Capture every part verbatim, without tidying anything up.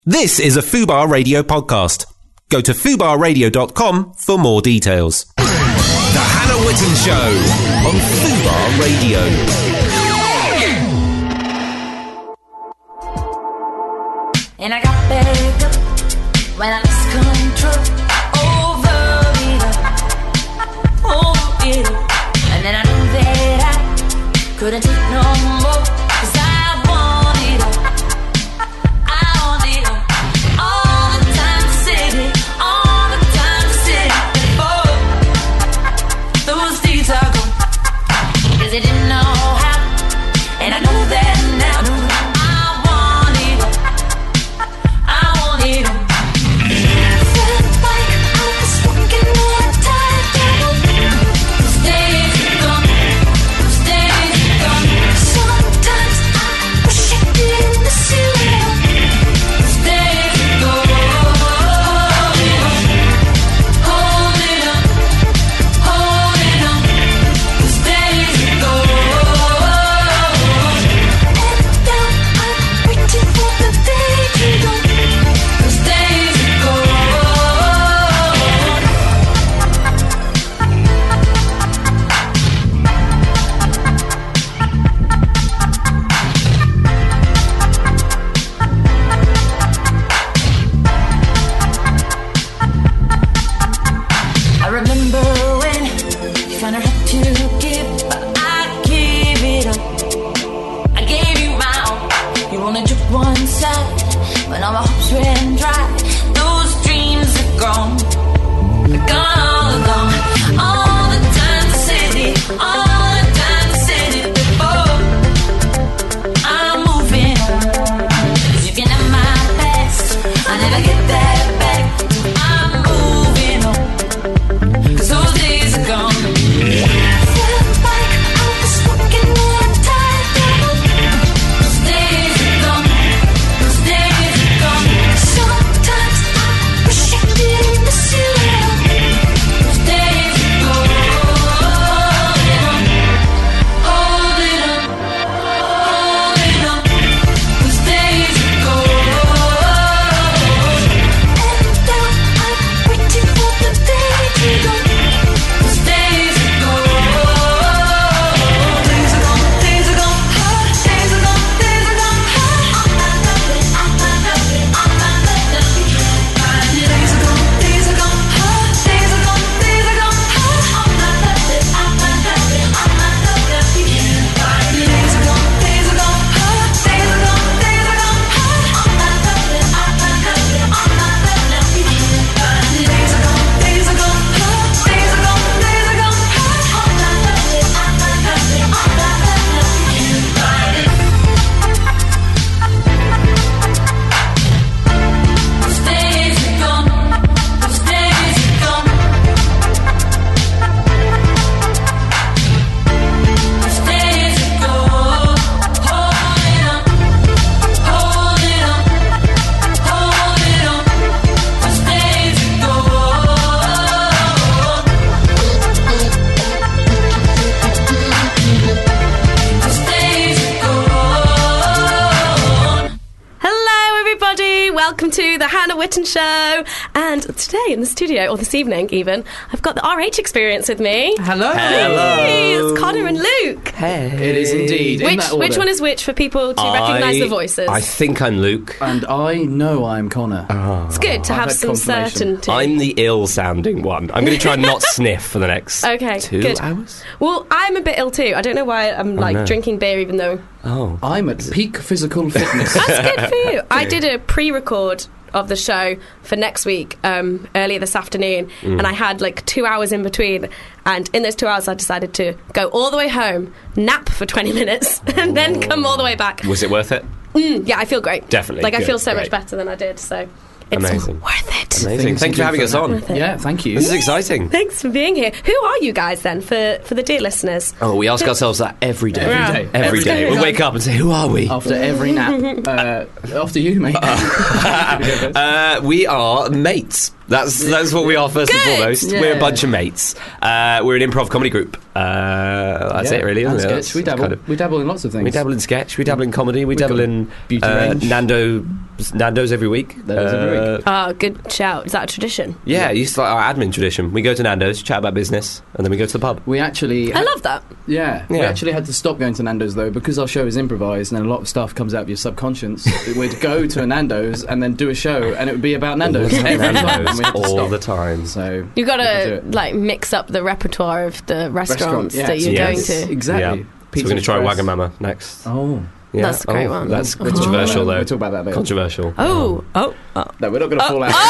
This is a Fubar Radio podcast. Go to fubar radio dot com for more details. The Hannah Witten Show on Fubar Radio. And I got back up when I lost control over it all, over it all. And then I knew that I couldn't take no more, 'cause I want it all, I want it all. All the time to sit it, all the time to sit it before those days are gone, 'cause I didn't know how, and I know that now. I want it all, I want it all. Felt like I was walking on a tightrope. Those days are gone, those days are gone. Sometimes I wish I didn't see it. Those days are gone. Hold it up, hold it up. Those days are gone. And now I'm waiting for the day to dawn. Those days are gone. I remember when you found it hard to give, but I gave it up. I gave you my all. You only took one side when all my hopes ran dry. Those dreams are gone, gone, gone. All the time to sit it, all the time to sit it before I'm moving on. 'Cause you can have my past, I never get that back. I'm moving on, 'cause those days are gone. Felt like I was walking on a tightrope. Those days are gone, those days are gone. Sometimes I wish I didn't see it. Those days are gone. Hold it up, hold it up. Those days are gone. And now I'm waiting for the day to dawn. Those days are gone. Days are gone, days are gone, days are gone, days are gone. I'm not loving, I'm not loving, I'm not loving. Days are gone, days are gone, days are gone, days are gone. I'm not loving, I'm not loving, I'm not loving. Days are gone, days are gone, days are gone, days are gone. I'm not loving, I'm not loving, I'm not loving. Days are gone, days are gone, days are gone, days are gone. I'm not loving, I'm not loving, I'm not loving. Those days are gone, those days are gone. Those days are gone. Hold it up, hold it up, hold it up. Those days are gone. Those days are gone. Hello, everybody. Welcome to the Hannah Witten Show. And today in the studio, or this evening even, I've got the R H experience with me. Hello. Hey, it's Connor and Luke. It is indeed. In Which that order. which one is which for people to recognise the voices? I think I'm Luke. And I know I'm Connor. it's good to I've have had some confirmation. certainty. I'm the ill-sounding one. I'm going to try and not sniff for the next Okay, two good. hours. Well, I'm a bit ill too. I don't know why I'm like no. drinking beer even though Oh. I'm at peak physical fitness. that's good for you. I did a pre-record of the show for next week um, earlier this afternoon, Mm. and I had like two hours in between, and in those two hours I decided to go all the way home, nap for twenty minutes and then come all the way back. Was it worth it? Mm, yeah, I feel great. Definitely, Like I good, feel so great. much better than I did, so It's Amazing. worth it. Amazing. Things Thank you you for having do us for on. Worth it. Yeah, thank you. This is exciting. Thanks for being here. Who are you guys then, for, for the dear listeners? Oh, we ask ourselves that every day. Yeah. day. Every Every day. day. We wake up and say, who are we? After every nap. Uh, after you, mate. Uh, we are mates. That's that's what we are first and Good. foremost. Yeah. We're a bunch of mates. Uh, we're an improv comedy group. Uh, that's Yeah, it, really, and isn't it? sketch. We That's dabble. kind of- we dabble in lots of things. we dabble in sketch. We dabble in comedy. We We've dabble got in beauty uh, range. Nando, Nando's every week. Nando's every Uh, week. Oh, good shout. Is that a tradition? Yeah, it's like our admin tradition. We go to Nando's, chat about business, and then we go to the pub. We actually. I love that. Yeah, we Yeah. actually had to stop going to Nando's though because our show is improvised and a lot of stuff comes out of your subconscious. We'd go to a Nando's and then do a show and it would be about Nando's every time. And Nando's we had to all stop. the time. So You've got we could do to it. like mix up the repertoire of the restaurants yeah, that you're yes. going to. Exactly. Yeah. So Pizza we're going to try Express. Wagamama next. Oh, Yeah. That's a great Oh, one. That's Oh. controversial, though. We'll talk about that later. Controversial. Oh, oh, oh. No, we're not going to fall out.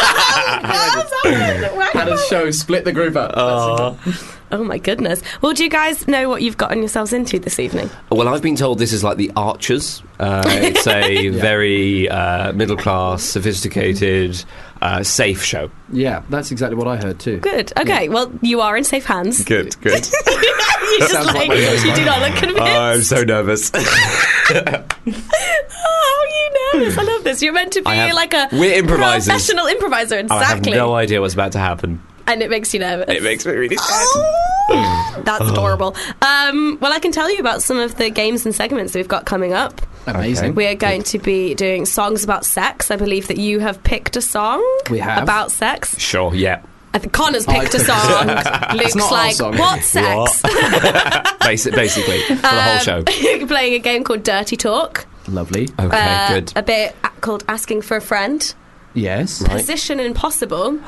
Hannah's show split the group up. Oh. Oh my goodness. Well, do you guys know what you've gotten yourselves into this evening? Well, I've been told this is like the Archers. Uh, it's a very uh, middle class, sophisticated, uh, safe show. Yeah, that's exactly what I heard too. Good. Okay. Well, you are in safe hands. Good, good. you just Sounds like, like my first you do not look convinced. I'm so nervous. Oh, you nervous? I love this. You're meant to be I have- like a we're improvisers. professional improviser. Exactly. I have no idea what's about to happen. And it makes you nervous. It makes me really sad. Oh, that's adorable. Um, well, I can tell you about some of the games and segments that we've got coming up. Amazing. We are going to be doing songs about sex. I believe that you have picked a song We have. about sex. Sure, yeah. I think Connor's picked I a picked song. Luke's not our like, song. what sex? Basi- basically, for the whole show. You're playing a game called Dirty Talk. Lovely. Okay, Uh, good. A bit called Asking for a Friend. Yes. Right. Position Impossible.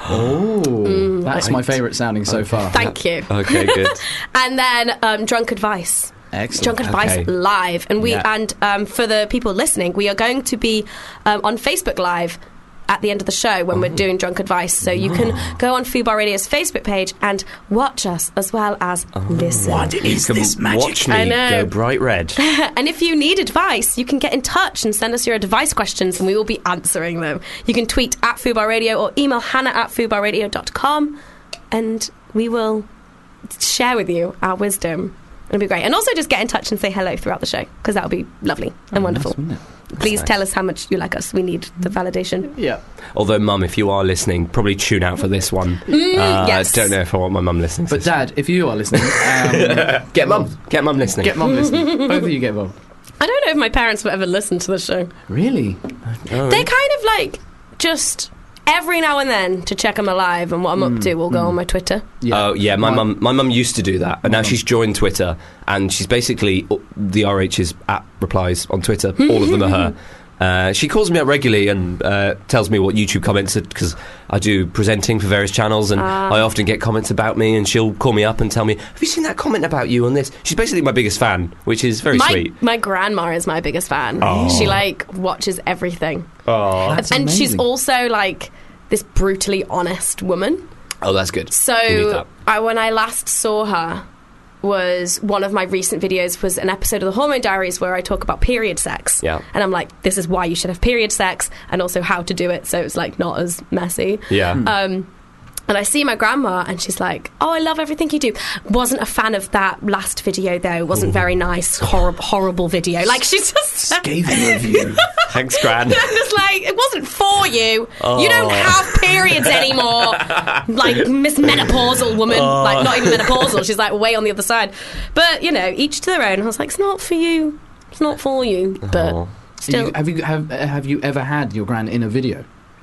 Oh, that's my Right. favourite sounding so far. Thank you. Okay, good. And then um, Drunk Advice. Excellent. Drunk Advice Okay. live, and we Yeah. and um, for the people listening, we are going to be um, on Facebook Live at the end of the show when we're doing Drunk Advice. So you can go on Fubar Radio's Facebook page and watch us as well as listen. You can watch me I know. go bright red. And if you need advice, you can get in touch and send us your advice questions, and we will be answering them. You can tweet at Fubar Radio or email Hannah at fubar radio dot com, and we will share with you our wisdom. It'll be great. And also just get in touch and say hello throughout the show, because that would be lovely and wonderful. Nice, wouldn't it? Please nice. tell us how much you like us. We need the validation. Yeah. Although, Mum, if you are listening, probably tune out for this one. uh, yes. I don't know if I want my mum listening. to But this. Dad, if you are listening, um, Get Mum. Get Mum listening. get Mum listening. Both of you get Mum. I don't know if my parents will ever listen to the show. Really? Oh, They kind of like just every now and then to check I'm alive and what I'm up to will go on my Twitter. Oh yeah, my My- mum. My mum used to do that, and now she's joined Twitter, and she's basically the R H's at replies on Twitter. All of them are her. Uh, she calls me up regularly and uh, tells me what YouTube comments are, because I do presenting for various channels, and Ah. I often get comments about me, and she'll call me up and tell me, "Have you seen that comment about you on this?" She's basically my biggest fan, which is very My sweet. my grandma is my biggest fan. Oh. She like watches everything. Oh, That's and she's amazing. also like this brutally honest woman. oh, that's good. We need So that. I, when I last saw her, was one of my recent videos was an episode of the Hormone Diaries where I talk about period sex. Yeah. And I'm like, this is why you should have period sex, and also how to do it so it's like not as messy. Yeah. Um, and I see my grandma, and she's like, "Oh, I love everything you do." Wasn't a fan of that last video though. Wasn't very nice. Horrible, horrible video. Like she's just. Scathing review. Thanks, Gran. I'm just like, it wasn't for you. Oh. You don't have periods anymore. Like Miss Menopausal woman. Oh. Like not even menopausal. She's like way on the other side. But you know, each to their own. I was like, it's not for you. It's not for you. But Oh. still, You- have you have have you ever had your gran in a video?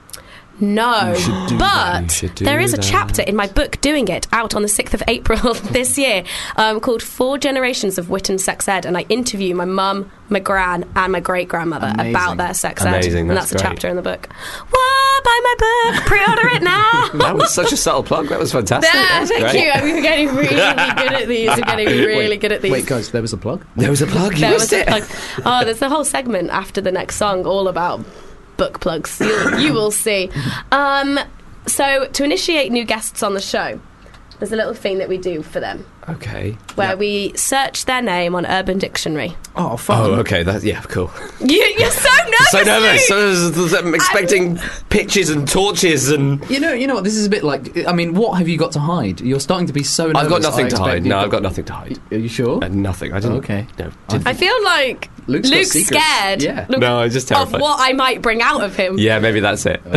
no. You should do that. But You should do there is a that. chapter in my book, Doing It, out on the sixth of April this year, um, called Four Generations of Wit and Sex Ed. And I interview my mum, my gran, and my great grandmother Amazing. about their sex ed. Amazing, And that's that's a great. chapter in the book. Wow, buy my book, pre-order it now. That was such a subtle plug. That was fantastic. Yeah, That was thank great. you. I mean, we're getting really good at these. We're getting really Wait, good at these. Wait, guys, there was a plug. There was a plug. You There missed was a it. plug. Oh, there's a whole segment after the next song all about book plugs. You'll, you will see. Um, so, to initiate new guests on the show, there's a little thing that we do for them. Okay. where Yep. we search their name on Urban Dictionary. Oh, fun. Oh, okay. That's yeah, cool. You, you're so nervous. So nervous. Luke! So, I'm expecting pitches and torches and. You know, you know what? This is a bit like. I mean, what have you got to hide? You're starting to be so nervous. I've got nothing I to expect hide. you've No, got- I've got nothing to hide. Are you sure? Uh, nothing. I didn't. Okay. No. I- I feel like Luke's got Luke's secrets. scared. Yeah. Luke, No, I'm just of terrified. what I might bring out of him. Yeah, maybe that's it.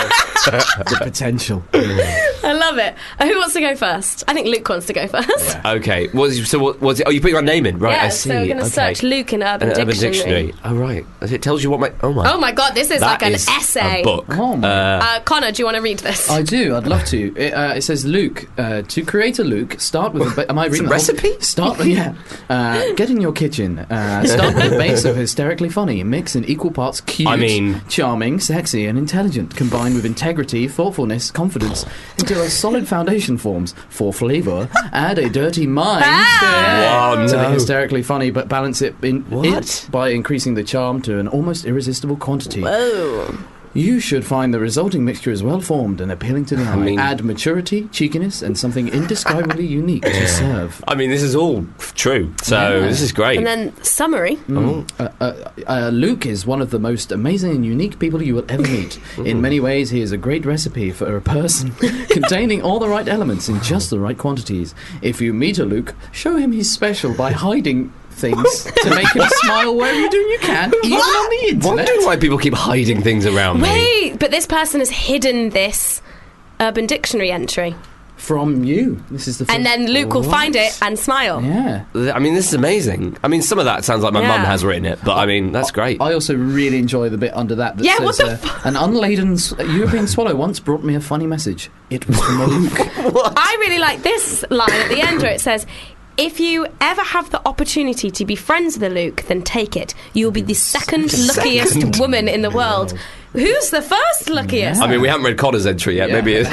The potential. I love it. Uh, who wants to go first? I think Luke wants to go first. Okay. What's, so what was it? Oh, you put your name in, right? yeah, I see. so we're going to okay. search Luke in Urban An Urban Dictionary. Dictionary. Oh, right. It tells you what my. Oh, my. Oh my god, this is That like an is essay. A book. Oh, my. Uh, Uh, Connor, do you want to read this? I do. I'd love to. It, uh, it says, Luke, uh, to create a Luke, start with a. Ba- am I reading a the whole- recipe? Start with yeah. Uh, get in your kitchen. Uh, start with a base of hysterically funny. Mix in equal parts cute, I mean- charming, sexy, and intelligent. Combined with integrity, thoughtfulness, confidence, until a solid foundation forms. For flavour, add a dirty mind Ah! Wow, to the no. hysterically funny, but balance it in What? it by increasing the charm to an almost irresistible quantity. Oh. You should find the resulting mixture is well formed and appealing to the eye. mean- Add maturity, cheekiness, and something indescribably unique to serve. I mean, this is all f- true. So Yeah. this is great. And then summary. Oh. Uh, uh, uh, Luke is one of the most amazing and unique people you will ever meet. In many ways, he is a great recipe for a person containing all the right elements in just the right quantities. If you meet a Luke, show him he's special by hiding things to make him smile wherever you do you can, even on the internet. Wondering why people keep hiding things around me. Wait, but this person has hidden this Urban Dictionary entry. From you. This is the first- And then Luke will What? find it and smile. Yeah. I mean, this is amazing. I mean, some of that sounds like my Yeah. mum has written it, but I mean, that's great. I also really enjoy the bit under that that Yeah, says, what the uh, fu- an unladen s- European swallow once brought me a funny message. It was from a Luke. I really like this line at the end where it says, if you ever have the opportunity to be friends with a Luke, then take it. You'll be the second luckiest Second. woman in the world. Who's the first luckiest? I mean, we haven't read Connor's entry yet. Yeah. Maybe it's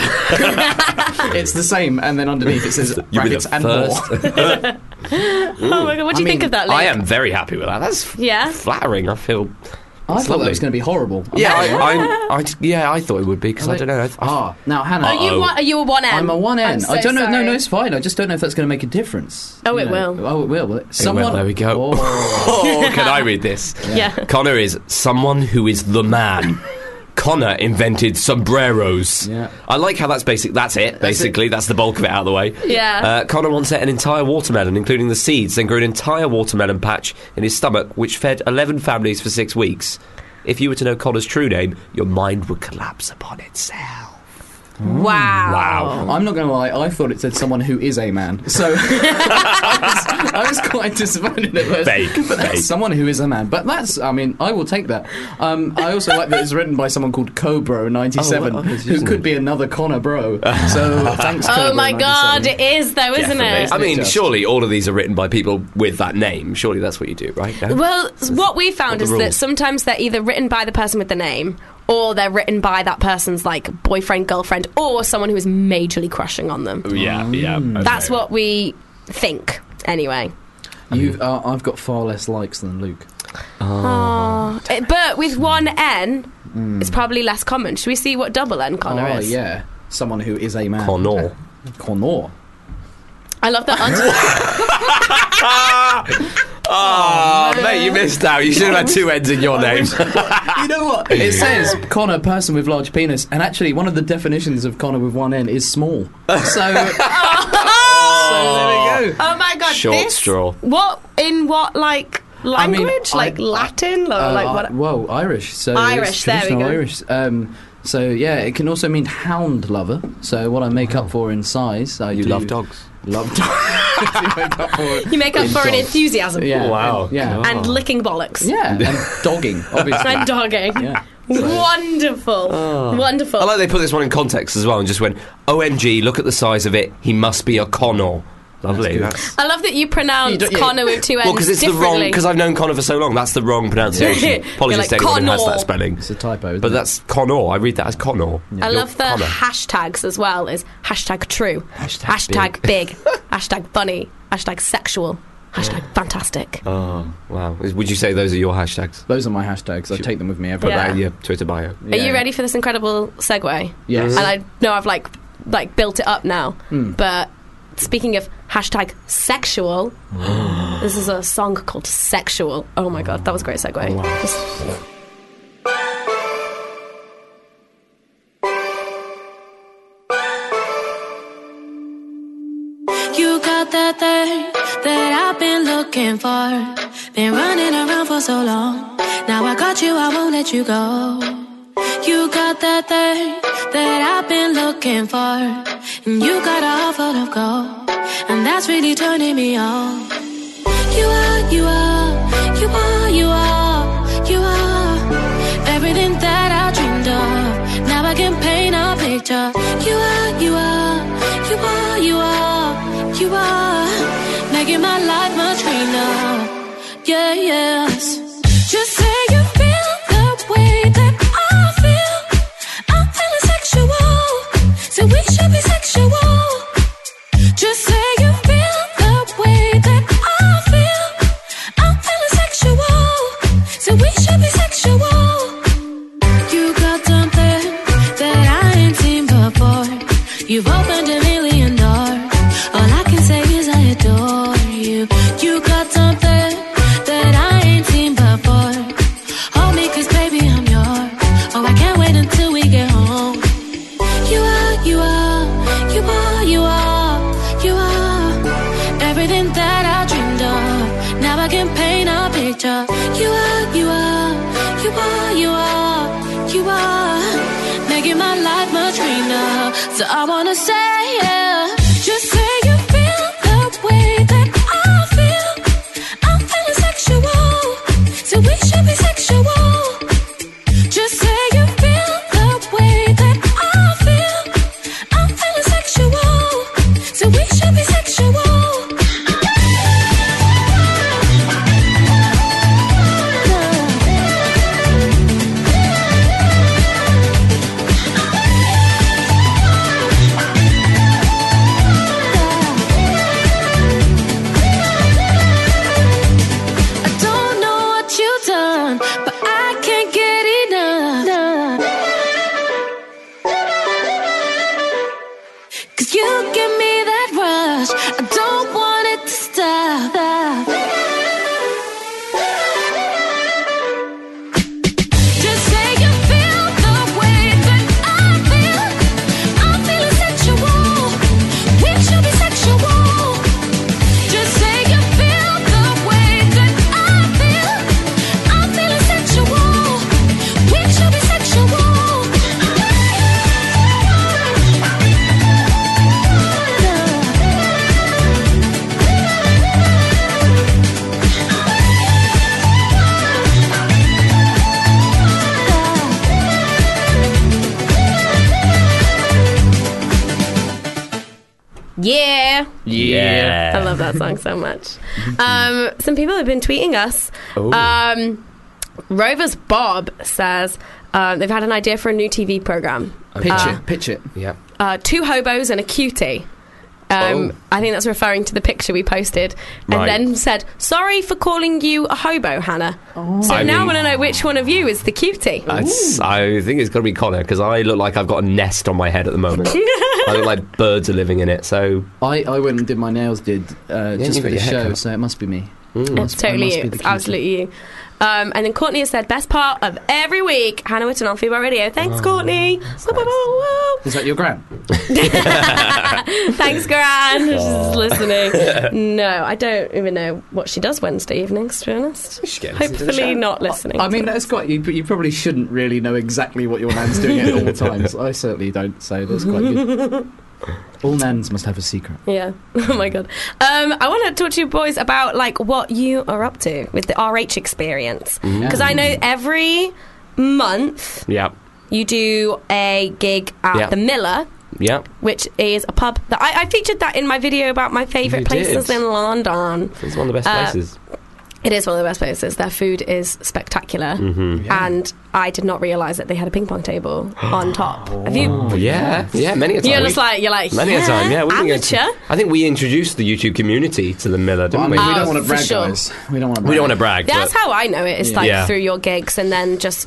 It's the same, and then underneath it says you'll be brackets the and more. first. Oh my god, what do I you think mean, of that, Luke? I am very happy with that. That's Yeah? flattering. I feel. I It's thought lovely. that was going to be horrible. I'm Yeah, sorry. I, I, I, yeah, I thought it would be because I don't know. I, Ah, now Hannah, Are you, Uh-oh. one, are you a one N? I'm a one N. I'm so I don't know. No, sorry. no, it's fine. I just don't know if that's going to make a difference. Oh, You it know. will. Oh, it will. Will it? Someone. there we go. Oh. oh, can I read this? Yeah. Connor is someone who is the man. Connor invented sombreros. Yeah. I like how that's basic. That's it. Basically, that's the bulk of it out of the way. Yeah. Uh, Connor once ate an entire watermelon, including the seeds, then grew an entire watermelon patch in his stomach, which fed eleven families for six weeks. If you were to know Connor's true name, your mind would collapse upon itself. Wow. Wow. I'm not going to lie. I thought it said someone who is a man. So I, was, I was quite disappointed at first. Fake, But that's fake. someone who is a man. But that's. I mean, I will take that. Um, I also like that it's written by someone called Cobro ninety-seven, Oh, what- oh, it's who using could it. be another Connor bro. So thanks. Oh Cobro my god, ninety-seven. it is though, isn't Definitely. it? I mean, Just- surely all of these are written by people with that name. Surely that's what you do, right? No? Well, s- what we found the is that rules? sometimes they're either written by the person with the name, or they're written by that person's like boyfriend, girlfriend, or someone who is majorly crushing on them. yeah, yeah. okay. That's what we think, anyway. You've, uh, I've got far less likes than Luke. Oh, it- but with one N, it's probably less common. Should we see what double N Connor oh is? yeah, someone who is a man. Connor. Connor. I love that. Under- Oh, mate, you missed out. You should have had two N's in your name. You know what? It says Connor, person with large penis, and actually one of the definitions of Connor with one N is small. So, so there we go. oh my god, Short this, straw. What in what like I mean, language? I- like Latin or Uh, like what? Whoa, Irish. So Irish, it's there we traditional go. Irish. Um, so yeah, it can also mean hound lover. So what I make up for in size, I You do love dogs. Love dogs. You make up for You make up in for an dogs. enthusiasm Yeah. Wow. Yeah. and licking bollocks Yeah, and dogging, obviously. and dogging. Yeah. Wonderful, wonderful. I like they put this one in context as well and just went, O M G, look at the size of it. He must be a Connor. Lovely. good. That's I love that you pronounce You don't- yeah. Connor with two N's well, because it's the wrong. differently. Because I've known Connor for so long. That's the wrong pronunciation. Apologies like, to anyone who has Connor. that spelling. It's a typo, isn't But it? that's Connor. I read that as Connor. I You're love the Connor. hashtags as well. Is hashtag true, Hashtag hashtag big, hashtag funny, hashtag sexual, hashtag fantastic. Oh, wow. Is- Would you say those are your hashtags? Those are my hashtags. I take them with me Put everywhere. Yeah. that in your Twitter bio. Are you ready for this incredible segue? Yes. And I know I've like like built it up now, Hmm. but speaking of hashtag sexual, this is a song called Sexual. Oh my god, that was a great segue. Just- You got that thing that I've been looking for. Been running around for so long. Now I got you, I won't let you go. You got that thing that I've been looking for. And you got a heart full of gold. And that's really turning me on. You are, you are, you are, you are, you are everything that I dreamed of. Now I can paint a picture. You are, you are, you are, you are, you are making my life much greener. Yeah, yes. Just say you feel the way that I feel. I'm feeling sexual, so we should be sexual. Just say you feel the way that I feel. I'm feeling sexual, so we should be sexual. You got something that I ain't seen before. You've opened a million doors. All I can say is I adore you. You got something that I ain't seen before. Hold me, cause baby I'm yours. Oh, I can't wait until we get home. You are, you are, you are, you are, you are everything that I dreamed of. Now I can paint a picture. You are, you are, you are, you are, you are making my life much greener. So I wanna say, yeah, just say you feel the way that I feel. I'm feeling sexual, so we should be sexual. Just say you feel the way that I feel. I'm feeling sexual, so we should be sexual. I don't know what you've done, but I can't get enough. Cause you give me that rush, I don't want it to stop. Just say you feel the way that I feel. I'm feeling sexual, we should be sexual. Just say you feel the way that I feel. I'm feeling sexual, we should be sexual. Yeah. Yeah. I love that song so much. Um, some people have been tweeting us. Oh. Um, Rovers Bob says uh, they've had an idea for a new T V program. Pitch Uh, it, pitch it. Yeah. Uh, two hobos and a cutie. Um, Oh. I think that's referring to the picture we posted, and Right. then said, "Sorry for calling you a hobo, Hannah." So I now I mean- want to know which one of you is the cutie. It's, I think it's got to be Connor because I look like I've got a nest on my head at the moment. I look like birds are living in it. So I, I went and did my nails did uh, just you for got the your hair show, cut. so it must be me. It's Must- I totally must you. be the It's cutie. absolutely you. Um, and then Courtney has said, best part of every week, Hannah Witton on Fubar Radio. Thanks, Courtney. Woo, woo, woo, woo. Is that your gram? Thanks, Gran. She's listening. No, I don't even know what she does Wednesday evenings, to be honest. should get listened to the Hopefully show. not listening. I mean, to that's quite. You, you probably shouldn't really know exactly what your nan's doing at all times. I certainly don't, so that's quite good. All nans must have a secret. Yeah. Oh my god. Um, I want to talk to you boys about like what you are up to with the R H experience, because I know every month yeah, you do a gig at Yeah. the Miller, yeah. which is a pub that I, I featured that in my video about my favourite You places did. in London. It's one of the best Uh, places. It is one of the best places. Their food is spectacular, Mm-hmm. and I did not realise that they had a ping pong table on top. Have you? Oh, yeah, yeah. Many a time. You're We- just like you're like many a time. Yeah, we didn't get amateur. to- I think we introduced the YouTube community to the Miller, didn't I mean, we? we Oh, don't want to for brag, sure. guys. We don't want to. we don't want to brag. That's but how I know it. It's like Yeah. through your gigs, and then just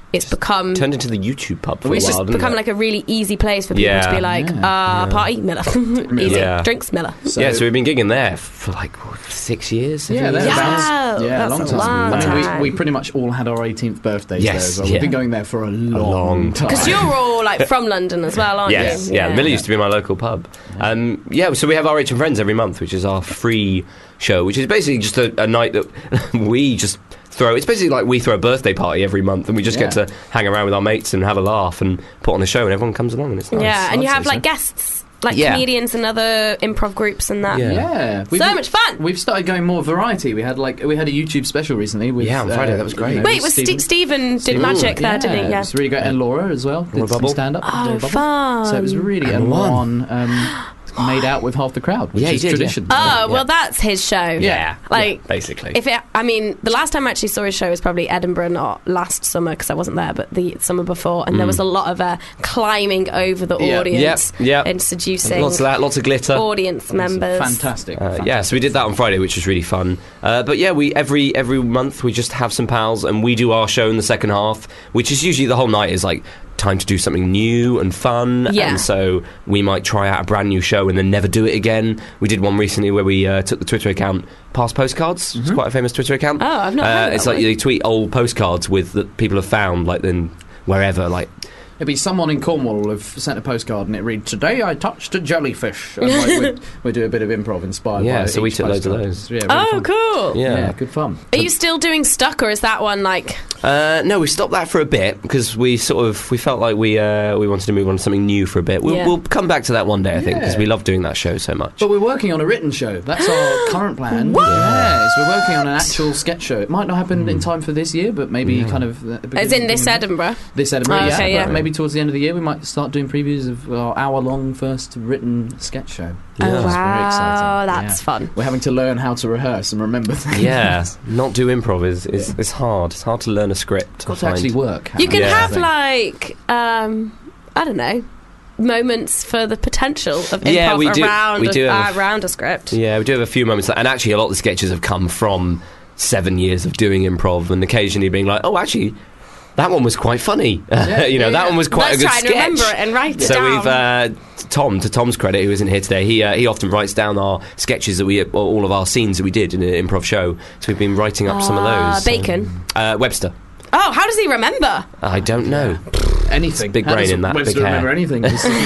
it's become Turned into the YouTube pub for We a just while, didn't become it? like a really easy place for people Yeah. to be like, Yeah. uh, party, Miller. Easy. Yeah. Drinks, Miller. So- yeah, so we've been gigging there for like what, six years. Yeah, seven years? thereabouts. Yeah, yeah, that's long a time. long I mean, time. we, we pretty much all had our eighteenth birthdays Yes, there as well. yeah. We've been going there for a long, long time. Because you're all like from London as well, aren't Yes, you? yeah. The Miller used to be my local pub. Um, yeah, so we have R H and Friends every month, which is our free show, which is basically just a, a night that we just throw. It's basically like we throw a birthday party every month, and we just get Yeah. to hang around with our mates and have a laugh and put on a show, and everyone comes along, and it's nice. Yeah, and you I'd have say like so. guests, like Yeah. comedians and other improv groups and that. Yeah. Yeah, we've, So much fun. We've started going more variety. We had like we had a YouTube special recently. With, Yeah, on Friday, that was great. you know, Wait, was Stephen. Ste- Stephen did Stephen. magic there, yeah, didn't he? it Yeah. was really great, and Laura as well. Laura Did some Bubble. stand up. Oh, fun. So it was really And and won. one um, made out with half the crowd, which Yeah, he is did, yeah. tradition. Oh, well, Yeah. that's his show. Yeah, Like, yeah, basically. If it, I mean, the last time I actually saw his show was probably Edinburgh, not last summer because I wasn't there, but the summer before, and there was a lot of uh, climbing over the Yeah. audience Yep, yep. and seducing Lots of that, lots of glitter. audience members. Fantastic. Uh, yeah, so we did that on Friday, which was really fun. Uh, but yeah, we every every month we just have some pals and we do our show in the second half, which is usually the whole night is like time to do something new and fun. Yeah. And so we might try out a brand new show and then never do it again. We did one recently where we uh, took the Twitter account Past Postcards. It's quite a famous Twitter account. Oh, I've not uh, heard of It's that like one. they tweet old postcards with that people have found, like then wherever, like. It'd be someone in Cornwall will have sent a postcard and it read, "Today I touched a jellyfish." And like, we'd, we'd do a bit of improv inspired Yeah, by so we each took loads of postcard. those. Yeah, really Oh, fun. cool. Yeah. Yeah, good fun. Are you still doing Stuck, or is that one like? Uh, no, we stopped that for a bit because we sort of we felt like we uh, we wanted to move on to something new for a bit. We'll, Yeah. we'll come back to that one day, I think, because Yeah. we love doing that show so much. But we're working on a written show. That's our current plan. What? Yes, we're working on an actual sketch show. It might not happen in time for this year, but maybe kind of uh, As in this Edinburgh. Edinburgh? This Edinburgh, Oh, yeah. okay, yeah. But maybe towards the end of the year, we might start doing previews of our hour-long first written sketch show. Oh, Yeah. Which is very wow, exciting. that's Yeah. fun. We're having to learn how to rehearse and remember things. Yeah, not do improv is, is it's hard. It's hard to learn a script. Got I to find. actually work. You can Yeah. have like, um, I don't know, moments for the potential of improv Yeah, we do- around, we a, do have- around a script. Yeah, we do have a few moments, and actually, a lot of the sketches have come from seven years of doing improv, and occasionally being like, "Oh, actually, that one was quite funny." Yeah, you know, yeah, that yeah. one was quite Let's a good try and sketch. remember it and write it so down. we've uh, Tom, to Tom's credit, who isn't here today, he uh, he often writes down our sketches that we, or all of our scenes that we did in an improv show. So we've been writing up some of Ah, those. Bacon. Uh, Webster. Oh, how does he remember? I don't know. Anything. Big How brain does in that Webster big hair. remember anything?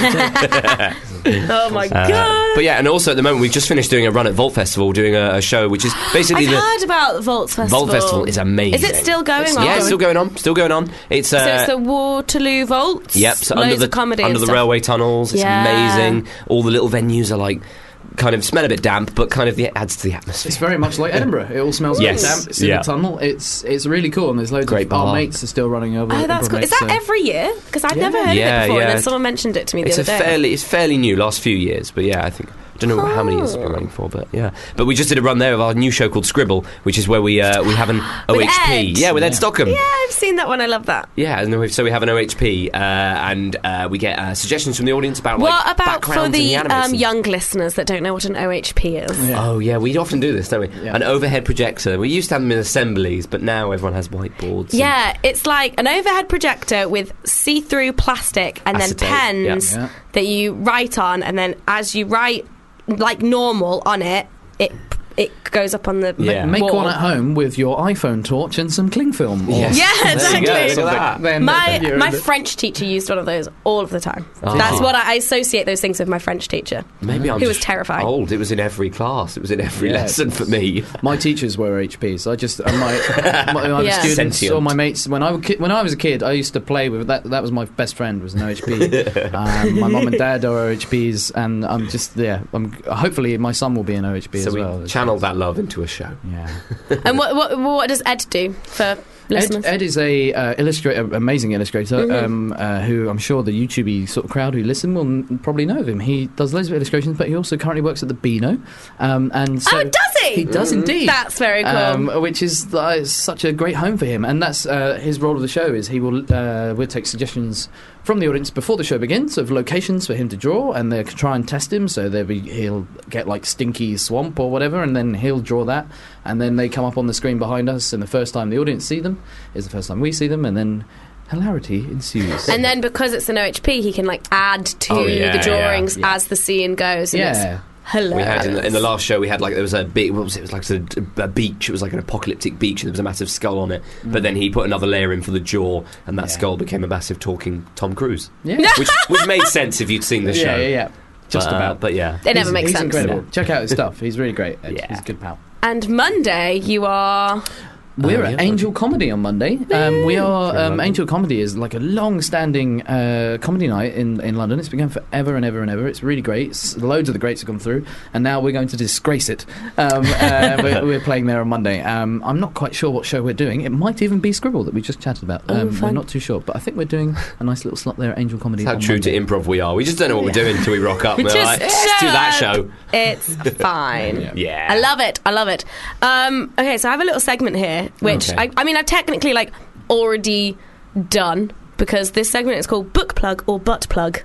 Oh my Uh, god! but yeah, and also at the moment we've just finished doing a run at Vault Festival, doing a, a show which is basically I've the heard about the Vaults Festival. Vault Festival is amazing. Is it still going on? Yeah, it's still going on. Still going on. It's uh, So it's the Waterloo Vaults. yep. So Loads under the of comedy under and the stuff. railway tunnels, it's Yeah. amazing. All the little venues are like kind of smell a bit damp, but kind of yeah, adds to the atmosphere. It's very much like Edinburgh. It all smells Yes. like damp. It's in Yeah. a tunnel. It's it's really cool, and there's loads Great of our bar. mates are still running over. Oh, that's improv cool. Is mates, that so- every year? Because I'd Yeah. never heard Yeah, of it before, yeah. and then someone mentioned it to me the It's a other day. fairly it's fairly new, last few years, but yeah, I think. I don't know how many years it's been running for, but yeah. But we just did a run there of our new show called Scribble, which is where we uh, we have an O H P. Ed. Yeah, with Ed Yeah. Stockham. Yeah, I've seen that one. I love that. Yeah, and then we so we have an O H P, uh, and uh, we get uh, suggestions from the audience about What like about for backgrounds in the animated um, scenes. young listeners that don't know what an O H P is? Yeah. Oh yeah, we often do this, don't we? Yeah. An overhead projector. We used to have them in assemblies, but now everyone has whiteboards. and- Yeah, it's like an overhead projector with see-through plastic and then Acetate, pens yeah. Yeah. that you write on, and then as you write like normal on it, it it goes up on the Yeah. Make wall. one at home with your iPhone torch and some cling film. or Yes. Yeah, There you exactly. go, look at that. Then My you're my in the- French teacher used one of those all of the time. Oh. That's what I, I associate those things with. My French teacher. Maybe I'm Who was just terrifying. Old. It was in every class. It was in every Yeah. lesson for me. My teachers were H Ps. I just uh, my, my, my Yeah. students Sentient. or my mates. When I was ki- when I was a kid, I used to play with that. That was my best friend. Was an O H P. um, my mum and dad are O H Ps, and I'm just yeah. I'm hopefully my son will be an O H P So as we well. channeled that love into a show. Yeah. And what, what what does Ed do for listeners? Ed, Ed is a uh, illustrator, amazing illustrator, Mhm. um, uh, who I'm sure the YouTubey sort of crowd who listen will n- probably know of him. He does loads of illustrations, but he also currently works at the Beano. Um, and so Oh, does he? He does indeed. That's very cool. Um, which is uh, such a great home for him, and that's uh, his role of the show. Is he will uh, we'll take suggestions from the audience before the show begins of locations for him to draw, and they'll try and test him. So they'll be, he'll get like Stinky Swamp or whatever, and then he'll draw that, and then they come up on the screen behind us. And the first time the audience see them is the first time we see them, and then hilarity ensues. And then because it's an O H P, he can like add to Oh, yeah, the drawings yeah, yeah. as the scene goes. And yeah. it's hilarious. We had in the, in the last show, we had like there was a big, what was it? It was like a, a beach. It was like an apocalyptic beach, and there was a massive skull on it. But then he put another layer in for the jaw, and that Yeah. skull became a massive talking Tom Cruise, Yeah. which which made sense if you'd seen the show. yeah, yeah, yeah. Just But, uh, about. but yeah. It never He's- makes he's sense. incredible. Yeah. Check out his stuff. He's really great. Ed. Yeah. He's a good pal. And Monday, you are. We're Oh, at yeah. Angel Comedy on Monday. Um, we are From um, London. Angel Comedy is like a long-standing uh, comedy night in, in London. It's been going forever and ever and ever. It's really great. It's, loads of the greats have gone through, and now we're going to disgrace it. Um, uh, we're, we're playing there on Monday. Um, I'm not quite sure what show we're doing. It might even be Scribble that we just chatted about. Oh, Um, we're fun. not too sure, but I think we're doing a nice little slot there at Angel Comedy. How on true Monday. to improv we are. We just don't know what we're doing until we rock up. And we're Just like, let's do that shut show. It's fine. Yeah. Yeah. I love it. I love it. Um, okay, so I have a little segment here, which Okay. I, I mean, I technically like already done because this segment is called Book Plug or Butt Plug.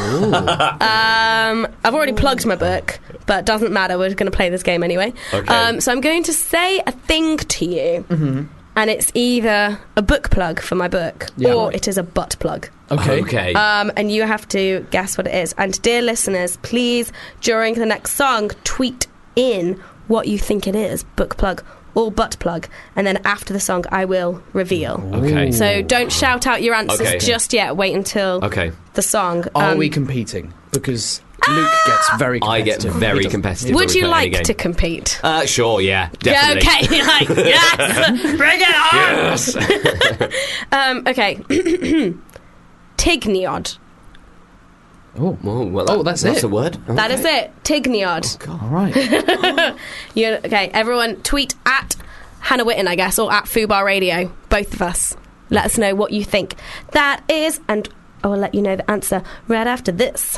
um, I've already plugged my book, but it doesn't matter. We're going to play this game anyway. Okay. Um, so I'm going to say a thing to you, and it's either a book plug for my book Yeah. or it is a butt plug. Okay. Okay. Um, and you have to guess what it is. And dear listeners, please, during the next song, tweet in what you think it is, book plug or butt plug. And then after the song, I will reveal. Okay. So don't shout out your answers Okay. just yet. Wait until okay. the song. Are Um, we competing? Because Luke gets very I get competitive. very He does- competitive. would when we you play any like game. to compete? Uh, sure, yeah, Yeah, definitely. okay. Like, yes! Bring it on! Yes. Um, okay. Tigniod. Oh, Oh, well, Oh, that's that's it. a word. That is it. Tigniod. all right. You okay? Everyone, tweet at Hannah Witten, I guess, or at Fubar Radio. Both of us. Let us know what you think that is, and I will let you know the answer right after this.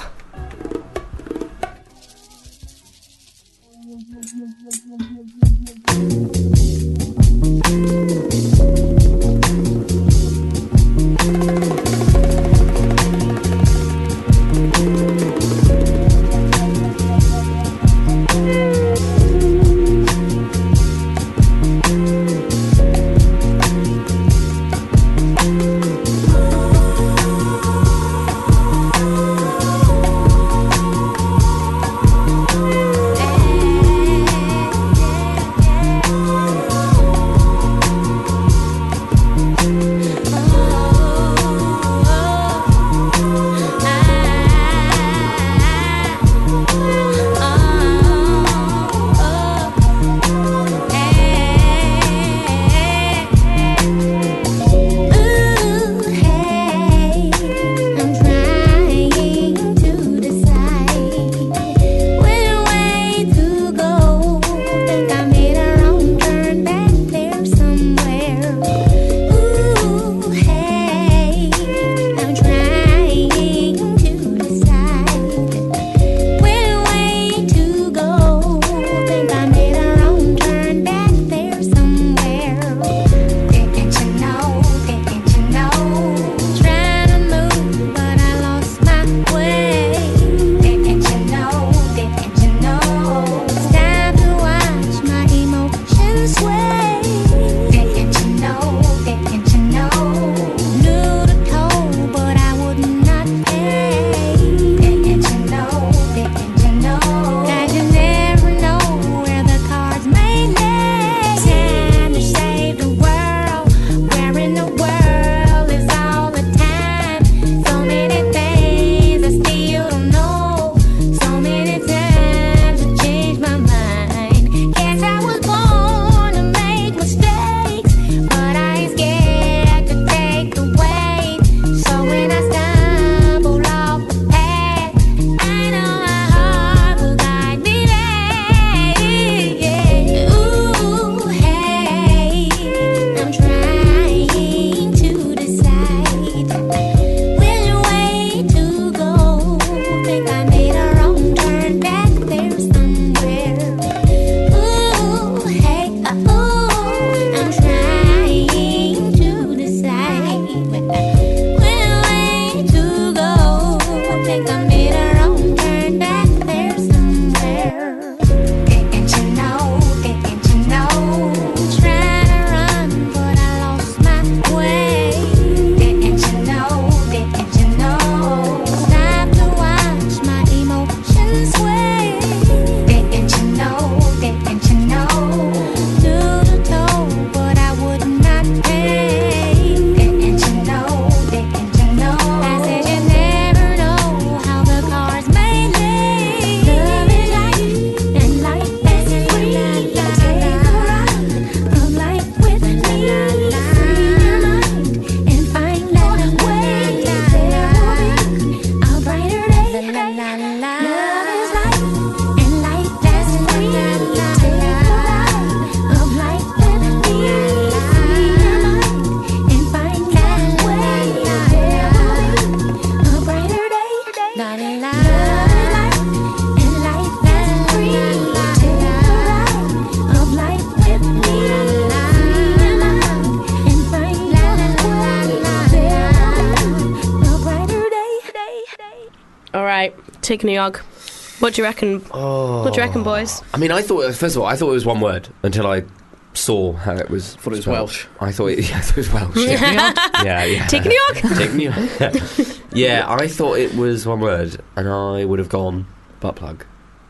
All right, take New York. What do you reckon? Oh. What do you reckon, boys? I mean, I thought, first of all, I thought it was one word until I saw how it was. Thought it was spelled. Welsh. I thought it, yeah, I thought it was Welsh. Yeah, yeah. yeah. Take New York. Take New York. Yeah, I thought it was one word, and I would have gone butt plug.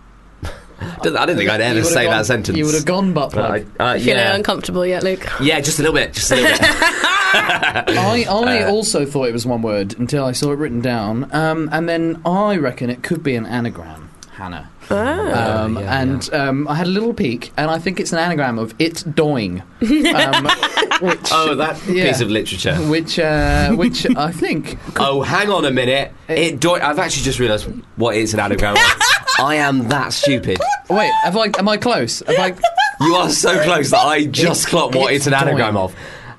I didn't think I'd ever You would've say gone- that sentence. You would have gone butt But plug. I, uh, Feeling yeah, uncomfortable yet, Luke? yeah, just a little bit, just a little bit. I, I Uh, also thought it was one word until I saw it written down, um, and then I reckon it could be an anagram, Hannah. Oh. Um, Yeah, yeah, and Um, I had a little peek, and I think it's an anagram of "it's doing," um, which, Oh, that Yeah. piece of literature. which, uh, which I think. Oh, hang on a minute. It do- I've actually just realised what is an anagram. I am that stupid. Wait, have I? Am I close? Have I? You are so close that I just It- clocked what it's, it's an anagram doing. of.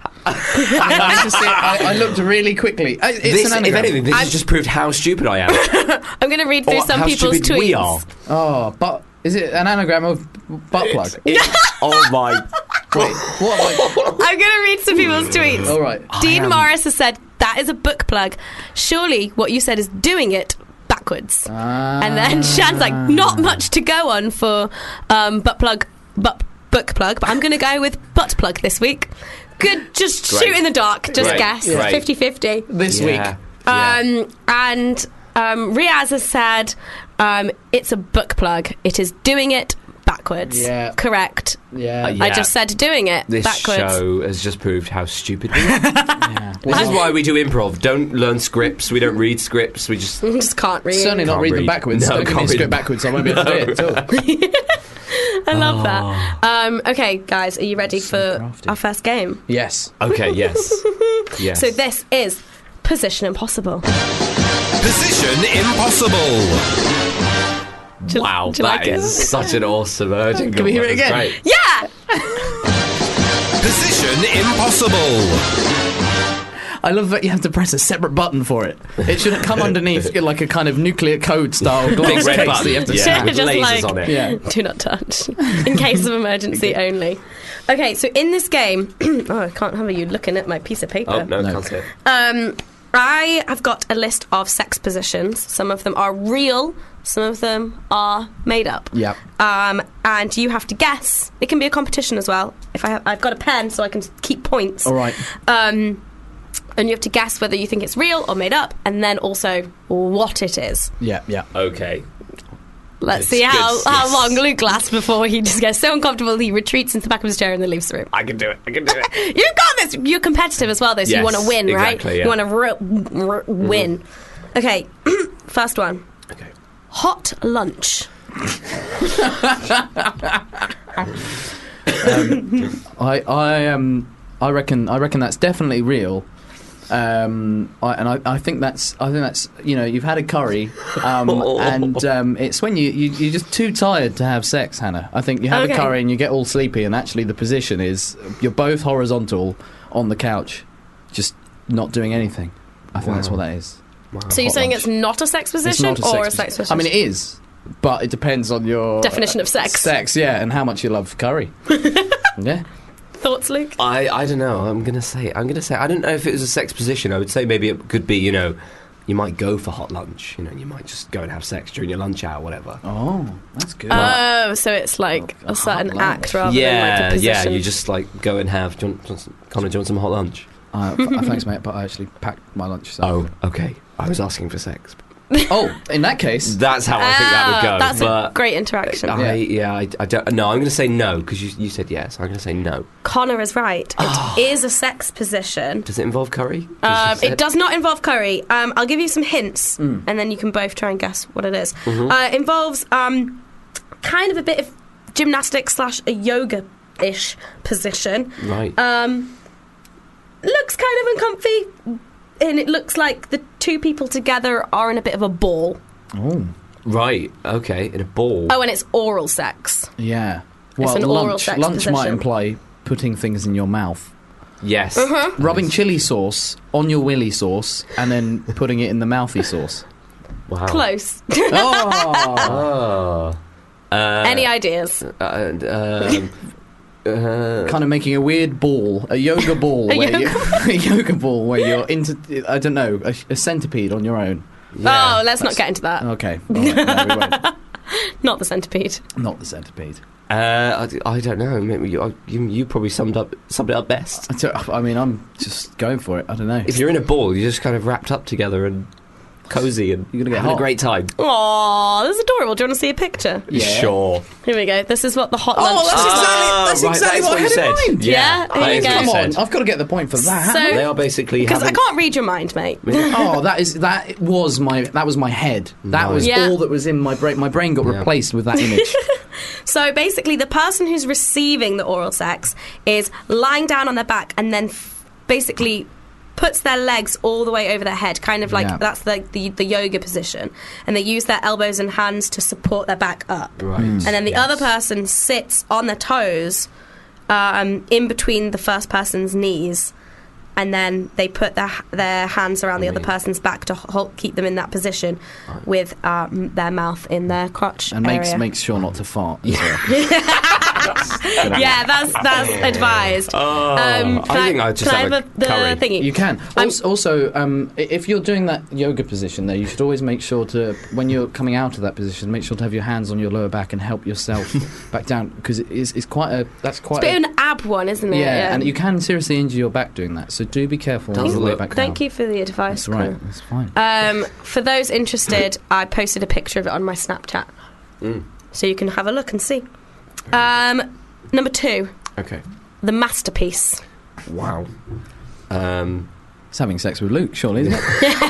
I, just, I, I looked really quickly. Uh, It's This, an if anagram. anything, this has just proved how stupid I am. I'm going to read through Or some how people's stupid tweets. we are. Oh, but is it an anagram of butt plug? It- oh my. Wait, what? Like, I'm going to read some people's tweets. all right. Dean am- Morris has said, that is a book plug. Surely what you said is doing it backwards. And then Shan's like, not much to go on for um, butt plug, butt, book plug, but I'm going to go with butt plug this week. Good, just Great. shoot in the dark, just Great. guess. Great. fifty-fifty. This Yeah. week. Yeah. Um, and um, Riaz has said, um, it's a book plug. It is doing it backwards. Yeah. Correct. Yeah. Uh, yeah. I just said doing it This backwards. show has just proved how stupid we are. yeah. This is why we do improv. Don't learn scripts. We don't read scripts. We just. just can't read. Certainly not Can't read them read. backwards. No, Don't give me can't a script read. backwards. I won't be able to do it at all. I love that. Um, okay, guys, are you ready So for crafty. our first game? Yes. Okay. Yes. Yes. So this is Position Impossible. Position Impossible. Do you- Wow, do you that like is it? such an awesome urgent. Can we hear it That's again? great. Yeah! Position Impossible. I love that you have to press a separate button for it. It shouldn't come underneath like a kind of nuclear code style glass Big red case button. that you have to yeah, snap. with Just lasers like- on it. Yeah. Do not touch. In case of emergency only. Okay, so in this game... oh, I can't have you looking at my piece of paper. Oh no, No. can't see it. Um, I have got a list of sex positions. Some of them are real, some of them are made up. Yeah. Um, and you have to guess. It can be a competition as well. If I have, I've got a pen, so I can keep points. All right. Um, and you have to guess whether you think it's real or made up, and then also what it is. Yeah. Yeah. Okay. Let's It's see how, good, how yes. long Luke lasts before he just gets so uncomfortable he retreats into the back of his chair and then leaves the room. I can do it. I can do it. You've got this. You're competitive as well, though, so you Yes, want to win, right? exactly, yeah. You want to r- r- win. Okay, first one. Okay. Hot lunch. I I um I reckon I reckon that's definitely real. Um, I, and I, I think that's I think that's you know you've had a curry, um, and um, it's when you, you you're just too tired to have sex, Hannah. I think you have Okay. a curry and you get all sleepy, and actually the position is you're both horizontal on the couch, just not doing anything. I think that's Wow. what that is. Wow. So you're Hot saying lunch. it's not a sex It's position not a or sex a sex position. position? I mean, it is, but it depends on your Definition of sex. Sex, yeah, and how much you love curry. Yeah. Thoughts, Luke? I, I don't know. I'm gonna say. I'm gonna say. I don't know if it was a sex position. I would say maybe it could be. You know, you might go for hot lunch. You know, you might just go and have sex during your lunch hour, whatever. Oh, that's good. Oh, so it's like A a certain hot lunch. act rather yeah, than like a yeah. position. You just like go and have. Do you want, do you want some, Connor, do you want some hot lunch? Uh, f- thanks, mate, but I actually packed my lunch. So. Oh, okay. I was asking for sex. Oh, in that case, That's how I think that would go. Ah, That's but a great interaction. I, yeah, I, I don't. No, I'm going to say no because you, you said yes. I'm going to say no. Connor is right. It is a sex position. Does it involve curry? 'Cause Um, you said- it does not involve curry. Um, I'll give you some hints, Mm. and then you can both try and guess what it is. Mhm. Uh, it involves um, kind of a bit of gymnastics slash a yoga-ish position. Right. Um, looks kind of uncomfy, and it looks like the two people together are in a bit of a ball. oh, right. Okay. In a ball. Oh, and it's oral sex. yeah. It's Well, an oral lunch, sex lunch might position. imply putting things in your mouth, Yes. Uh-huh. rubbing chili sauce on your willy sauce, and then putting it in the mouthy sauce. Wow. Close. Oh, Oh. Uh, Any ideas? Uh, um, uh, kind of making a weird ball, a yoga ball, A where yoga you, a yoga ball where you're into, I don't know, a, a centipede on your own. Yeah. Oh, let's not get into that. Okay. All right, no, we won't. Not the centipede. Not the centipede. Uh, I, I don't know. Maybe you, you, you probably summed up summed it up best. I t- I mean, I'm just going for it. I don't know. If you're in a ball, you're just kind of wrapped up together and cozy and You're gonna get having hot. a great time. Aw, that's adorable. Do you want to see a picture? Yeah. Sure. Here we go. This is what the hot Oh, lunch. that's Ah, exactly, that's right, exactly that is what I what you had said. in mind. Yeah, Yeah, here that you is go. what you Come on, said. I've got to get the point for that. So- They are basically Because I having... can't read your mind, mate. Oh, that is that was my that was my head. That was Yeah. all that was in my brain. My brain got Yeah. replaced with that image. So basically, the person who's receiving the oral sex is lying down on their back and then f- basically puts their legs all the way over their head, kind of like Yeah. that's the, the the yoga position, and they use their elbows and hands to support their back up. Right. And then the Yes. other person sits on their toes um, in between the first person's knees, and then they put their their hands around the other person's back to hold, keep them in that position with um, their mouth in their crotch And makes area. makes sure not to fart. as well. Yeah, that's that's advised. Oh, Um, I can think I just can have I a have the curry. thingy? You can. I'm- Also, also um, i- if you're doing that yoga position there, you should always make sure to, when you're coming out of that position, make sure to have your hands on your lower back and help yourself back down, because it is, it's quite a, that's quite It's a bit a, of an ab one, isn't it? yeah, and you can seriously injure your back doing that, so do be careful on Does the way look- back Thank down. you for the advice. That's right, Colin. that's fine. Um, for those interested, I posted a picture of it on my Snapchat, Mm. so you can have a look and see. Um, number two, Okay. the masterpiece. Wow. Um... It's having sex with Luke, surely, isn't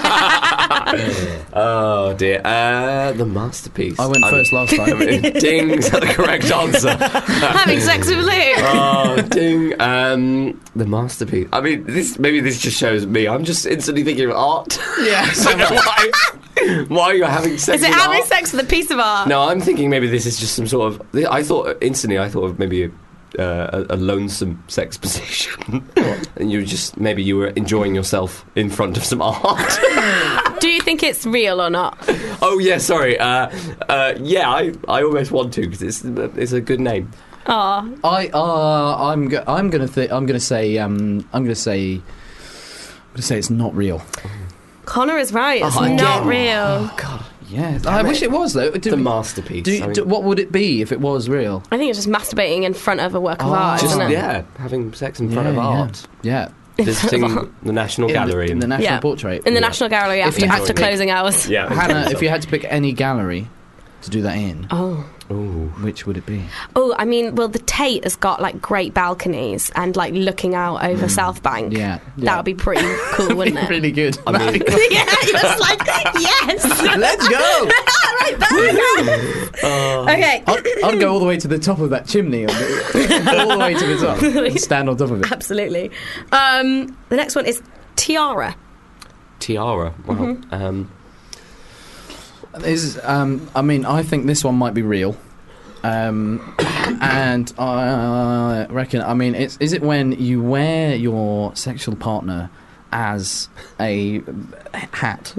it? Oh dear. Uh, the masterpiece. I went I'm- first last time. Ding. Is that the correct answer? Having sex with Luke. Oh, ding. Um, the masterpiece. I mean, this maybe this just shows me. I'm just instantly thinking of art. Yeah, So why, why you're having sex Is it with having art? sex with a piece of art? No, I'm thinking maybe this is just some sort of... I thought, instantly, I thought of maybe a, uh, a, a lonesome sex position. And you were just... Maybe you were enjoying yourself in front of some art. Do you think it's real or not? Oh, yeah, sorry. Uh, uh, yeah, I, I almost want to, because it's, it's a good name. Aw. I uh, I'm go- I'm gonna th- I'm gonna say um, I'm gonna say I'm gonna say it's not real. Connor is right. It's Oh, not again. real. Oh, God. Yeah, I wish it was though. Do, The masterpiece. do, I mean, do, what would it be if it was real? I think it's just masturbating in front of a work of Oh, art, just, isn't it? yeah, having sex in front Yeah, of yeah. art. Yeah, Visiting the National in Gallery. the, in and- the National Yeah. Portrait. In the Yeah. National Gallery If after, you had after to pick- closing hours. yeah, Hannah, if you had to pick any gallery to do that in, Oh. Ooh. which would it be? Oh, I mean, well, the Tate has got like great balconies and like looking out over South Bank. Yeah, yeah. That would be pretty cool, wouldn't it? Really good. I mean, Yeah, you're just like, yes! Let's go. Right there. Okay. I'd, I'd go all the way to the top of that chimney, on the, all the way to the top, and stand on top of it. Absolutely. Um, the next one is tiara. Tiara. Wow. Mm-hmm. Um, Is um, I mean, I think this one might be real, um, and I reckon. I mean, it's is it when you wear your sexual partner as a hat?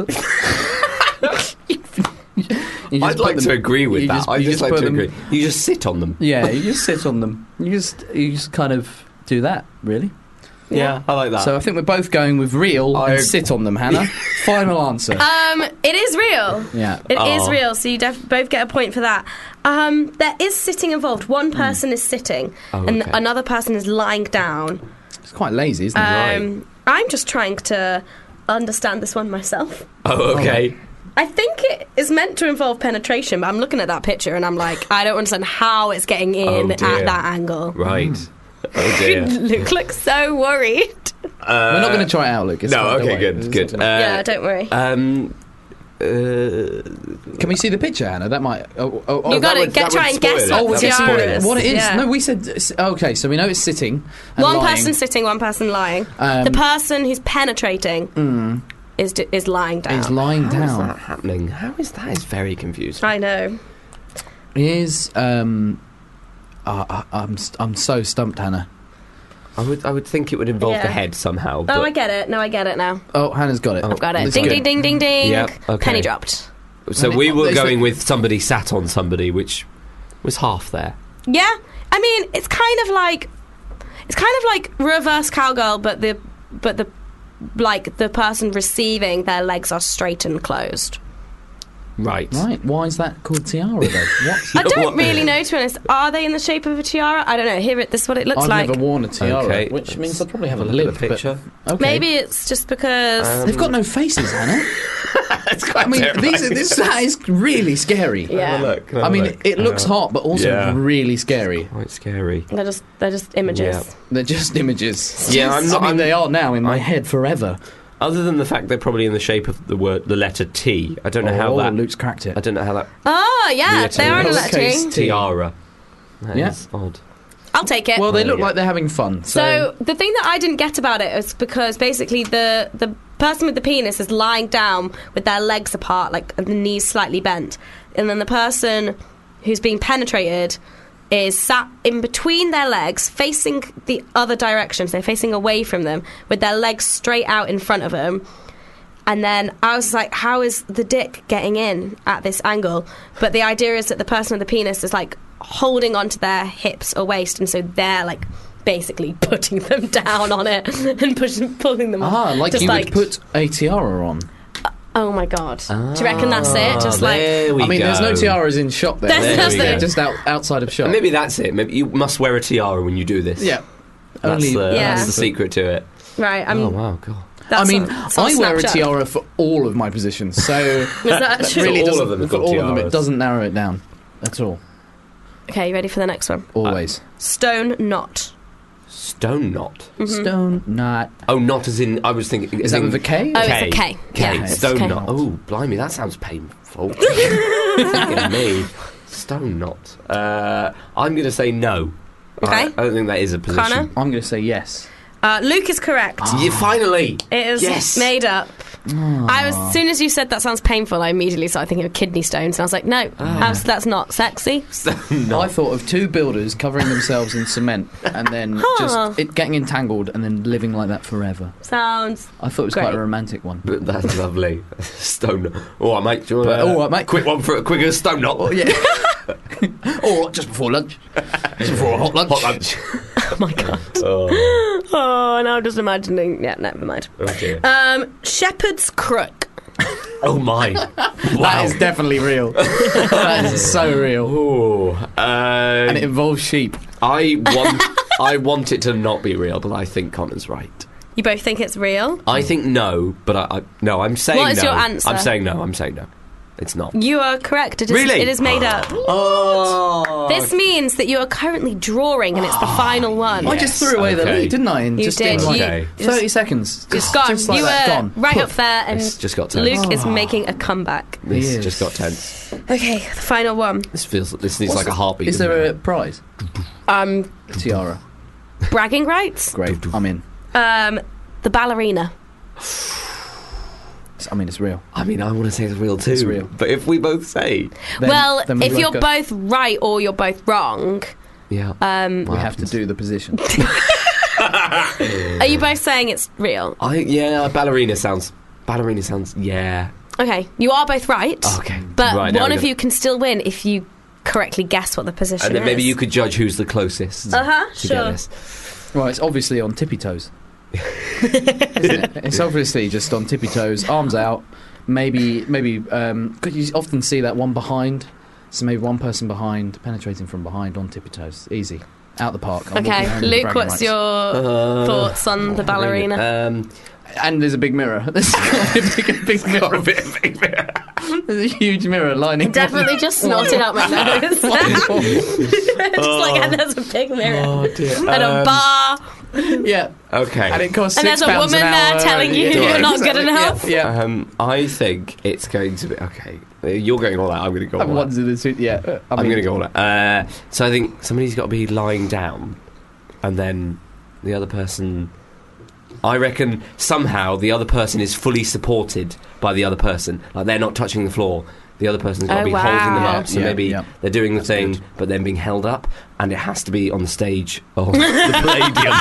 You just I'd put like them- to agree with you that. just- I'd you just like put to them- agree. You just sit on them. Yeah, you just sit on them. You just you just kind of do that, really. Yeah, I like that. So I think we're both going with real I- and sit on them, Hannah. Final answer. Um, it is real. Yeah. It is Oh. real, so you def- both get a point for that. Um, there is sitting involved. One person is sitting, Oh, and okay. another person is lying down. It's quite lazy, isn't it? Um, I'm just trying to understand this one myself. oh, okay. I think it is meant to involve penetration, but I'm looking at that picture and I'm like, I don't understand how it's getting in Oh, at dear. that angle. Right. Oh dear. Luke looks so worried. Uh, We're not going to try it out, Luke. It's No. fine, don't Okay. worry. Good. It's Good. not- Uh, yeah, don't worry. Um. Uh, Can we see the picture, Hannah? That might. Oh, oh, oh, you that got to would- get that would try and guess spoil it. what Oh, we're That guessing would spoil tiara it. is. what it is. Yeah. No, we said. Okay, so we know it's sitting. And One lying. person sitting, one person lying. Um, the person who's penetrating mm, is d- is lying down. is lying how is down. that happening? How is that? Is very confusing. I know. Is um, uh, I- I'm st- I'm so stumped, Hannah. I would. I would think it would involve Yeah. the head somehow. Oh, but I get it. No, I get it now. Oh, Hannah's got it. Oh, I've got it. That's Ding, good. ding, ding, ding, ding. Yep, okay. Penny dropped. So Well, we it- were it's going the- with somebody sat on somebody, which was half there. Yeah, I mean, it's kind of like it's kind of like reverse cowgirl, but the but the like the person receiving, their legs are straight and closed. Right. Right. Why is that called tiara, though? What? I don't What? really know, to be honest. Are they in the shape of a tiara? I don't know. Here, it, this is what it looks I've like. never worn a tiara, Okay. which means I'd probably have a Look at lip. the picture. But, okay. Maybe it's just because... Um, They've got no faces, Hannah. It's quite I mean, terrifying. these are, this that is really scary. yeah. Have a look. Have I a mean, look. it looks Uh, hot, but also yeah. really scary. Quite scary. They're just, they're just images. Yeah. They're just images. Yeah, I'm not. I mean, I'm- they are now in my I- head forever. Other than the fact they're probably in the shape of the word, the letter T. I don't know how oh, that. Luke's cracked it. I don't know how that Oh, yeah, Yeah, they are in a lowercase lettering. T. tiara. That Yeah. is odd. I'll take it. Well, they There look you go. like they're having fun. So, So the thing that I didn't get about it is because basically the the person with the penis is lying down with their legs apart, like and the knees slightly bent, and then the person who's being penetrated is sat in between their legs, facing the other direction. So they're facing away from them with their legs straight out in front of them. And then I was like, how is the dick getting in at this angle? But the idea is that the person with the penis is like holding onto their hips or waist, and so they're like basically putting them down on it and pushing, pulling them ah, like just you like, would put a tiara on. oh my god. Do you reckon that's it? Just like, there we I mean, go. there's no tiaras in shop there. That's- There that's we it. go. Just out, outside of shop. And maybe that's it. Maybe you must wear a tiara when you do this. yeah. That's, Only, the, Yeah. that's the secret to it. right, I'm, oh wow, god. that's I mean, on- that's on I wear a Snapchat. tiara for all of my positions, so Was that that true? really all doesn't, of them have for got all of them, it tiaras. doesn't narrow it down at all. Okay, you ready for the next one? Always. Stone knot. Stone knot. Mm-hmm. Stone knot. Oh, not as in. I was thinking. Is as that in with a K? Oh, K. it's a K. K. Yeah, it's Stone K. knot. Oh, blimey, that sounds painful. Fucking me. Stone knot. Uh, I'm going to say no. Okay. I, I don't think that is a position. Connor? I'm going to say yes. Uh, Luke is correct. You finally. It is Yes. made up. I was, as soon as you said that sounds painful, I immediately started thinking of kidney stones, and I was like, no, that's, that's not sexy. Stone I knot. thought of two builders covering themselves in cement and then Huh. just it getting entangled and then living like that forever. Sounds. I thought it was quite Great. a romantic one. But that's lovely. Stone knot. All right, mate. Do you want But- to, all right, mate. Quick one for a quicker stone knot. Oh, yeah. Or just before lunch. Just before a hot lunch. Hot lunch. Oh my god. oh, Oh, now I'm just imagining. Yeah, never mind. oh dear. Um, Shepherd's Crook. Oh my. That Wow. is definitely real. That is so real. Oh, And it uh, involves sheep. I want. I want it to not be real, but I think Connor's right. You both think it's real? I think no, but I, I no. I'm saying What is no. your answer? I'm saying no. I'm saying no. It's not. You are correct. It is, Really? It is made up. Oh. This means that you are currently drawing, and it's the final one. I just threw away the okay. lead, didn't I? In You just did. in like Okay. You thirty just, seconds. just gone. Just like you that, were gone. right up Poof. there, and It's just got tense. Luke is Oh. making a comeback. This He is. just got tense. Okay, the final one. This feels. This needs What's like a the- heartbeat. Is doesn't there a it? prize? Um, Tiara. bragging rights. Great. I'm in. Um, the ballerina. I mean, it's real. I mean, I want to say it's real too. It's real. But if we both say, Then- well, then we if you're both go- both right or you're both wrong, yeah, um, we have to do the position. are you both saying it's real? I yeah, ballerina sounds. Ballerina sounds. Yeah. Okay, you are both right. Okay. But Right, now one we of go. you can still win if you correctly guess what the position And then is. maybe you could judge who's the closest. Uh huh. to get Sure. this. Well, it's obviously on tippy toes. Isn't it? It's obviously just on tippy toes, arms out. Maybe, maybe. Um, 'cause you often see that one behind. So maybe one person behind, penetrating from behind on tippy toes. Easy, out the park. I'm walking Okay, home with Luke, bragging what's rights. your Uh, thoughts on the ballerina? Um, And there's a big mirror. There's a big, big mirror. There's a huge mirror lining. Definitely just snorted out my nose. Just like, and there's a big mirror. oh dear. And a Um, bar. Yeah, Okay. and it costs And six there's a pounds woman an there hour, telling you yeah, you're not exactly, good enough. Yeah, yeah. Um, I think it's going to be okay. You're going all out. I'm going to go all I'm out. ones in the suit. Yeah, I I'm mean, going to go all out. Uh, so I think somebody's got to be lying down, and then the other person. I reckon somehow the other person is fully supported by the other person. Like they're not touching the floor. the other person's got to Oh, be wow. holding them Yeah, up. So yeah, maybe yeah. they're doing the thing, good. but then being held up, and it has to be on the stage of the Palladium.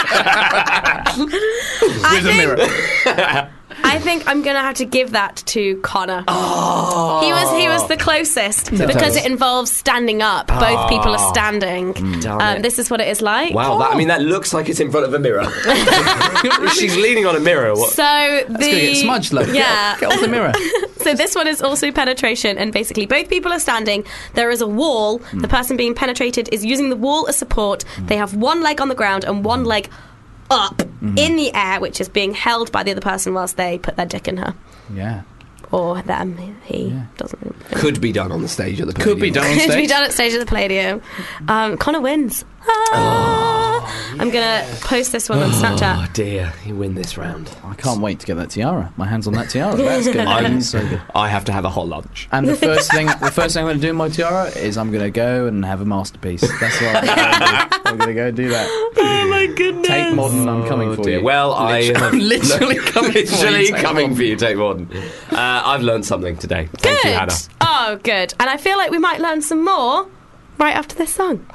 I With a think, mirror. I think I'm going to have to give that to Connor. Oh. He was he was the closest because it involves standing up. Both people are standing. Damn Um, it. this is what it is like. Wow, that, I mean, that looks like it's in front of a mirror. She's leaning on a mirror. What? So the It's going to get smudged, look. Yeah. Get off the mirror. So this one is also penetration, and basically both people are standing. There is a wall. Mm. The person being penetrated is using the wall as support. They have one leg on the ground and one leg up Mm-hmm. in the air, which is being held by the other person whilst they put their dick in her. Yeah. Or them. He Yeah. doesn't. Could be done on the stage at the Could be Palladium. done on Could be stage. done at stage at the Palladium. Um, Connor wins. Ah. I'm going to post this one on Snapchat. Oh dear, you win this round. I can't wait to get that tiara. My hands on that tiara. That's good. I'm so good. I have to have a hot lunch. And the first thing, the first thing I'm going to do in my tiara is I'm going to go and have a masterpiece. That's what I'm going to do. I'm going to go do that. Oh my goodness. Tate Modern, I'm coming Oh, for dear. you. Well, I have literally coming for you, literally Tate coming Modern. for you, Tate Morden. Uh, I've learned something today. Thank Good. you, Hannah. Oh, good. And I feel like we might learn some more right after this song.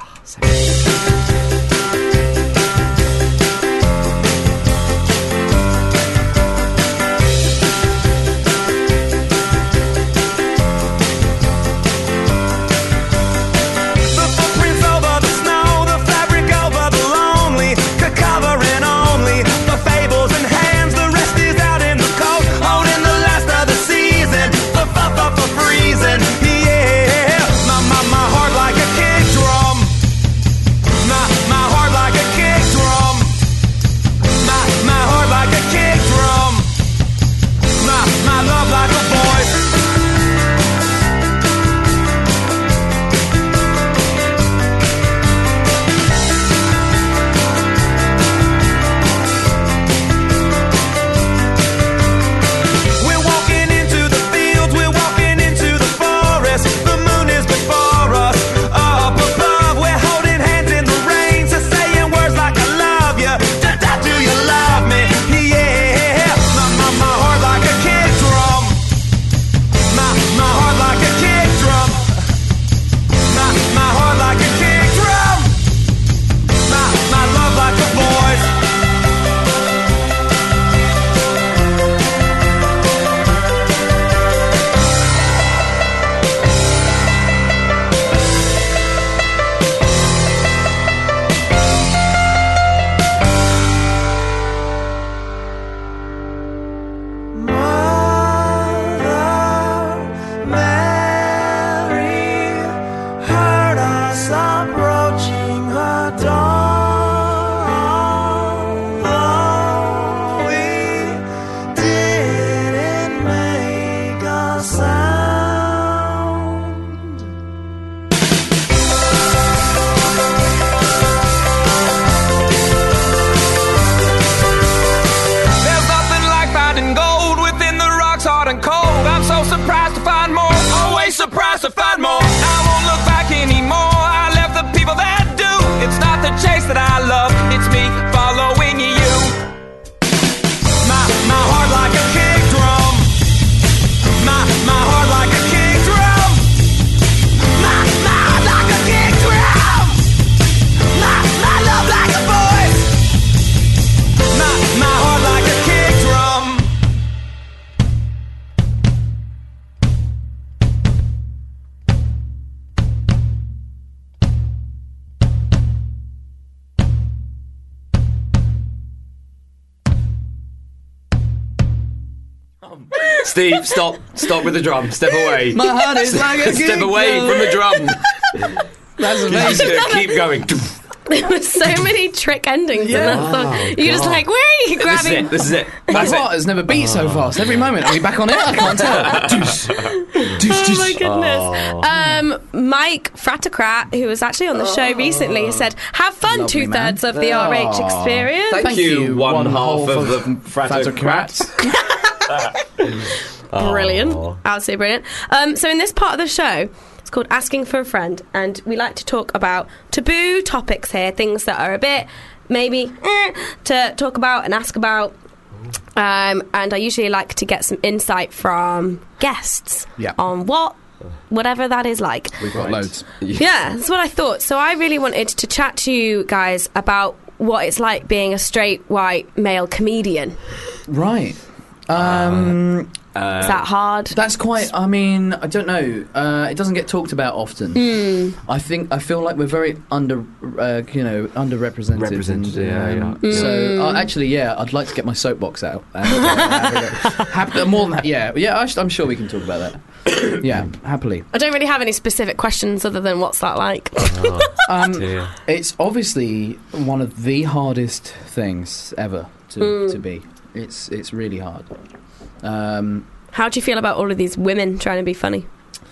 The footprints over the snow, the fabric over the lonely, could cover in only the fables and hands. The rest is out in the cold, holding the last of the season. The fuck up for freezing, yeah. My my my heart like a kick drum. My my heart like a kick drum. My my heart like a kick drum. My my love like a voice. We're walking into the fields, we're walking into the forest. The moon is before us, up above. We're holding hands in the rain, so saying words like I love you. Da, da, do you love me? Yeah. My, my, my heart like a kick drum. My, my heart like a kick drum. My, my heart like a kick drum. My, my love like a voice. Mother Mary heard us approaching her door. We didn't make a sound. There's nothing like finding gold within the rocks hard and cold. I'm so surprised to find more, always surprised to find more. I won't look back anymore, I left the people that do. It's not the chase that I love, it's me following you. My, my heart like a kick drum. My, my heart like a kick drum. My, my heart like a kick drum. My, my love like a voice. My, my heart like a kick drum. Steve, stop. Stop with the drum. Step away. My heart is like a Step kick away drum. from the drum. That's Just amazing. gonna keep going. There were so many trick endings in that song. You're just like, where are you This is grabbing? it. This is it. My That's heart it. has never beat so fast. Every moment. Are we back on it? I can't tell. Deuce. Deuce, Oh my deuce. goodness. Um, Mike Fratocrat, who was actually on the show recently, has said, have fun Lovely two thirds man. of the R H Aw. experience. Thank, you, one, half of the Fratocrats. Brilliant. Absolutely brilliant. Um, so in this part of the show, it's called Asking for a Friend, and we like to talk about taboo topics here, things that are a bit maybe eh, to talk about and ask about. Um, and I usually like to get some insight from guests Yeah. on what whatever that is like. We've got loads. Yeah, that's what I thought. So I really wanted to chat to you guys about what it's like being a straight white male comedian. Right. Um, Uh, Is that hard? that's quite. I mean, I don't know. Uh, it doesn't get talked about often. Mm. I think I feel like we're very under, uh, you know, underrepresented. Represented, and, yeah, um, yeah. So Mm. uh, actually, yeah, I'd like to get my soapbox out. And, uh, hap- more than that, yeah, yeah. I sh- I'm sure we can talk about that. Yeah, happily. I don't really have any specific questions other than what's that like? oh, Um, dear. It's obviously one of the hardest things ever to, Mm. to be. It's it's really hard. Um, How do you feel about all of these women trying to be funny?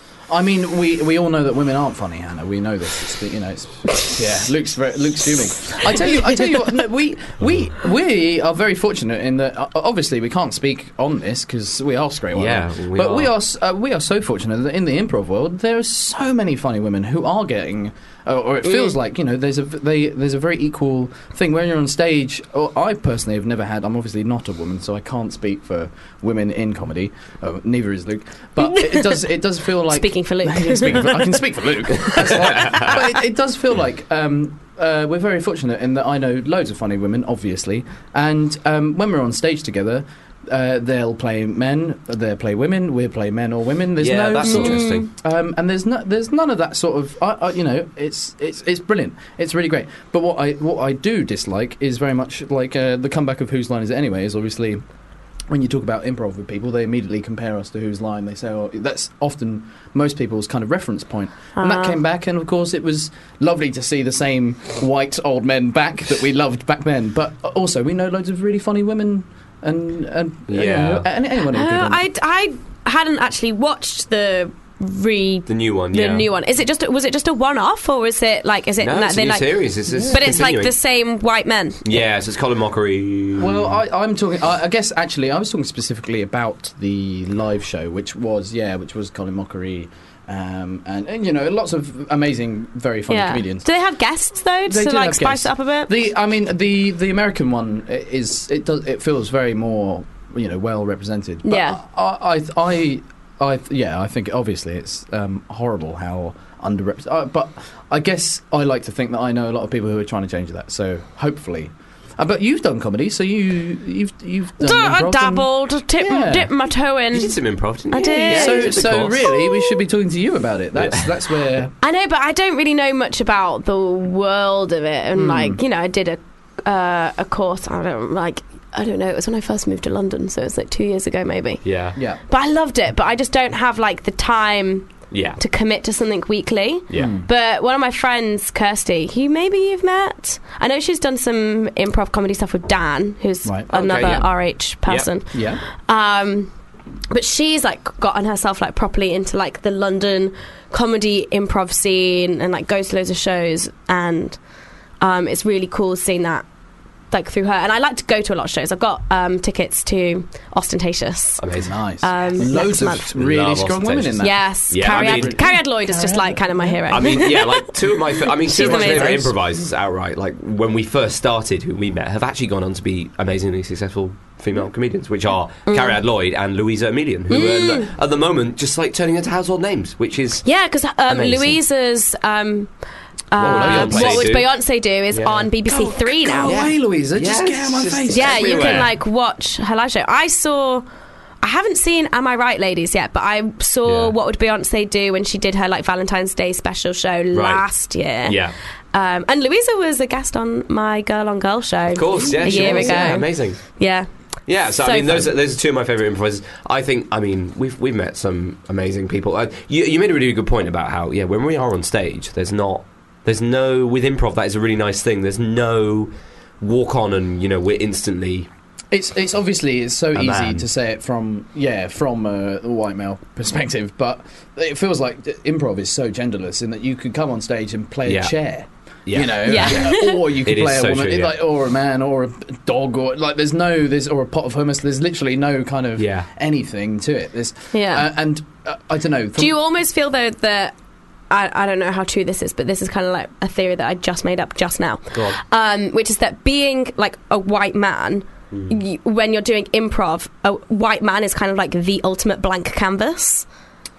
I mean, we, we all know that women aren't funny, Hannah. We know this. It's, the- you know, it's, yeah. Luke's very, Luke's fuming. I tell you, I tell you what. No, we we we are very fortunate in that. Uh, obviously, we can't speak on this because we are straight white Yeah, men. we but are. we are s- uh, we are so fortunate that in the improv world there are so many funny women who are getting. Uh, or it feels like, you know, there's a v- they, there's a very equal thing when you're on stage. Or I personally have never had. I'm obviously not a woman, so I can't speak for women in comedy. Uh, neither is Luke. But it, it does it does feel like Speaking for Luke. Yeah, speaking for, I can speak for Luke. That's fine. But it, it does feel like um, uh, we're very fortunate in that I know loads of funny women, obviously, and um, when we're on stage together. Uh, they'll play men, they'll play women, we'll play men or women. There's Yeah, no that's sort of- interesting. um, and there's no, there's none of that sort of, I, I, you know, it's it's it's brilliant. It's really great. But what I what I do dislike is very much like uh, the comeback of Whose Line Is It Anyway? Is obviously when you talk about improv with people, they immediately compare us to Whose Line. They say, oh, that's often most people's kind of reference point. And that Ah. came back, and of course it was lovely to see the same white old men back that we loved back then. But also we know loads of really funny women. And, and you Yeah. know, and anyone who could. Uh, I, I hadn't actually watched the re The new one, the yeah. new one. Is it just was it just a one off or is it like is it No, na- it's a they new like series. It's, it's but it's like continuing. the same white men. Yeah, so it's Colin Mockery. Well, I, I'm talking. I, I guess actually, I was talking specifically about the live show, which was yeah, which was Colin Mockery, um, and, and you know, lots of amazing, very funny Yeah. comedians. Do they have guests though They to do like have spice guests. it up a bit? The I mean the the American one is it does it feels very more you know well represented. But Yeah. I I, I I yeah I think obviously it's um, horrible how underrepresented. Uh, but I guess I like to think that I know a lot of people who are trying to change that. So hopefully. Uh, but you've done comedy, so you you've you've done D- I improv and- dabbled, tip, Yeah. dip my toe in. You did some improv, didn't you? I did. Yeah, So, you did the so course. really, we should be talking to you about it. That's Yeah. that's where. I know, but I don't really know much about the world of it. And Hmm. like, you know, I did a uh, a course. I don't like. I don't know. It was when I first moved to London, so it was like two years ago, maybe. Yeah. Yeah. But I loved it. But I just don't have like the time Yeah. to commit to something weekly. Yeah. Mm. But one of my friends, Kirsty, who maybe you've met, I know she's done some improv comedy stuff with Dan, who's Right. another Okay, yeah. R H person. Yeah. Um, but she's like gotten herself like properly into like the London comedy improv scene and like goes to loads of shows, and um, it's really cool seeing that like through her. And I like to go to a lot of shows. I've got um, tickets to Ostentatious. Amazing. Nice. Um, Loads next of month. really Love strong women in Ostentatious. that. Yes, Yeah, Carrie, I Ad- mean- Carrie Ad Lloyd is just like kind of my hero. I mean, yeah, like two of my, fa- I mean, two She's of my favourite amazing. improvisers outright, like when we first started, who we met, have actually gone on to be amazingly successful female comedians, which are Mm. Carrie Ad Lloyd and Louisa Emelian, who are at- at the moment just like turning into household names, which is Yeah, because um, Amazing. Louisa's um, What uh, Would Beyonce What Would Do? Beyonce Do is Yeah. on B B C Three now. Go away, Louisa. Just Yes, get out of my just- face. Yeah, you can everywhere. like watch her live show. I saw. I haven't seen Am I Right, Ladies yet, but I saw Yeah. What Would Beyonce Do when she did her like Valentine's Day special show last year. yeah, Um, and Louisa was a guest on my Girl on Girl show of course, yeah, a she year was, ago. yeah, amazing. Yeah. Yeah, so, So I mean, those fun. are, those are two of my favourite improvisers. I think, I mean, we've we've met some amazing people. Uh, you, you made a really good point about how, yeah, when we are on stage, there's not, there's no, with improv, that is a really nice thing. There's no walk on and, you know, we're instantly. It's it's obviously it's so A easy man. to say it from yeah from a white male perspective, but it feels like improv is so genderless in that you could come on stage and play Yeah. a chair. Yeah. You know, Yeah. or you could It is play a so woman, true, yeah. like, or a man, or a dog, or like there's no, there's or a pot of hummus. There's literally no kind of Yeah. anything to it. There's Yeah. uh, and uh, I don't know. Do you almost feel though that I, I don't know how true this is, but this is kind of like a theory that I just made up just now, Go on. um, which is that being like a white man, Mm. y when you're doing improv, a white man is kind of like the ultimate blank canvas.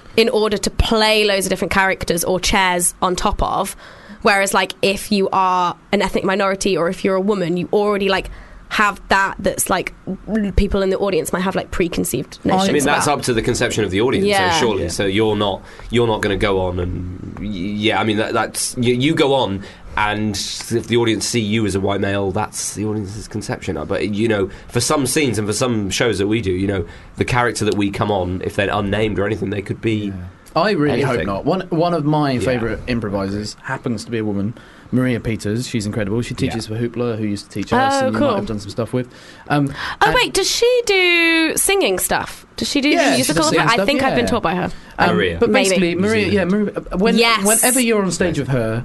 in order to play loads of different characters or chairs on top of. Whereas, like, if you are an ethnic minority or if you're a woman, you already, like, have that that's, like, people in the audience might have, like, preconceived notions I mean, that's about. up to the conception of the audience, Yeah. so surely. Yeah. So you're not you're not going to go on and... y- Yeah, I mean, that, that's... You, you go on, and if the audience see you as a white male, that's the audience's conception. But, you know, for some scenes and for some shows that we do, you know, the character that we come on, if they're unnamed or anything, they could be... I really hope Anything. not. One one of my Yeah. favourite improvisers happens to be a woman, Maria Peters. She's incredible. She teaches for Hoopla, who used to teach us, Oh, and you cool. might have done some stuff with. Um, Oh, and- wait, does she do singing stuff? Does she do Yeah, she musical? does singing I stuff, think I've been yeah. taught by her. Um, Maria. But Maybe. basically, Maria, yeah, Maria, uh, when, Yes. whenever you're on stage with her,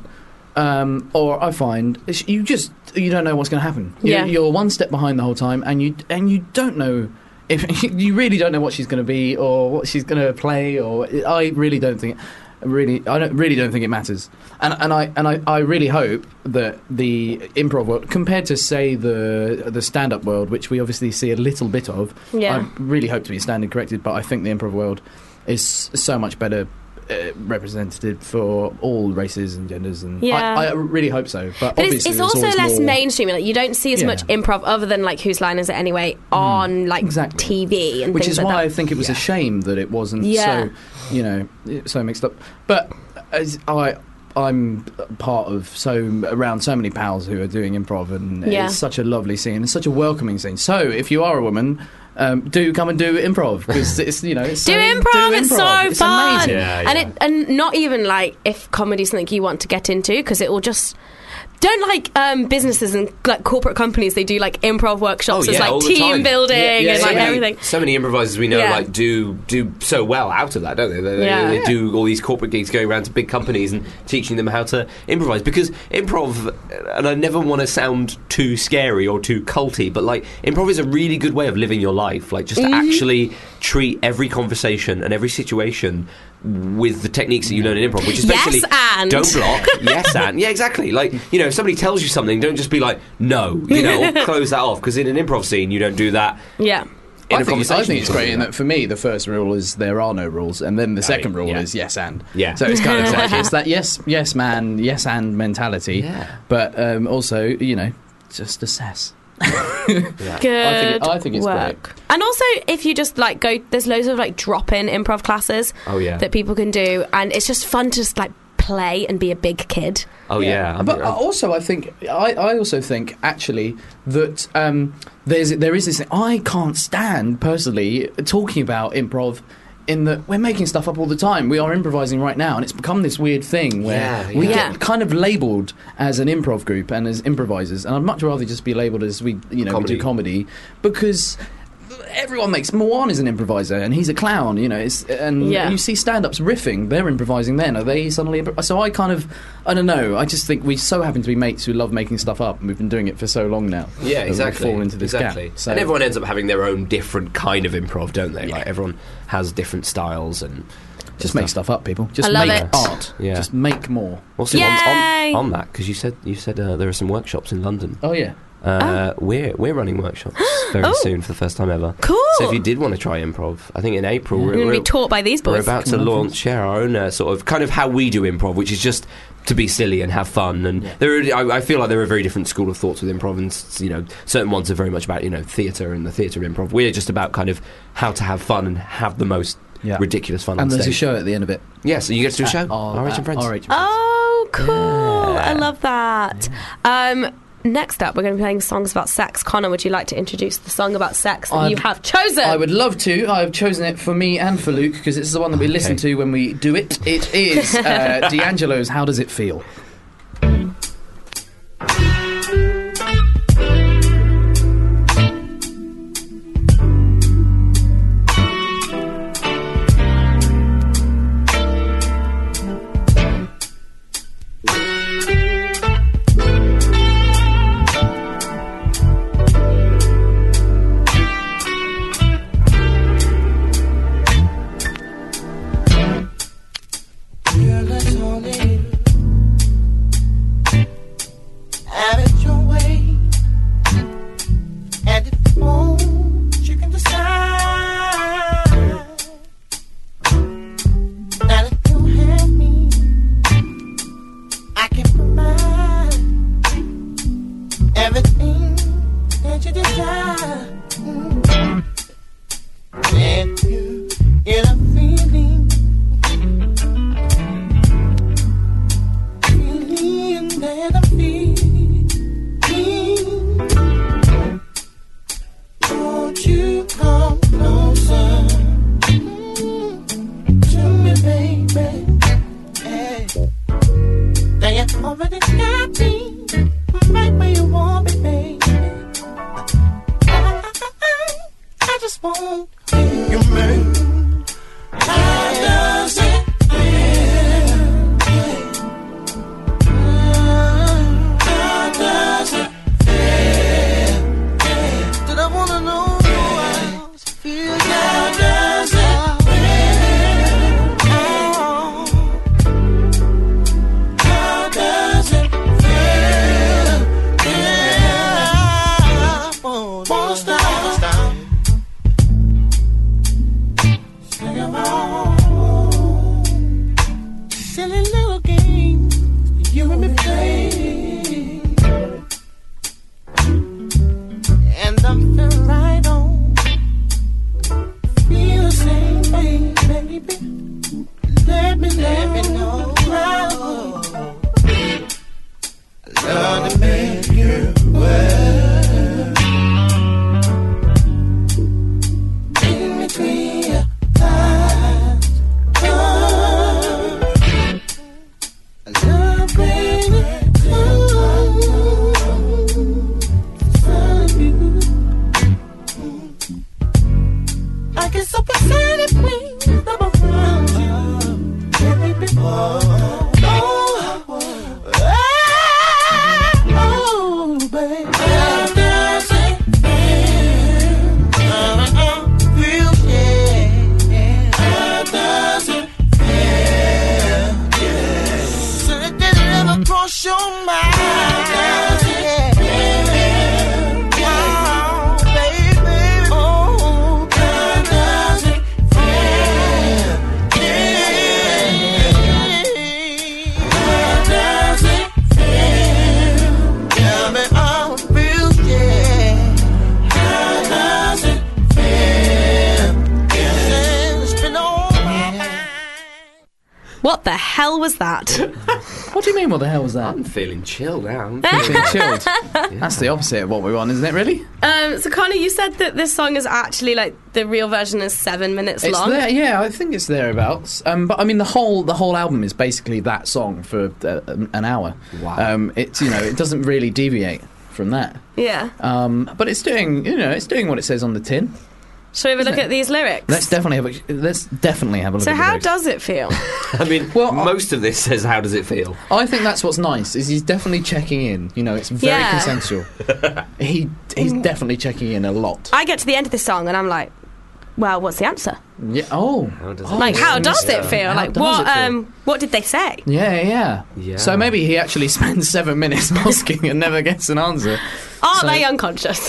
um, or I find it's- you just you don't know what's going to happen. You, Yeah. You're one step behind the whole time, and you and you don't know if you really don't know what she's going to be or what she's going to play. Or I really don't think. Really, I don't really don't think it matters, and and I and I, I really hope that the improv world, compared to say the the stand up world, which we obviously see a little bit of, Yeah. I really hope to be standing corrected, but I think the improv world is so much better uh, representative for all races and genders, and Yeah. I, I really hope so. But, But it's, obviously, it's there's also always less more- mainstream. Like, you don't see as Yeah. much improv other than like Whose Line Is It Anyway on like Exactly. T V and which things is like why that. I think it was a shame that it wasn't Yeah. so, you know, so mixed up. But as I, I'm part of so around so many pals who are doing improv, and Yeah. it's such a lovely scene. It's such a welcoming scene. So if you are a woman, um, do come and do improv because it's you know it's do so, improv, do it's so improv. It's fun. amazing. Yeah, And yeah. it and not even like if comedy's something you want to get into, because it will just don't like um, businesses and like corporate companies. They do like improv workshops Oh, as yeah, all like the team time. building Yeah, yeah, and so like many- everything. So many improvisers we know Yeah. like do do so well out of that, don't they? They, they- Yeah. they Yeah. do all these corporate gigs, going around to big companies and teaching them how to improvise. Because improv, and I never want to sound too scary or too culty, but like improv is a really good way of living your life. Like just to Mm-hmm. actually treat every conversation and every situation with the techniques that you learn in improv, which is Yes, basically and. don't block, yes and yeah, exactly. Like you know, if somebody tells you something, don't just be like no, you know, or close that off. Because in an improv scene, you don't do that. Yeah. In I a think, it's- conversation, I think it's you great do in that for me the first rule is there are no rules, and then the second rule yeah. is yes and. Yeah. So it's kind of like it's that yes yes man yes and mentality. Yeah. But um, also you know just assess. Good I think- I think it's work. great. And also, if you just like go, there's loads of like drop-in improv classes Oh, yeah. that people can do, and it's just fun to just like play and be a big kid. Oh yeah, I'm- but I'm- also I think I, I also think actually that um, there's there is this thing, I can't stand personally talking about improv. In that we're making stuff up all the time. We are improvising right now, and it's become this weird thing where Yeah, we yeah. get kind of labelled as an improv group and as improvisers. And I'd much rather just be labelled as we, you know, Comedy. we do comedy because everyone makes. Moan is an improviser, and he's a clown. You know, it's, and Yeah. you see stand-ups riffing. They're improvising. Then are they suddenly? Impro- so I kind of, I don't know. I just think we so happen to be mates who love making stuff up, and we've been doing it for so long now. Yeah, that we exactly. Fall into this exactly. gap. So And everyone ends up having their own different kind of improv, don't they? Like everyone has different styles and just make stuff up, people. Just I love make it. art. Yeah. Just make more. Also, on, Yay! on, on that, because you said you said uh, there are some workshops in London. Oh yeah. Uh, We're we're running workshops very Oh. soon for the first time ever. Cool. So if you did want to try improv, I think in April You're we're, going to we're, be taught by these we're boys. about to launch yeah, our own uh, sort of kind of how we do improv, which is just to be silly and have fun. And there, are, I, I feel like there are very different school of thoughts with improv, and s- you know, certain ones are very much about you know theatre and the theatre of improv. We're just about kind of how to have fun and have the most Yeah. ridiculous fun And on there's a stage. show at the end of it. Yeah, so you get to do a show. At R- R H at and Friends. R H and Friends. Oh, cool. Yeah. I love that. Um, next up, we're going to be playing songs about sex. Connor, would you like to introduce the song about sex that I'd- you have chosen? I would love to. I've chosen it for me and for Luke because it's the one that we listen to when we do it. It is uh, D'Angelo's "How Does It Feel." Girl, I told you already got me right where you want me, baby. I, I, I just want you, man. How does it feel? How does it feel? Did I wanna know how it feels? How does it silly little game you and me play, and I'm feeling right on. Feel the same way, baby. Let me let me know. I love to make you well. In between your thighs. I love baby I get so excited when I'm around you, baby. Oh, oh, oh, oh, baby. How does it feel? Uh, feel, yeah. How does it feel? Yeah. So it didn't ever cross your mind. How does it feel? Oh, baby. Oh, how does it feel? Yeah. How does it feel? Tell me how it feels, yeah. How does it feel? Yeah. It's been on my mind. What the hell was that? What do you mean, what the hell was that? I'm feeling chill now. I'm Feeling chilled. That's the opposite of what we want, isn't it, really? Um, so, Connor, you said that this song is actually, like, the real version is seven minutes It's long. there, yeah, I think it's thereabouts. Um, but I mean, the whole the whole album is basically that song for uh, an hour. Wow. Um, it's you know, it doesn't really deviate from that. Yeah. Um, but it's doing you know, it's doing what it says on the tin. Shall we have a look Isn't it? at these lyrics? Let's definitely have a let's definitely have a look. so, at the how lyrics. does it feel? I mean, Well, I- most of this says, how does it feel? I think that's what's nice is he's definitely checking in. You know, it's very Yeah. consensual. he he's definitely checking in a lot. I get to the end of this song and I'm like, well, what's the answer? Yeah. Oh. How does Oh, it Like, how feel? does Yeah. it feel? How like, does what? it feel? Um, what did they say? Yeah, yeah, Yeah. So maybe he actually spends seven minutes asking and never gets an answer. Are So- they unconscious?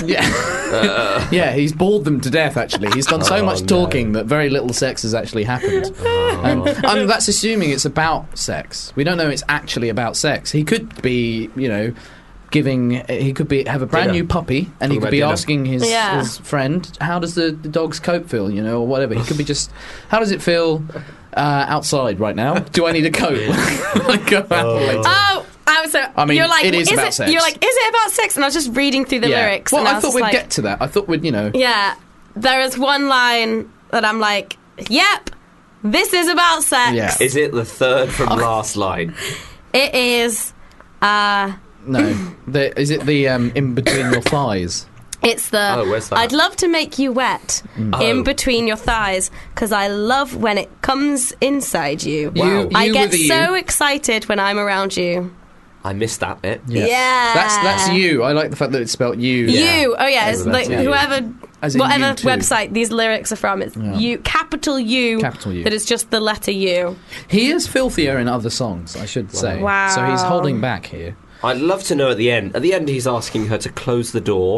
Yeah, yeah. He's bored them to death. Actually, he's done so Oh, much no. talking that very little sex has actually happened. Um, and that's assuming it's about sex. We don't know it's actually about sex. He could be, you know, giving. He could be have a brand Dinner. new puppy, and he Talking could be about dinner. asking his, Yeah. his friend, "How does the, the dog's coat feel?" You know, or whatever. He could be just, "How does it feel uh, outside right now? Do I need a coat?" I go out later. Oh, I was so. I mean, you're like, it is about it, sex. You're like, is it about sex? And I was just reading through the Yeah. lyrics. Well, and I, I was thought just we'd like, get to that. I thought we'd, you know. Yeah, there is one line that I'm like, yep, this is about sex. Yeah. Is it the third from last line? It is. Uh, No, the, is it the um, in between your thighs? It's the. Oh, where's that? I'd love to make you wet Mm. in Oh. between your thighs because I love when it comes inside you. You- I you get with a so you. excited when I'm around you. I missed that bit. Yeah. That's that's you. I like the fact that it's spelt you. Yeah. You. Oh yeah, it's Yeah, like that's you. whoever, As in whatever you too. website these lyrics are from. It's Yeah. you, capital U. Capital U. That is just the letter U. He is filthier in other songs, I should say. Wow. So he's holding back here. I'd love to know at the end. At the end, he's asking her to close the door.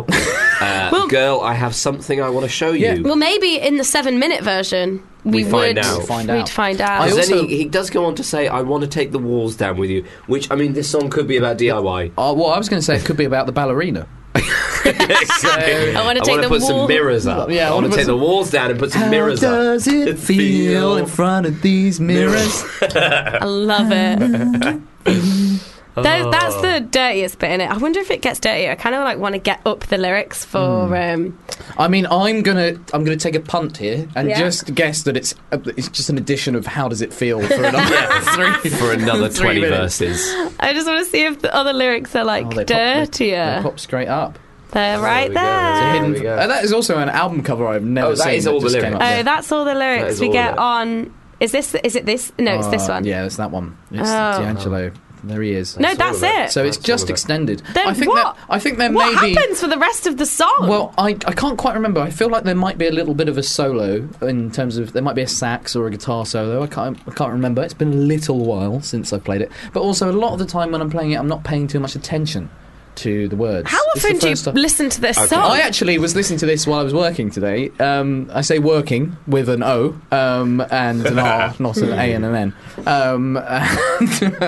Uh, girl, I have something I want to show Yeah. you. Well, maybe in the seven-minute version we, We find would out. Find we'd out. find out. I Because then also- he, he does go on to say, I want to take the walls down with you. Which, I mean, this song could be about D I Y. Uh, well, I was going to say it could be about the ballerina. I want to take the put wall. some mirrors up. Yeah, I I want wanna to put take some- the walls down and put some mirrors up. it feel in front of these mirrors? I love it. Tho- that's the dirtiest bit in it. I wonder if it gets dirtier. I kind of like want to get up the lyrics for. Um, I mean, I'm gonna I'm gonna take a punt here and Yeah. just guess that it's uh, it's just an addition of "How Does It Feel" for another three For another three twenty minutes. Um, verses. I just want to see if the other lyrics are like Oh, they pop- they- dirtier. They pop straight up. They're right we go. there. There Hidden- we go. uh, that is also an album cover I've never Oh, that seen. is all the just came lyrics. up. Oh, Yeah. that's all the That lyrics is we all get of it. on. Is this? Is it this? No, it's this Uh, one. Yeah, it's that one. It's Oh. D'Angelo. There he is. No, all that's of it. it. So it's That's just all of it. extended. Then I think what? That, I think there What may be. happens for the rest of the song? Well, I, I can't quite remember. I feel like there might be a little bit of a solo in terms of there might be a sax or a guitar solo. I can't I can't remember. It's been a little while since I've played it. But also a lot of the time when I'm playing it, I'm not paying too much attention to the words. how It's the often do you first time- listen to this Okay. song? I actually was listening to this while I was working today. Um, I say working with an O um, and an R, not an A and an N. Um, and,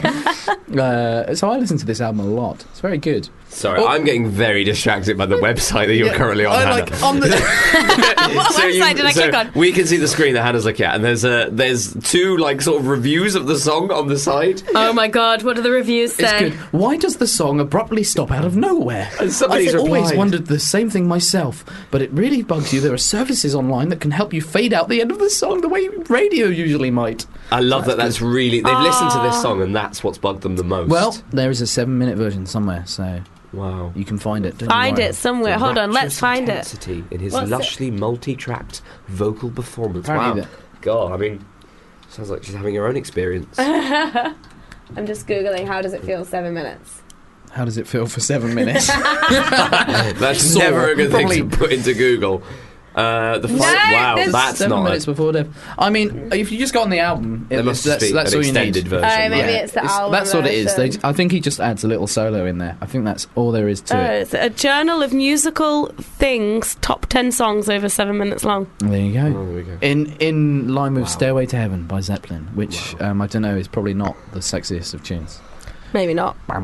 um, uh, so I listen to this album a lot. It's very good. Sorry, Oh. I'm getting very distracted by the website that you're Yeah, currently on, I Hannah. like on the. What So website did I so click on? We can see the screen that Hannah's looking at, and there's a there's two like sort of reviews of the song on the side. Oh my god, what do the reviews It's say? good. Why does the song abruptly stop out of nowhere? And somebody's I've always replied. wondered the same thing myself, but it really bugs you. There are services online that can help you fade out the end of the song the way radio usually might. I love that. That's really they've listened to this Ah. song, and that's what's bugged them the most. Well, there is a seven-minute version somewhere, so wow. you can find it. Don't you Find worry. it somewhere. Hold on, let's Rapturous find it. intensity in his What's it? lushly multi-tracked vocal performance. Apparently wow. God, I mean, sounds like she's having her own experience. I'm just googling. How does it feel? Seven minutes. How does it feel for seven minutes? That's Saw, never a good probably- thing to put into Google. Uh, the fi- No, wow, there's- that's seven not. minutes A, before death. I mean, if you just go on the album, it, there must that's, be that's an all you need. extended version. Oh, maybe right? it's the album That's what it is. They, version. I think he just adds a little solo in there. I think that's all there is to Oh, it. it's a journal of musical things, top ten songs over seven minutes long. There you go. Oh, there we go. In in line with Wow. "Stairway to Heaven" by Zeppelin, which um, I don't know is probably not the sexiest of tunes. Maybe not. Wow.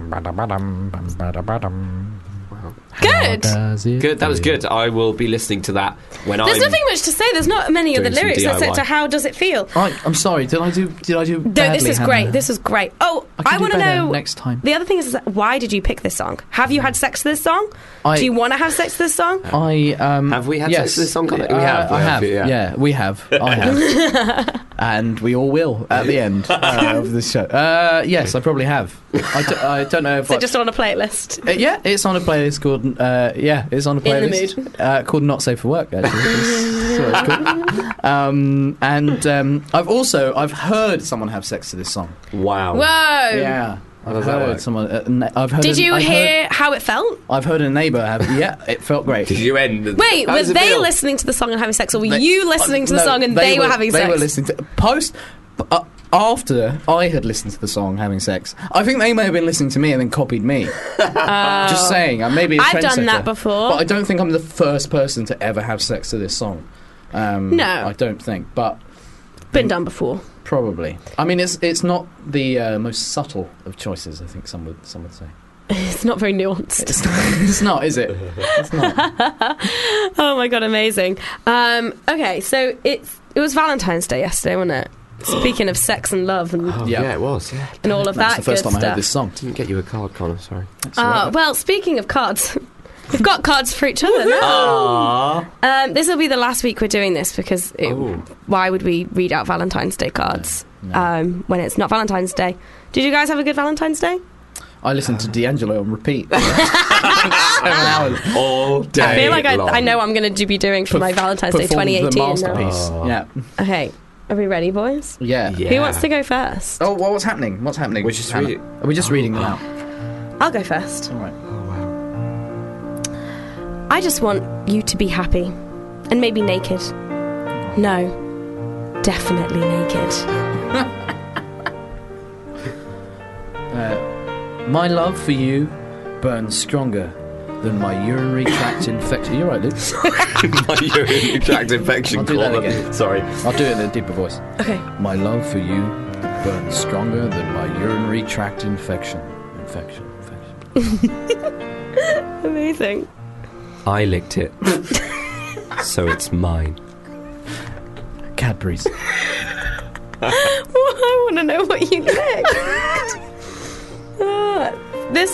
Good. Good, that was good. I will be listening to that when There's I'm. nothing much to say. There's not many other doing some lyrics D I Y. except to how does it feel. Right, I'm sorry. Did I do? Did I do? No, badly, this is Hannah? great. This is great. Oh, I, can I do want to better know. next time. The other thing is, is that why did you pick this song? Have you had sex to this song? I, Do you want to have sex to this song? I um, Have we had yes. sex to this song, Connor? We Uh, have, we I have, have. yeah. Yeah. we have. I have. And we all will at the end uh, of the show. Uh, yes, I probably have. I, d- I don't know if So I, just on a playlist. Uh, yeah, it's on a playlist called. Uh, yeah, it's on a In the playlist uh, called "Not Safe for Work." Actually, That's what it's called. Um, and um, I've also I've heard someone have sex to this song. Wow. Whoa! Yeah, How I've does that heard work? someone. Uh, na- I've heard. Did a- you I've hear Heard, how it felt? I've heard a neighbour have. Yeah, it felt great. Did you end? the- Wait, How were does it they feel? listening to the song and having sex, or were They- you listening to the No, song and they, were, were having they sex? were listening to post. Uh, after I had listened to the song having sex, I think they may have been listening to me and then copied me. Just saying, I maybe a I've done trendsetter. that before. But I don't think I'm the first person to ever have sex to this song. Um, No. I don't think, but Been done before. probably. I mean, it's it's not the uh, most subtle of choices. I think some would some would say. It's not very nuanced. It's not, it's not is it? It's not. Oh my god, amazing. Um, okay, so it's it was Valentine's Day yesterday, wasn't it? Speaking of sex and love and, Oh, Yeah. yeah. it was. Yeah. and all of That's that the first good time I stuff. heard this song. Didn't get you a card, Connor. Sorry. That's all Oh, right. well, speaking of cards, we've got cards for each other now. Ah. Um, this will be the last week we're doing this because it, Oh. why would we read out Valentine's Day cards No. um, when it's not Valentine's Day? Did you guys have a good Valentine's Day? I listened to D'Angelo on repeat. Seven hours. All day. I feel like I, long. I know I'm going to be doing for my Valentine's Day Performed twenty eighteen. the now. masterpiece. Oh. Yeah, Okay, are we ready, boys? yeah. Yeah. Who wants to go first? Oh, well, what's happening? What's happening? We're just Hannah? reading- Are we just reading them out? I'll go first. All right. I just want you to be happy. And maybe naked. No. Definitely naked. Uh, my love for you burns stronger than my urinary tract infection. You're right, Luke. My urinary tract infection. I'll do that Connor. again. Sorry. I'll do it in a deeper voice. Okay. My love for you burns stronger than my urinary tract infection. Infection. Infection. Amazing. I licked it, so it's mine. Cadbury's. I want to know what you licked. Uh,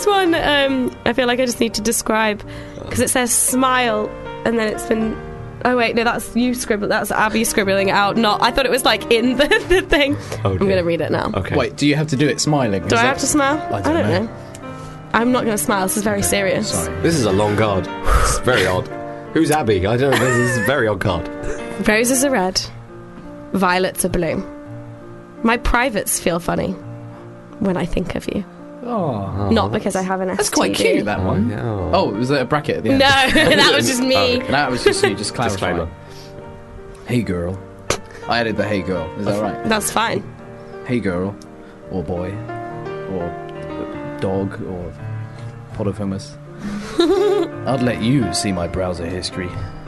this one, um, I feel like I just need to describe because it says smile, and then it's been. Oh wait, no, that's you scribble. That's Abby scribbling it out. Not. I thought it was like in the, the thing. Oh, I'm dear. going to read it now. Okay. Wait, do you have to do it smiling? Do Is I that- have to smile? I don't know. know. I'm not going to smile. This is very serious. Sorry. This is a long card. It's very odd. Who's Abby? I don't know. This is a very odd card. Roses are red, violets are blue. My privates feel funny when I think of you. Oh, Not because I have an S T D. that's quite cute. That one. Yeah. Oh, was there a bracket at the end? No, that was just me. Oh, That was just you, just clarifying. Disclaimer. Hey girl. I added the hey girl. Is that right? That's fine. Hey girl, or boy, or dog, or pot of hummus. I'd let you see my browser history.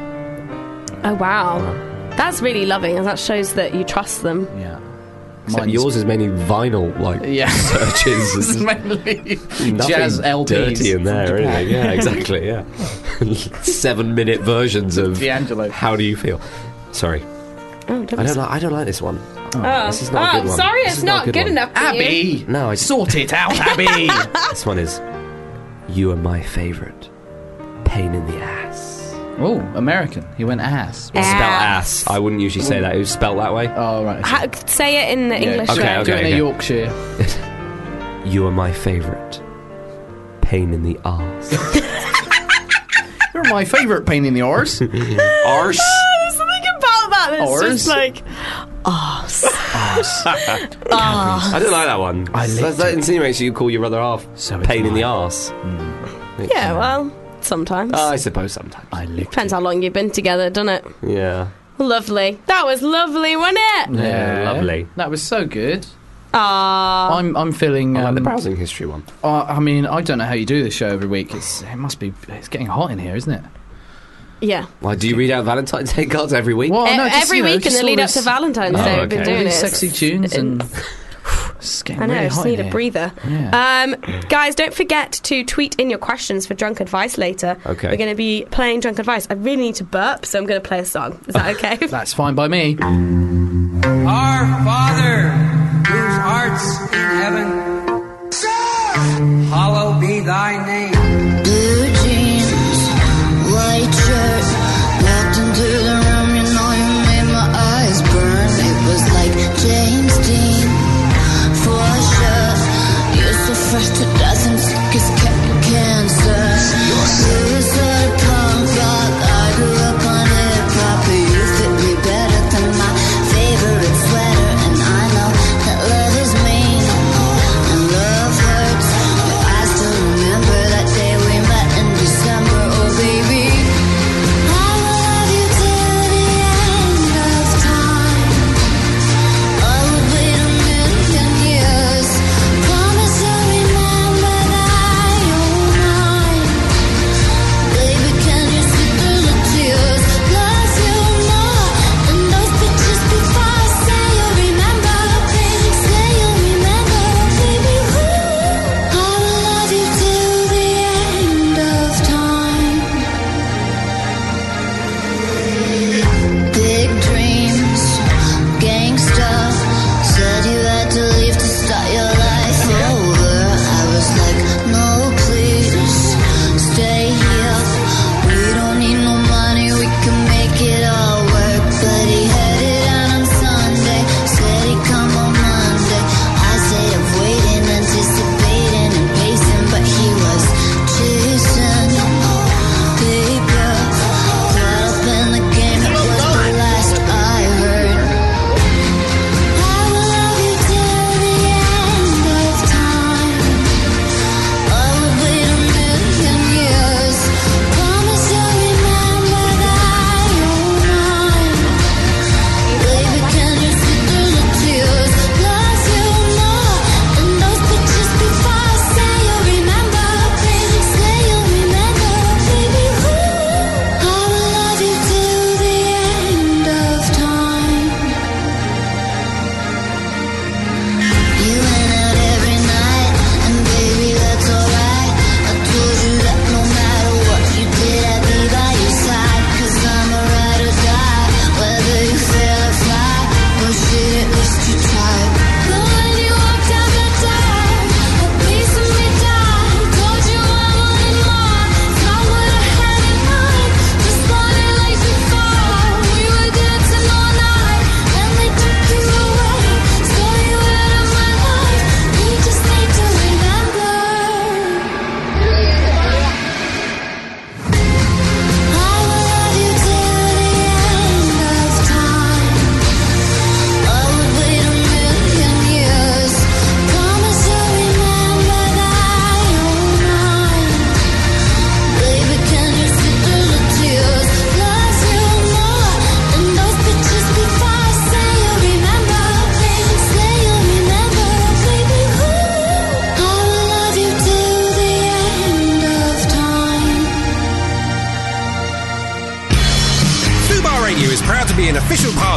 Oh wow, that's really loving, and that shows that you trust them. Yeah. Except yours is mainly vinyl, like Yeah. searches. It's and mainly nothing jazz L Ps. dirty in there, from isn't Japan. it? Yeah, exactly. Yeah. Seven minute versions of D'Angelo. How do you feel? Sorry, Oh, don't I be don't like. I don't like this one. Oh, This is not a oh good one. sorry, This it's is not a not good good, one. enough. For you. Abby! No, I Sort it out, Abby! This one is. You are my favorite. Pain in the ass. Oh, American. He went ass. Ass. Spell ass. I wouldn't usually say that. It was spelled that way. Oh, right. Ha- say it in the Yeah. English Okay, way. okay. Do it in a Yorkshire. You are my favorite. Pain in the arse. You're my favourite pain in the arse. Arse. There's something about that that's Arse? just like arse. I don't like that one. I that, licked that it. insinuates you call your brother half So it's pain in the mine. arse. Yeah, well, sometimes. Oh, I suppose sometimes. I licked Depends how long you've been together, doesn't it? Yeah. Lovely. That was lovely, wasn't it? Yeah, lovely. That was so good. Aww. I'm I'm feeling. I like Um, the browsing history one. uh, I mean, I don't know how you do this show every week. It's it must be. It's getting hot in here, isn't it? Yeah. Why do you read out Valentine's Day cards every week? Well, E- no, just, Every you know, week in just the all lead up this- to Valentine's Oh, Day, we've been okay. doing all these it. sexy tunes and. It's getting I know, really I just hot need in a here. breather. Yeah. Um, guys, don't forget to tweet in your questions for Drunk Advice later. Okay. We're going to be playing Drunk Advice. I really need to burp, so I'm going to play a song. Is that okay? That's fine by me. Our Father, whose art's in heaven, hallowed be thy name. Blue jeans, white shirt, walked into the room, you know you made my eyes burn. It was like James Dean, for sure. You're so fresh to death and sick as ca- cancer. You said punk rock, I grew up on hip hop, but you fit me better than my favorite sweater. And I know that love is mean and love hurts, but I still remember that day we met in December. Oh baby, I will love you till the end of time. I would wait a million years. Promise you'll remember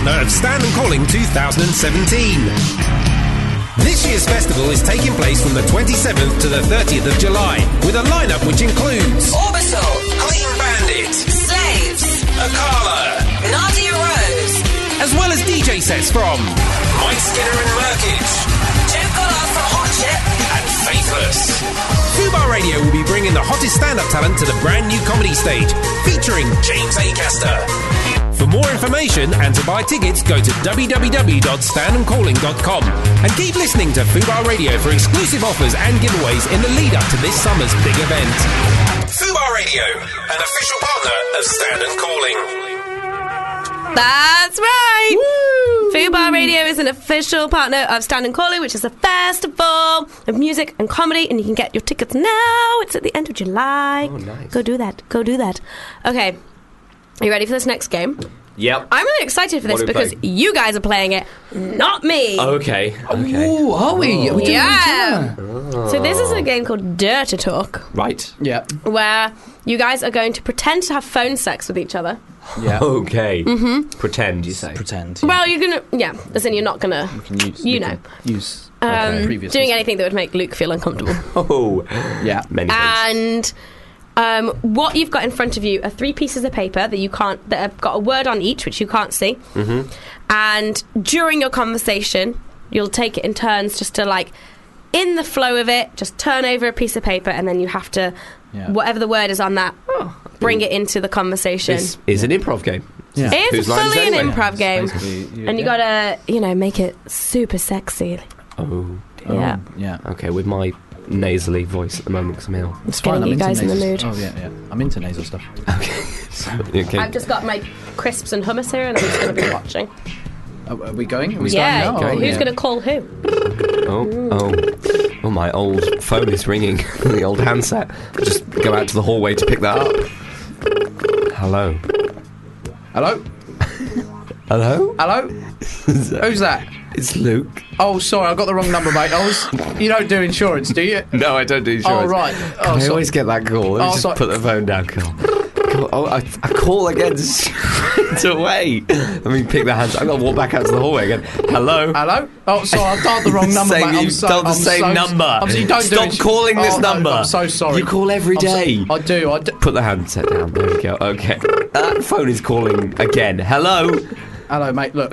partner of Stand and Calling twenty seventeen. This year's festival is taking place from the twenty-seventh to the thirtieth of July, with a lineup which includes Orbital, Clean Bandit, Slaves, Akala, Nadia Rose, as well as D J sets from Mike Skinner and Merkage, Jeff Goddard from Hot Chip, and Faithless. Fubar Radio will be bringing the hottest stand-up talent to the brand new comedy stage, featuring James Acaster. For more information and to buy tickets, go to w w w dot stand and calling dot com and keep listening to Fubar Radio for exclusive offers and giveaways in the lead-up to this summer's big event. Fubar Radio, an official partner of Stand and Calling. That's right. Woo! Fubar Radio is an official partner of Stand and Calling, which is a festival of music and comedy, and you can get your tickets now. It's at the end of July. Oh, nice. Go do that. Go do that. Okay. Are you ready for this next game? Yep. I'm really excited for this What are we because playing? you guys are playing it, not me. Okay. Okay. Ooh, are we? Are we doing Yeah. it together? So this is a game called Dare to Talk, Right. Yeah. where you guys are going to pretend to have phone sex with each other. Yeah. Okay. Mm-hmm. Pretend, you say. Pretend. Well, you're gonna, yeah, as in you're not gonna, You can use. you we know, can Use. um, okay, previous doing history. anything that would make Luke feel uncomfortable. Oh. Yeah. Many things. And um, what you've got in front of you are three pieces of paper that you can't, that have got a word on each, which you can't see. Mm-hmm. And during your conversation, you'll take it in turns just to like, in the flow of it, just turn over a piece of paper, and then you have to, Yeah. whatever the word is on that, bring it into the conversation. This is an improv game. Yeah. It's Whose lines fully an anyway? improv game. Basically, And you gotta, you know, make it super sexy. Oh. Oh, Yeah. Yeah. Okay, with my nasally voice at the moment because I'm ill. It's getting fine. you I'm guys in into the nasal- mood. Oh yeah, yeah. I'm into nasal stuff. Okay. I've just got my crisps and hummus here, and I'm just going to be watching. Oh, are we going? Are we Yeah, starting now? going. Oh, who's yeah. going to call who? Oh, oh, oh! My old phone is ringing. The old handset. Just go out to the hallway to pick that up. Hello. Hello? Hello. Hello? Who's that? It's Luke. Oh, sorry, I got the wrong number, mate. I was. You don't do insurance, do you? No, I don't do insurance. Oh, right. Oh, I sorry. always get that call. Let me Oh, just sorry. put the phone down. Call. Call. Oh, I, I call again straight away. Let me pick the handset. I'm gonna walk back out to the hallway again. Hello. Hello? Oh, sorry, I dialed the wrong number, Same, mate. I'm you've so, dialed the I'm same so, number. I'm so, you don't Stop do calling this oh, no, number. I'm so sorry. You call every I'm so- day. I do, I do. Put the handset down. There we go. Okay. That phone is calling again. Hello. Hello, mate, look.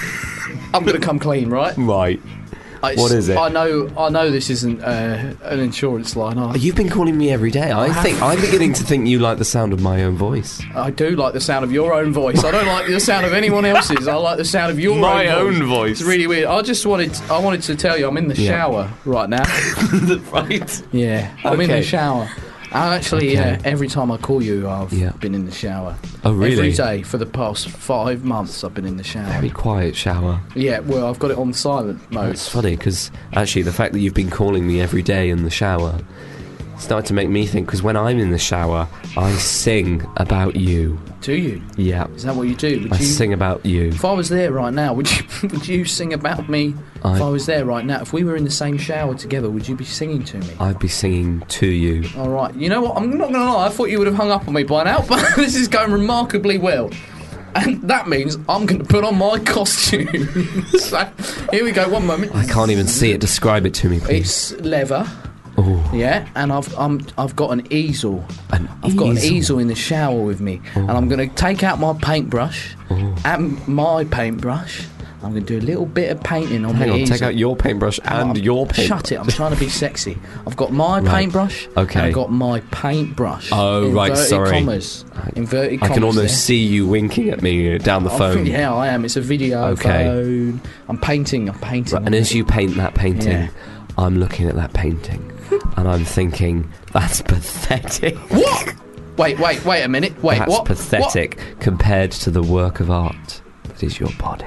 I'm going to come clean, right? Right. I- What is it? I know I know this isn't uh, an insurance line. I, You've been calling me every day. I think I'm beginning to think you like the sound of my own voice. I do like the sound of your own voice. I don't like the sound of anyone else's. I like the sound of your My own voice. own voice. It's really weird. I just wanted I wanted to tell you I'm in the Yeah. shower right now. Right. Yeah, I'm in Okay. the shower. I actually, Okay. uh, every time I call you, I've Yeah. been in the shower. Oh, really? Every day for the past five months, I've been in the shower. Very quiet shower. Yeah, well, I've got it on silent mode. That's funny because actually the fact that you've been calling me every day in the shower started to make me think. Because when I'm in the shower, I sing about you. Do you? Yeah. Is that what you do? Would I you? sing about you. If I was there right now, would you? Would you sing about me? I- If I was there right now, if we were in the same shower together, would you be singing to me? I'd be singing to you. All right. You know what? I'm not going to lie. I thought you would have hung up on me by now, but this is going remarkably well. And that means I'm going to put on my costume. So, here we go. One moment. I can't even see it. Describe it to me, please. It's leather. Oh, Yeah, and I've I'm, I've got an easel. an I've got an easel. easel in the shower with me, and I'm going to take out my paintbrush and my paintbrush. I'm going to do a little bit of painting on Hang the on, easel. take out your paintbrush and I'm- your paint. Shut it! I'm trying to be sexy. I've got my Right. paintbrush. Okay. And I've got my paintbrush. Oh, right, Inverted sorry. Commas. Inverted I commas. can almost there. see you winking at me down the Oh, phone. yeah, I am. It's a video Okay. phone. I'm painting. I'm painting. Right, and as you paint that painting, Yeah. I'm looking at that painting and I'm thinking, that's pathetic. What? Wait, wait, wait a minute. Wait, That's what? pathetic compared to the work of art that is your body.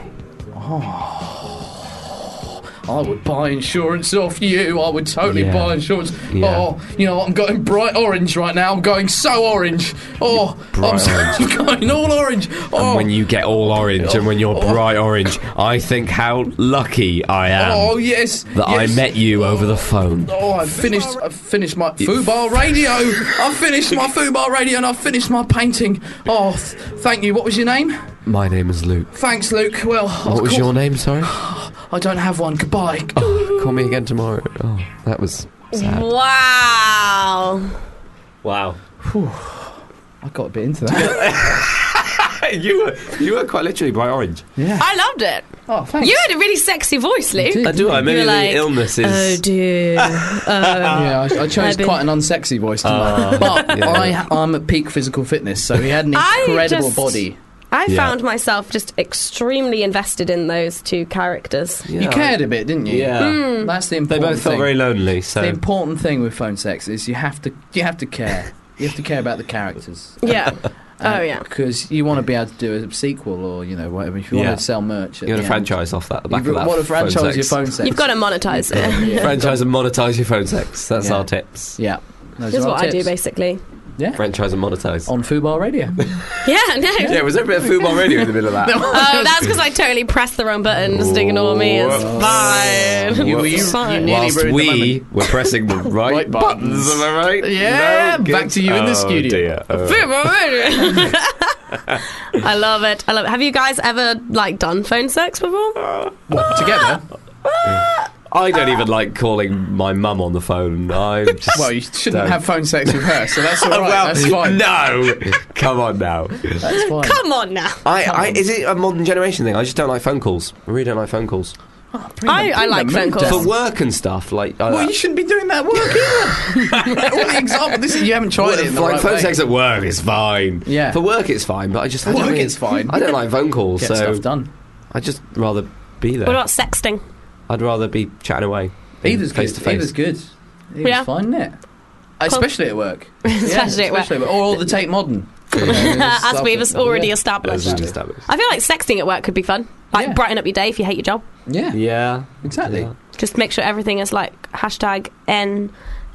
I would buy insurance off you. I would totally Yeah. buy insurance. Yeah. Oh, you know, I'm going bright orange right now. I'm going so orange. Oh, Bright I'm, so, orange. I'm going all orange. Oh, And when you get all orange and when you're bright orange, I think how lucky I am oh yes, that yes. I met you over the phone. Oh, I've finished. I've finished my Fubar radio. I've finished my Fubar radio, and I've finished my painting. Oh, th- thank you. What was your name? My name is Luke. Thanks, Luke. Well, What was your name, sorry? I don't have one. Goodbye. Oh, call me again tomorrow. Oh, that was sad. Wow. Wow. I got a bit into that. you were you were quite literally bright orange. Yeah. I loved it. Oh, thanks. You had a really sexy voice, Luke. did. I do. I maybe were the like, illness is. Oh dear. Oh. Yeah, I, I chose I've been- quite an unsexy voice tonight. Oh, but yeah. I, I'm at peak physical fitness, so he had an I incredible just- body. I Yeah. found myself just extremely invested in those two characters. Yeah. You cared a bit, didn't you? Yeah. Hmm. That's the They important both felt thing. very lonely. So The important thing with phone sex is you have to you have to care. You have to care about the characters. Yeah. Oh, yeah. Because you want to be able to do a sequel or you know whatever. If you Yeah. want to sell merch, at you want the to end. franchise off that. The back You of that want to phone franchise your sex. phone sex. You've got to monetize it. Yeah. Franchise and monetize your phone sex. That's Yeah. our tips. Yeah, those This is are our what I do, tips. basically. Yeah, Franchise and monetize. on Fubar Radio. Yeah, no. Yeah, was there a bit of football radio in the middle of that? Oh, that's because I totally pressed the wrong button. Just ignore me. It's Whoops. fine. You- It's you- fine. you nearly Whilst ruined the we moment. were pressing the right, Right buttons. buttons. Am I right? Yeah, No, good. back to you in the Oh, studio. dear. Oh. I love it. I love it. Have you guys ever like done phone sex before? What, together? I don't even like calling my mum on the phone. I just Well, you shouldn't don't. have phone sex with her, so that's all right. well, that's fine. no, come on now. That's fine. Come on now. I, I, is it a modern generation thing? I just don't like phone calls. I really don't like phone calls Bring I- the- I bring like the phone mood calls. down. for work and stuff. Like, uh, Well, you shouldn't be doing that work either. All the example. This is you haven't tried well, it in the like right phone way. sex at work is fine. Yeah. for work it's fine, but I just I For don't work really- it's fine. I don't like phone calls, Get so stuff done. I'd just rather be there. What about sexting? I'd rather be chatting away. Either's face good. to face. Either's good. Either's Yeah. fine, isn't it? Especially at work. Especially at work. Or all the Tate Modern. You know, As stuff we've that- already yeah. established. As we've established. I feel like sexting at work could be fun. Like Yeah. brighten up your day if you hate your job. Yeah, Yeah, exactly. Yeah. Just make sure everything is like hashtag N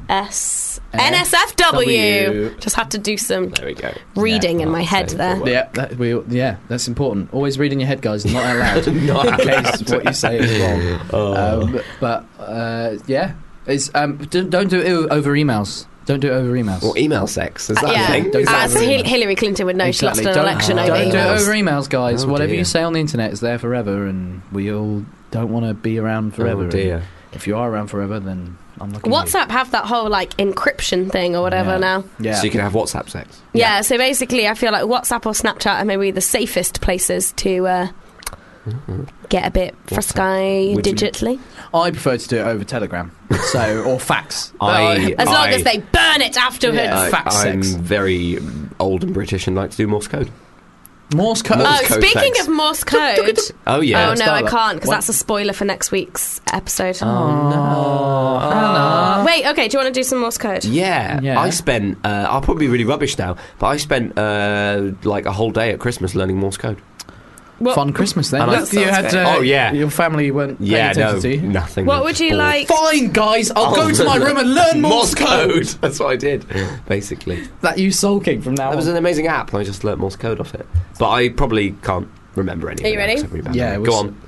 S N S F W. W. Just had to do some There we go. reading Yeah, in my I'll head say there. for work. Yeah, that, we, yeah, that's important. Always read in your head, guys. Not out loud. Not in out case what you say is wrong. Oh. Um, but uh, yeah, it's, um, don't, don't do it over emails. Don't do it over emails. Or email sex, is that Uh, yeah, a thing? Don't do that as over Hil- email. Hillary Clinton would know Exactly. she lost Don't- an election uh, over Don't do it emails. over emails, guys. Oh, Whatever dear. you say on the internet is there forever, and we all don't want to be around forever. Oh dear. And if you are around forever, then I'm looking. WhatsApp have that whole like encryption thing or whatever Yeah. now. Yeah. So you can have WhatsApp sex. Yeah. so basically I feel like WhatsApp or Snapchat are maybe the safest places to uh, get a bit frisky Would you- digitally. I prefer to do it over Telegram, so or fax. I- As long I- as they burn it afterwards. Yeah. I, Fax I'm sex. very old and British and like to do Morse code. Morse code. Oh, Morse code speaking sex. of Morse code. Oh yeah. Oh no, start I that. can't because What? that's a spoiler for next week's episode. Oh, Oh. Wait, okay. Do you want to do some Morse code? Yeah, Yeah. I spent. Uh, I'll probably be really rubbish now, but I spent uh, like a whole day at Christmas learning Morse code. What, Fun Christmas then. And I- Look, you had, uh, Oh, yeah. Your family weren't paying Yeah, attention no, to you. nothing. what would you Bored. like? Fine, guys. I'll Oh. go to my room and learn Morse, code. That's what I did, basically. That you sulking from now That was on. an amazing app, and I just learnt Morse code off it. But I probably can't remember any. Are you of it now, ready? 'cause I'm really bad Yeah, at it it. was- Go on.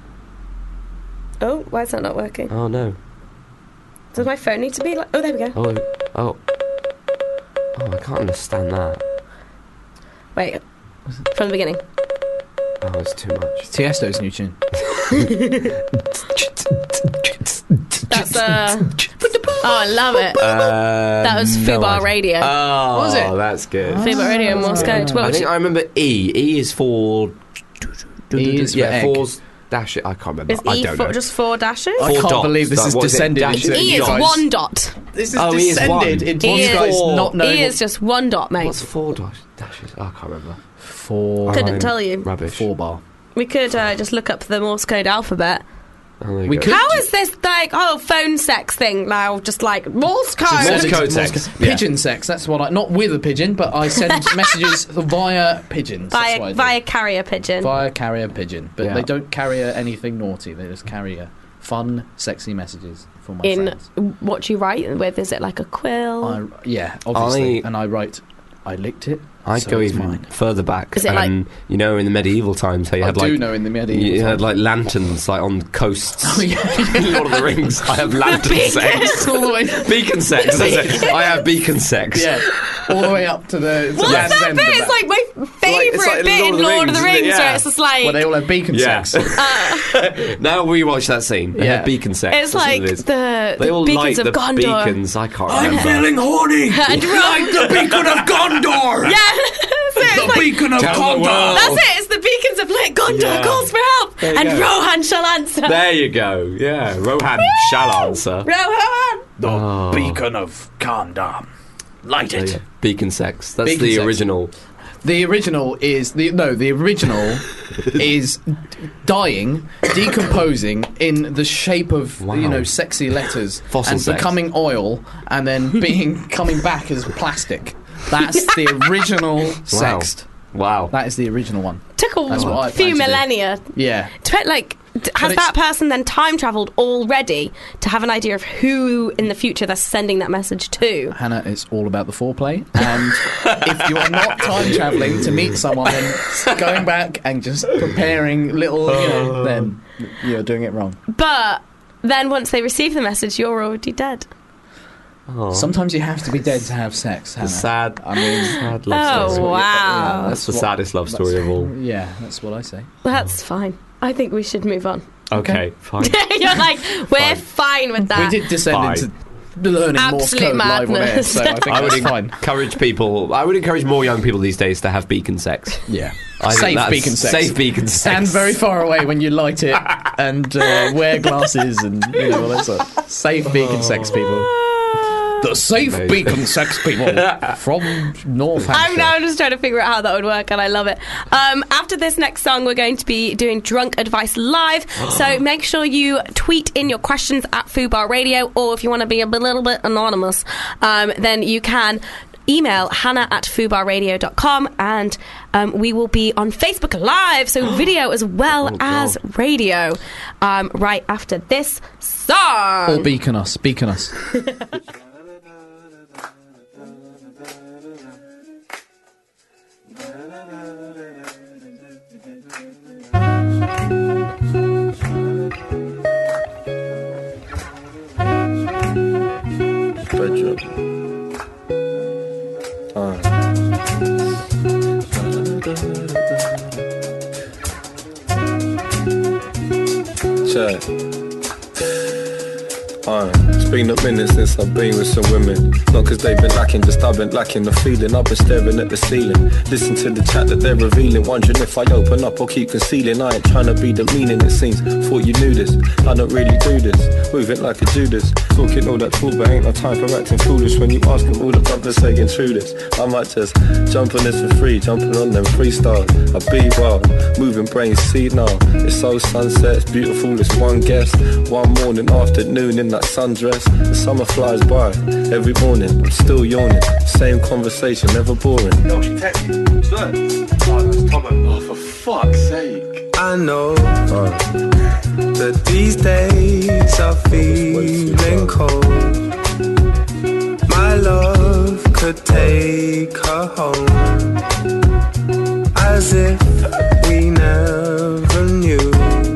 Oh, why is that not working? Oh no. Does my phone need to be like? Oh, there we go. Oh. Oh. Oh, I can't understand that. Wait, from the beginning. Oh, it's too much. Tiesto's new tune. That's uh. Oh, I love it. Uh, That was no Fubar idea. Radio. Oh, Was it? that's good. Fubar Radio and Morse code. What I would think you? I remember E. E is for. E is for yeah, egg. four's dash it. I can't remember. Is I E don't four, know. just four dashes? I Four can't dots. believe this Like, has what is it, descended dashes? into E you is guys. one dot. This has Oh, E is descended one. into E you is guys four. not knowing E is just one dot, mate. What's four dash dashes? Oh, I can't remember. four. Couldn't I'm tell you. Rubbish. Four bar. We could uh, just look up the Morse code alphabet. Oh, there you We go. could- How is this like oh phone sex thing now? Just like Morse code. Morse code Morse sex. co- Yeah. Pigeon sex. That's what I. Not with a pigeon, but I send messages via pigeons. That's what I via do. via carrier pigeon. Via carrier pigeon, but Yeah. they don't carrier anything naughty. They just carrier fun, sexy messages for my In friends. what you write with? Is it like a quill? I, yeah, obviously, I- and I write. I licked it, I'd So go it's even mine. further back. Is it like- and, you know, in the medieval times, how you I had do like know in the medieval you had times. like lanterns like on coasts. Oh, yeah. In Lord of the Rings, I have lantern sex. all the way. Beacon sex. That's it. I have beacon sex. Yeah, all the way up to the. To What's Land's that End bit? and It's that. like my favourite it's like bit Lord in of the Lord of the Rings, Rings, isn't it? where Yeah. it's just like where they all have beacon Yeah. sex. Now we watch that scene. They Yeah. have beacon sex. it's That's what like it is. the, They the all beacons light of the Gondor. beacons. I can't remember. horny. And Ro- the beacon of Gondor. yeah, that's it. It's like, beacon of Tell the world. that's it. It's the beacons of like Gondor Yeah. calls for help, There you and go. Rohan shall answer. There you go. Yeah, Rohan shall answer. Rohan. The Oh. beacon of Gondor. Light There you it. go. Beacon sex. That's Beacon the sex. original. The original is the no. The original is dying, decomposing in the shape of Wow. you know sexy letters Fossil and sex. becoming oil, and then being coming back as plastic. That's the original sext. Wow. That is the original one. Took a That's what I few plan to do. millennia. Yeah. To, like, d- has it's- that person then time travelled already to have an idea of who in the future they're sending that message to? Hannah, it's all about the foreplay, and if you are not time travelling to meet someone and going back and just preparing little, you know, then you're doing it wrong. But then once they receive the message, you're already dead. Oh. Sometimes you have to be dead to have sex, Hannah. The sad, I mean, sad love Oh, story. wow. Yeah, That's the what- saddest love story of all. yeah, that's what I say. That's fine. I think we should move on. Okay, fine. You're like, we're Fine. fine with that. We did descend Fine. into learning Morse Absolute code live on air, madness. so I think I would that's fine. encourage people. I would encourage more young people these days to have beacon sex. Yeah, I think safe that's- beacon sex. Safe beacon sex. Stand very far away when you light it, and uh, wear glasses, and you know all that sort of safe beacon sex people. The safe Amazing. beacon sex people from North I'm Hampshire. now just trying to figure out how that would work, and I love it. Um, after this next song, we're going to be doing Drunk Advice Live. So make sure you tweet in your questions at Fubar Radio, or if you want to be a bit- little bit anonymous, um, then you can email hannah at fubarradio dot com, and um, we will be on Facebook Live, so video as well Oh, as radio, um, right after this song. Or beacon us, beacon us. Bedroom. Uh. Check. Uh, it's been a minute since I've been with some women. Not cause they've been lacking, just I've been lacking the feeling. I've been staring at the ceiling, listen to the chat that they're revealing. Wondering if I open up or keep concealing. I ain't trying to be the meaning, it seems. Thought you knew this, I don't really do this. Moving like a Judas, talking all that talk, but ain't no time for acting foolish. When you ask them all the brothers saying true this, I might just jump on this for free, jumping on them freestyle. I be wild, moving brains, see now. It's so sunset, it's beautiful, it's one guest. One morning, afternoon in that sundress. The summer flies by, every morning, I'm still yawning. Same conversation, never boring. No, she texted me. What's that? Oh, that's Tomo. Oh, for fuck's sake. I know that these days are feeling cold. My love could take her home, as if we never knew.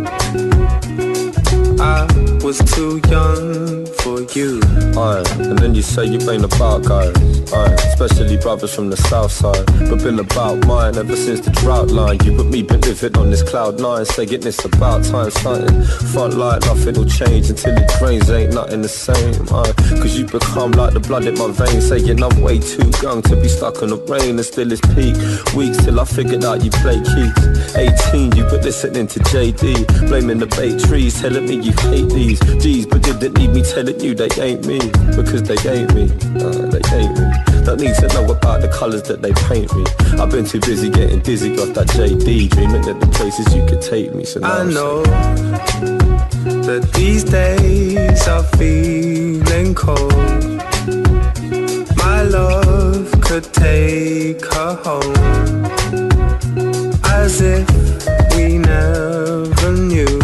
I was too young for you. Aye, and then you say you ain't about guys. Aye, especially brothers from the south side. But been about mine ever since the drought line. You and me been living on this cloud nine, saying it's about time something. Front light, nothing'll change until it drains. Ain't nothing the same. Aye, cause you become like the blood in my veins, saying I'm way too young to be stuck on the rain. And still it's peak weeks till I figured out you play keys. eighteen, you been listening to J D, blaming the bay trees, telling me you hate these G's, but didn't need me telling you they ain't me, because they ain't me, uh, they ain't me. Don't need to know about the colours that they paint me. I've been too busy getting dizzy off that J D, dreaming of the places you could take me. So now I know that these days are feeling cold. My love could take her home, as if we never knew.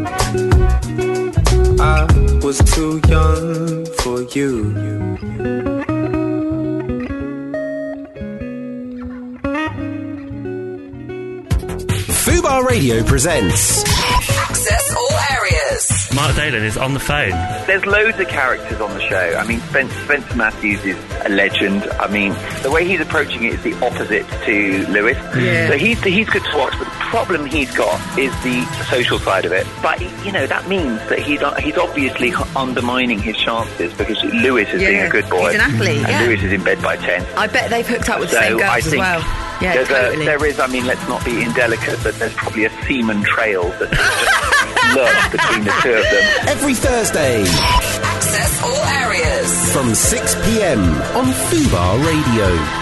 I was too young for you. Fubar Radio presents Access all areas. Mark Dalen is on the phone. There's loads of characters on the show. I mean, Spence, Spencer Matthews is a legend. I mean, the way he's approaching it is the opposite to Lewis. Yeah. So he's he's good to watch, but the problem he's got is the social side of it. But, you know, that means that he's he's obviously undermining his chances because Lewis is Yeah, being a good boy. he's an athlete, And yeah. Lewis is in bed by ten. I bet they've hooked up with the So same girls I as think well. Yeah, there's totally. a, there is, I mean, let's not be indelicate, but there's probably a semen trail that just lurks between the two of them. every Thursday Access all areas. from six p.m. on Fubar Radio.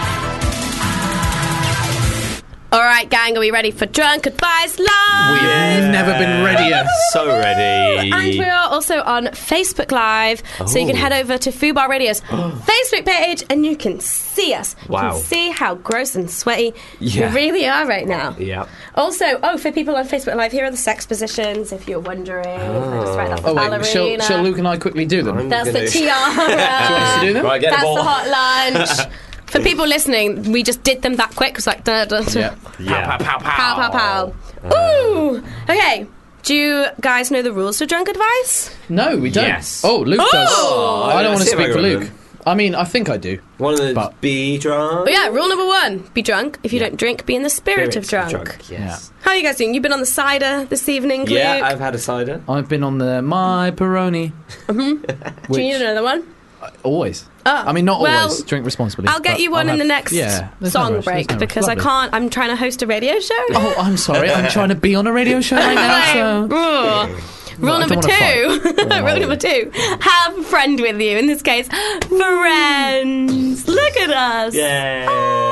All right, gang, are we ready for Drunk Advice Live? We've never been readier. So ready. And we are also on Facebook Live, so you can Oh. head over to Fubar Radio's Facebook page and you can see us. You Wow. can see how gross and sweaty Yeah. we really are right now. Yeah. Also, oh, for people on Facebook Live, here are the sex positions, if you're wondering. I just write that for Oh, wait, ballerina. shall, shall Luke and I quickly do them? That's the gonna- tiara. Do you want us to do them? Right, get the That's ball. the hot lunch. For people listening, we just did them that quick. It's like, da, da, da. Yeah. Yeah. Pow, pow, pow. Ooh! Okay, do you guys know the rules for Drunk Advice? No, we don't. Yes. Oh, Luke does. Oh! I don't want to See if I speak for remember. Luke. I mean, I think I do. One of the But- be drunk. But yeah, rule number one, be drunk. If you Yeah. don't drink, be in the spirit, of drunk. Yes. How are you guys doing? You've been on the cider this evening, Yeah, Luke? I've had a cider. I've been on the My Peroni. Do you need another one? Always. Oh, I mean, not well, always. Drink responsibly. I'll get but you one I'll in the have- next yeah, there's no song rush, there's break no rush. because I Lovely. can't. I'm trying to host a radio show. Oh, I'm sorry. I'm trying to be on a radio show right now, so... Ugh. Rule I number don't two. wanna Rule number two. Have a friend with you. In this case, friends. Look at us. Yay.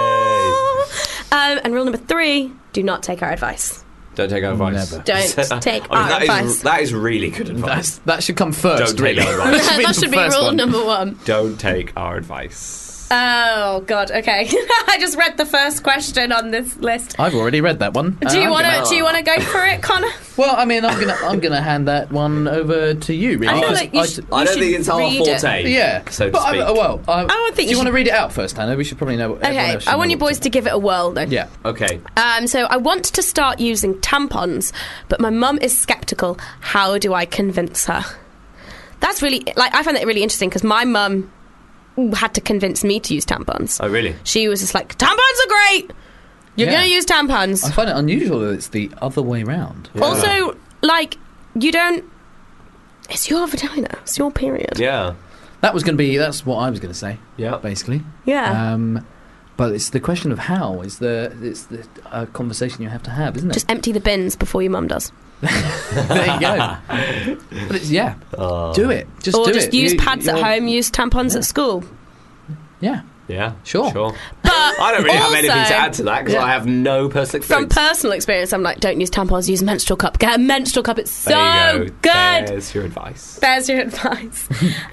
Um, and rule number three: do not take our advice. Don't take our advice. Never. Don't take I mean, our that advice. is, that is really good advice. That's, that should come first, Don't take really. our advice. that the should be first rule one. number one. Don't take our advice. Oh God. Okay. I just read the first question on this list. I've already read that one. Do you Uh, want I'm to? Do you want to go for it, Connor? Well, I mean, I'm gonna I'm gonna hand that one over to you. Really, I feel 'cause like you I- should- I don't should think it's our read it. forte. Yeah, so to but I, speak. uh, well, I, I don't think do you you want to should- read it out first, Hannah? We should probably know. everyone Okay. else should I know want you what boys to give it a whirl, though. Yeah. Okay. Um, so I want to start using tampons, but my mum is sceptical. How do I convince her? That's really like I find that really interesting because my mum had to convince me to use tampons. Oh, really? She was just like, tampons are great. You're Yeah. gonna use tampons. I find it unusual that it's the other way round. Yeah. Also, like you don't. It's your vagina. It's your period. Yeah. That was going to be. That's what I was going to say. Yeah. Basically. Yeah. Um, but it's the question of how is the it's the uh, conversation you have to have, isn't it? Just empty the bins before your mum does. There you go. But it's yeah. Oh. Do it. Just or do just it. use You- pads at you're- home. Use tampons Yeah. at school. Yeah. Yeah. Sure. Sure. But I don't really have anything to also- add to that because Yeah. I have no personal From experience. personal experience, I'm like, don't use tampons, use a menstrual cup. Get a menstrual cup, it's so There you go. good. There's your advice. There's your advice.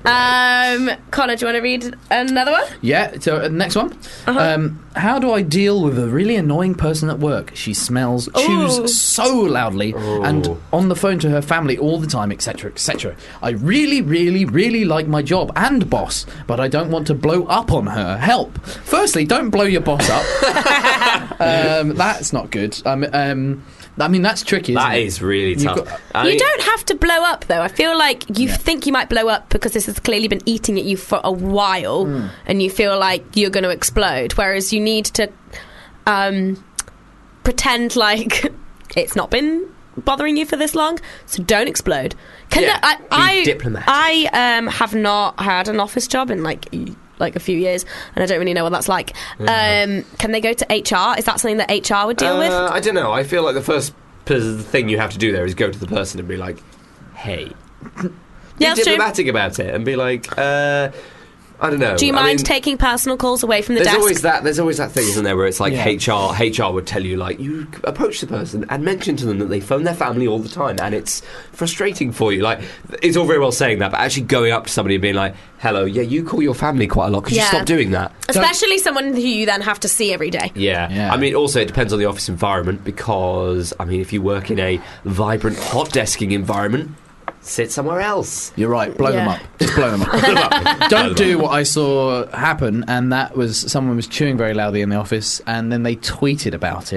um, Connor, do you want to read another one? Yeah, so uh, next one. Uh-huh. Um, how do I deal with a really annoying person at work? She smells, chews Ooh. so loudly, and Ooh. on the phone to her family all the time, et cetera, et cetera. I really, really, really like my job and boss, but I don't want to blow up on her. Help! Firstly, don't blow your boss up. um, that's not good. Um, um, I mean, that's tricky, isn't That it? is really You've tough. got- I You mean- don't have to blow up, though. I feel like you Yeah. think you might blow up because this has clearly been eating at you for a while, Hmm. and you feel like you're going to explode. Whereas you need to um, pretend like it's not been bothering you for this long, so don't explode. Can Yeah, I, be I, diplomatic. I um, have not had an office job in like e- like a few years, and I don't really know what that's like. Um, can they go to H R? Is that something that H R would deal with? Uh, I don't know. I feel like the first p- thing you have to do there is go to the person and be like, "Hey." Yeah, be that's true. diplomatic about it and be like, uh, I don't know. Do you I mind mean, taking personal calls away from the There's desk? always that. There's always that thing, isn't there, where it's like Yeah. H R. H R would tell you like you approach the person and mention to them that they phone their family all the time, and it's frustrating for you. Like it's all very well saying that, but actually going up to somebody and being like, "Hello, yeah, you call your family quite a lot. Could Yeah. you stop doing that?" Especially someone who you then have to see every day. Yeah. Yeah. I mean, also it depends on the office environment because I mean, if you work in a vibrant hot desking environment, sit somewhere else. You're right. Blow them Yeah. up. Just blow them up. Don't do what I saw happen, and that was someone was chewing very loudly in the office, and then they tweeted about it,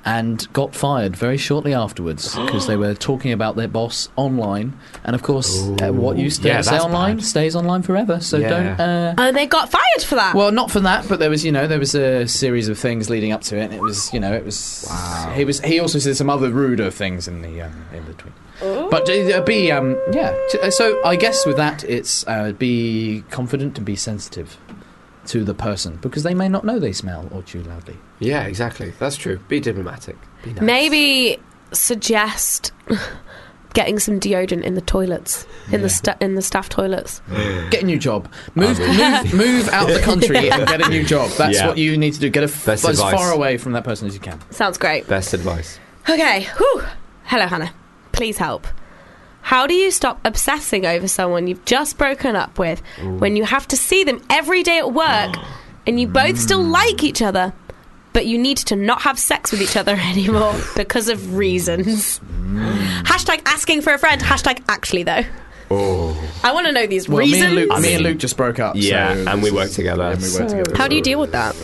and got fired very shortly afterwards because they were talking about their boss online. And of course, uh, what you stay, Yeah, say that's online bad. stays online forever. So Yeah. don't. Uh, Oh, they got fired for that. well, not for that, but there was, you know, there was a series of things leading up to it. And it was, you know, it was. Wow. He was. He also said some other ruder things in the um, in between. But uh, be um, yeah. t- So I guess with that, it's uh, be confident and be sensitive to the person because they may not know they smell or chew loudly. Yeah, exactly. That's true. Be diplomatic. Be nice. Maybe suggest getting some deodorant in the toilets, in the sta- in the staff toilets. Get a new job. Move, move, move out of the country and get a new job. That's Yeah. what you need to do. Get a f- Best as advice. far away from that person as you can. Sounds great. Best advice. Okay. Whew. Hello, Hannah. Please help. How do you stop obsessing over someone you've just broken up with when you have to see them every day at work and you both still like each other, but you need to not have sex with each other anymore because of reasons? Hashtag asking for a friend. Hashtag actually, though. Oh. I want to know these Well, reasons. me and Luke, I me and mean- Luke just broke up. Yeah, so and we this work is- together. yeah, and we work So- together. How do you deal with that?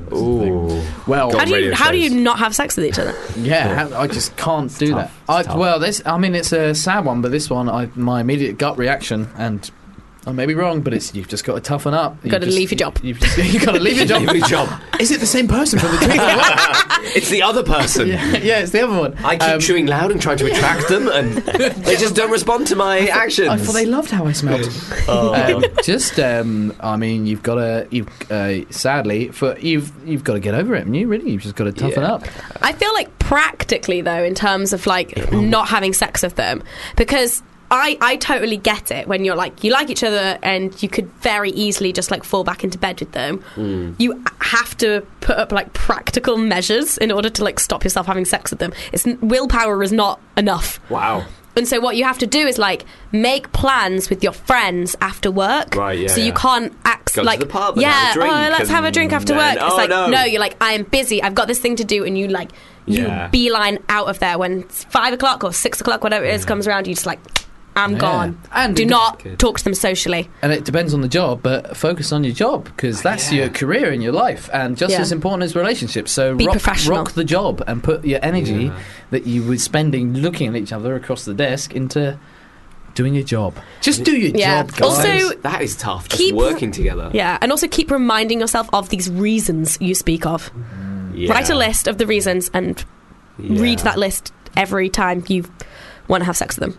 Ooh. Well, How do you radio how do you shows. not have sex with each other? yeah, how, I just can't do tough. that. It's I, tough. well, this. I mean, it's a sad one, but this one, I, my immediate gut reaction, and I may be wrong, but it's you've just got to toughen up. You've got to leave your job. You've, just, you've got to leave your job. Leave your job. Is it the same person from the tweet? It's the other person. yeah, yeah, it's the other one. I keep Um, chewing loud and trying to attract them, and they just don't respond to my actions. I thought they loved how I smelled. um, just, um, I mean, you've got to. You uh, sadly, for you've you've got to get over it. And you really, you've just got to toughen Yeah. up. I feel like practically though, in terms of like not having sex with them, because I, I totally get it when you're like you like each other and you could very easily just like fall back into bed with them. Mm. You have to put up like practical measures in order to like stop yourself having sex with them. It's willpower is not enough. Wow. And so what you have to do is like make plans with your friends after work. Right, yeah, So you yeah. can't act Go to like the pub and yeah, have a drink oh, let's have a drink and after then- work. It's oh, like no. no, you're like I am busy. I've got this thing to do, and you like you Yeah. beeline out of there when it's five o'clock or six o'clock, whatever it is, comes around. You just like I'm Yeah. gone. And do it- not Good. talk to them socially. And it depends on the job, but focus on your job because that's Yeah. your career in your life, and just Yeah. as important as relationships. So Be rock, professional. rock the job and put your energy Yeah. that you were spending looking at each other across the desk into doing your job. Just do your Yeah. job, guys. Also- That is tough. Just Keep- working together. Yeah, and also keep reminding yourself of these reasons you speak of. Yeah. Write a list of the reasons and Yeah. read that list every time you want to have sex with them.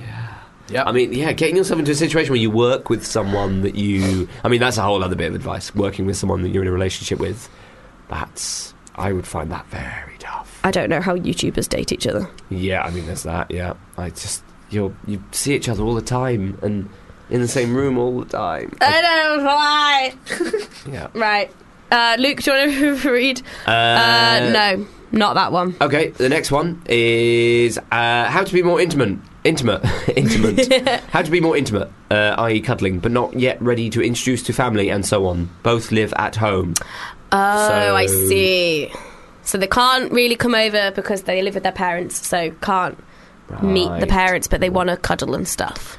yeah. I mean, yeah, getting yourself into a situation where you work with someone that you... I mean, that's a whole other bit of advice. Working with someone that you're in a relationship with, that's... I would find that very tough. I don't know how YouTubers date each other. Yeah, I mean, there's that, yeah. I just... You're, you see each other all the time and in the same room all the time. I don't lie. Yeah. Right. Uh, Luke, do you want to read? Uh, Uh, no, not that one. Okay, the next one is uh, how to be more intimate. Intimate. Intimate. How to be more intimate, uh, that is cuddling, but not yet ready to introduce to family and so on. Both live at home. Oh, So- I see. So they can't really come over because they live with their parents, so can't meet the Right. parents, but they want to cuddle and stuff.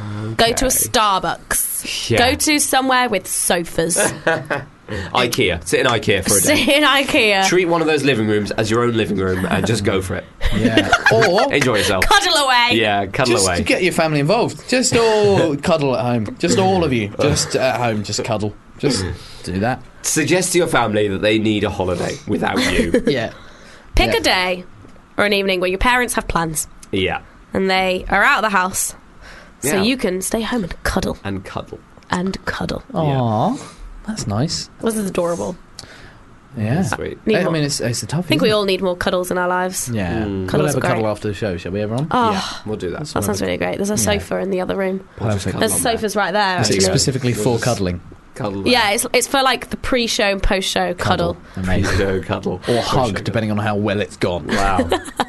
Go to a Okay. Starbucks. Yeah. Go to somewhere with sofas. IKEA. Sit in IKEA for a Sit day. in IKEA. Treat one of those living rooms as your own living room and just go for it. yeah. Or Enjoy yourself. Cuddle away. Yeah, cuddle just away. to get your family involved. Just all cuddle at home. Just all of you. Just at home. Just cuddle. Just do that. Suggest to your family that they need a holiday without you. Yeah. Pick Yeah. a day or an evening where your parents have plans Yeah. and they are out of the house, so Yeah. you can stay home and cuddle And cuddle. and cuddle. Aww. That's nice. This is adorable. Yeah. Sweet. Need I more- mean, it's, it's a tough. I think we all need more cuddles in our lives. Yeah. Mm. We'll Cuddles have a are cuddle great. after the show, shall we, everyone? Oh, Yeah, we'll do that. that sounds really great. There's a Yeah. sofa in the other room. Perfect. There's sofas right there. It's Actually. specifically for We'll just- cuddling. Cuddle. Yeah, it's it's for like the pre-show and post-show cuddle. Amazing. Go cuddle. Or hug, depending on how well it's gone. Wow.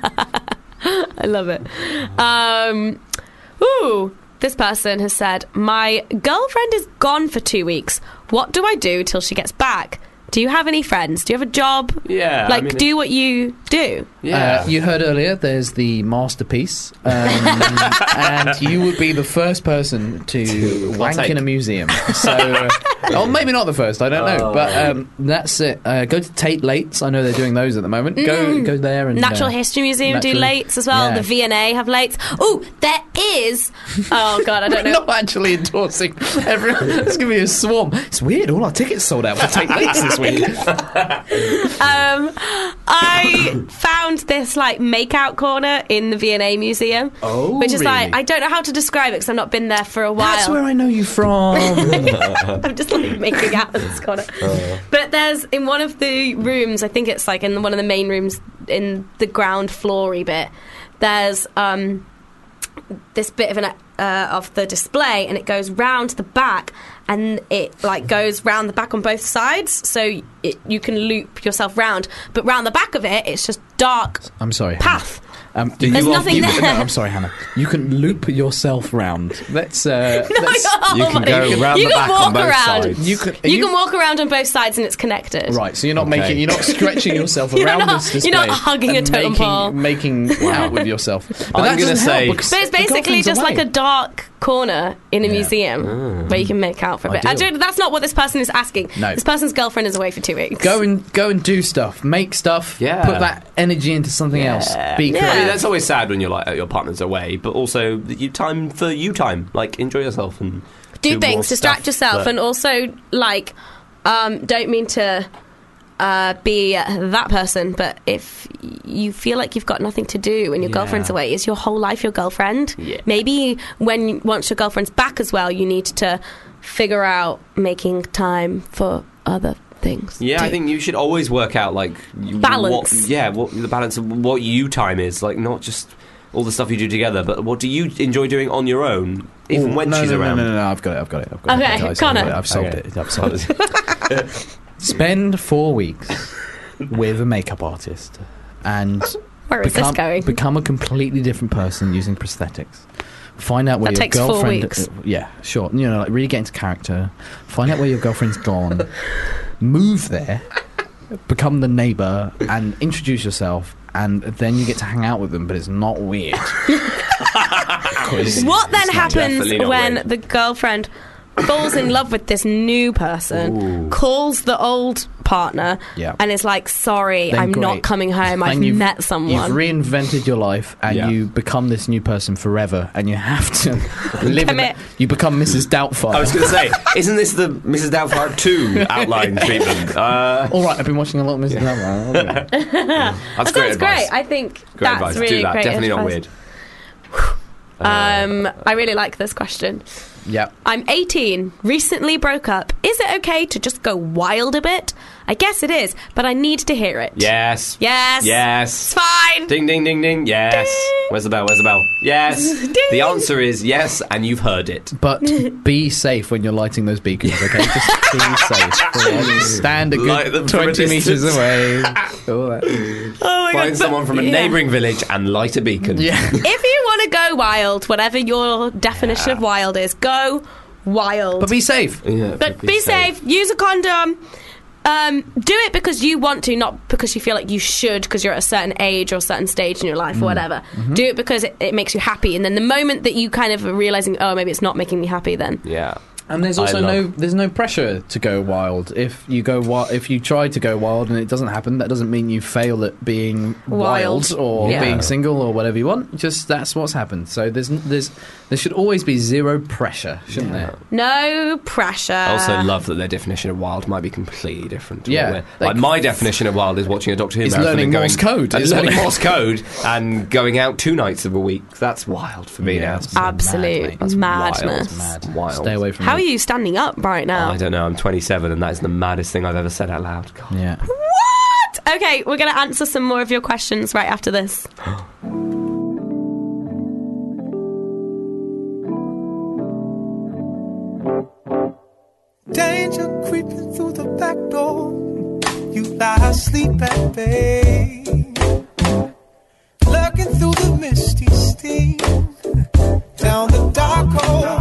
I love it. Um, ooh, this person has said, my girlfriend is gone for two weeks. What do I do till she gets back? Do you have any friends? Do you have a job? Yeah, Like, I mean, do what you do. Yeah. Uh, you heard earlier, there's the masterpiece, um, and you would be the first person to wank partake. in a museum. So, uh, or maybe not the first, I don't know, Oh. but um, that's it. Uh, go to Tate Lates. I know they're doing those at the moment. Go, go there and Natural uh, History Museum do Natural- lates as well. yeah. The V and A have lates. Oh, there is. Oh God, I don't know. Not actually endorsing everyone. It's going to be a swarm. It's weird. All our tickets sold out for Tate Lates this week. Um, I found this like makeout corner in the V and A museum, Oh, which is like really? I don't know how to describe it because I've not been there for a while. That's where I know you from. I'm just like making out in this corner. But there's in one of the rooms, I think it's like in one of the main rooms in the ground floory bit. There's um, this bit of an uh, of the display, and it goes round the back, and it like goes round the back on both sides, so it, you can loop yourself round. But round the back of it, it's just dark I'm sorry. path. Hannah. Um, Do There's you nothing you, there. No, I'm sorry, Hannah. You can loop yourself round. Let's. Uh, No, let's no, You can buddy. go round You the can back on walk both around. sides. You can. You, can walk around on both sides, and it's connected. Right, so you're not Okay. making, you're not stretching yourself You're around not- this display. you're not hugging a and totem making, pole. making out with yourself. But I'm that gonna doesn't help say- because But it's the basically girlfriend's just like away. a dark corner in a Yeah. museum where you can make out for a bit. Ideal. Actually, that's not what this person is asking. No. This person's girlfriend is away for two weeks. Go and go and do stuff, make stuff, Yeah. put that energy into something else. Be Yeah. I mean, creative. that's always sad when you're like your partner's away, but also that you time for you time, like enjoy yourself and do, more things, distract stuff, yourself, but- and also like um, don't mean to uh, be uh, that person, but if y- you feel like you've got nothing to do and your Yeah. girlfriend's away, is your whole life your girlfriend? Yeah. Maybe when once your girlfriend's back as well, you need to figure out making time for other things. Yeah, I too. think you should always work out like you, Balance. What, yeah, what the balance of what you time is, like not just all the stuff you do together, but what do you enjoy doing on your own, even Ooh, when no, she's no, around. No, no, no, no, I've got it, I've got it. I've got Okay, it. Guys, Connor. I've got it, I've solved Okay. it. I've solved it. Spend four weeks with a makeup artist and Where is become, this going? become a completely different person using prosthetics. Find out where That your takes four girlfriend. weeks. uh, yeah, sure. You know, like really get into character. Find out where your girlfriend's gone. Move there. Become the neighbour and introduce yourself, and then you get to hang out with them. But it's not weird. 'Cause What then It's not happens definitely not when weird. the girlfriend falls in love with this new person, Ooh. calls the old partner, Yeah. and is like, sorry, Then I'm not great. coming home, I've And you've- met someone. You've reinvented your life, and Yeah. you become this new person forever, and you have to live. In Commit. that, you become Missus Doubtfire. I was going to say, isn't this the Missus Doubtfire two outline treatment? Uh, All right, I've been watching a lot of Missus Doubtfire. that's that great sounds advice. great. I think Great that's advice. really Do that. great Definitely not advice. weird. Um, I really like this question. Yeah. I'm eighteen, recently broke up. Is it okay to just go wild a bit? I guess it is, but I need to hear it. Yes. Yes. It's Yes. fine. Ding, ding, ding, ding. Yes. Ding. Where's the bell? Where's the bell? Yes. Ding. The answer is yes, and you've heard it. But be safe when you're lighting those beacons, okay? Just be safe. All right? Stand a Light them good from a twenty metres distance. away. All that. Oh my Find God, someone from a yeah. neighbouring village and light a beacon. Yeah. If you want to go wild, whatever your definition Yeah. of wild is, go wild. But be safe. Yeah, But be safe. Use a condom. Um, do it because you want to, not because you feel like you should, because you're at a certain age or a certain stage in your life or whatever. Mm-hmm. Do it because it, it makes you happy, and then the moment that you kind of are realizing, oh, maybe it's not making me happy, then Yeah. And there's I also love- no there's no pressure to go wild. If you go wi- if you try to go wild and it doesn't happen, that doesn't mean you fail at being wild, Wild. or Yeah. being single or whatever you want. Just that's what's happened. So there's n- there's there should always be zero pressure, shouldn't there? no pressure. I also love that their definition of wild might be completely different. to Yeah, what we're- like- like my definition of wild is watching a Doctor Who It's marathon learning and going, Morse code. and It's learning what- Morse code and going out two nights of a week. That's wild for me Yeah, now. it's Absolute mad, mate. That's madness. wild. Mad. Wild. Stay away from How are me. you standing up right now? I don't know. I'm twenty-seven, and that is the maddest thing I've ever said out loud. God. Yeah. What? Okay, we're going to answer some more of your questions right after this. Danger creeping through the back door. You lie asleep at bay. Lurking through the misty steam. Down the dark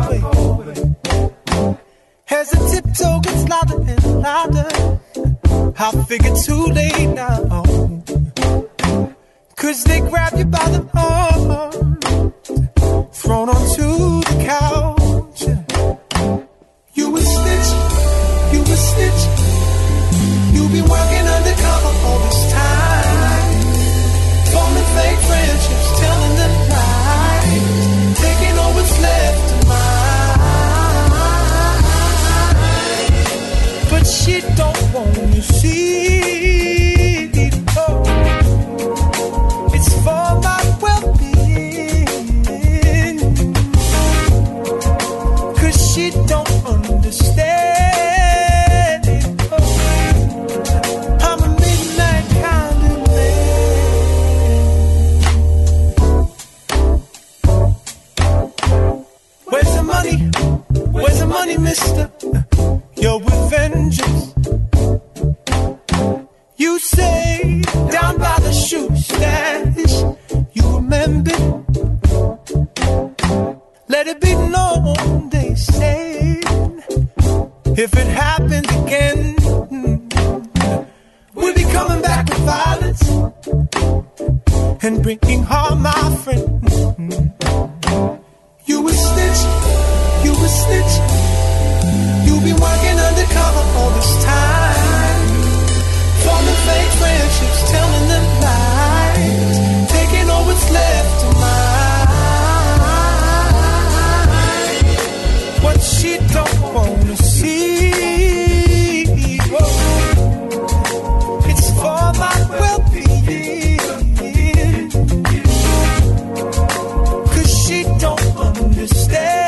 hallway. As the tiptoe gets louder and louder. I figured too late now. Cause they grab you by the arm, thrown onto the couch. You a snitch, you a snitch. You been working undercover all this time, forming fake friendships, telling them lies, taking all what's left of mine. But she don't want to see. Oh, it's for my well-being. Cause she don't understand. Oh, I'm a midnight kind of man. Where's the money? Where's the money, mister? You're with vengeance. You say down by the shoe stash, you remember. Let it be known, they say, if it happens again, we'll be coming back with violence and bringing harm, my friend. You a snitch, you a snitch. You be working undercover all this time, forming fake friendships, telling them lies, taking all what's left of mine. What she don't wanna see, oh, it's for my well-being. Cause she don't understand.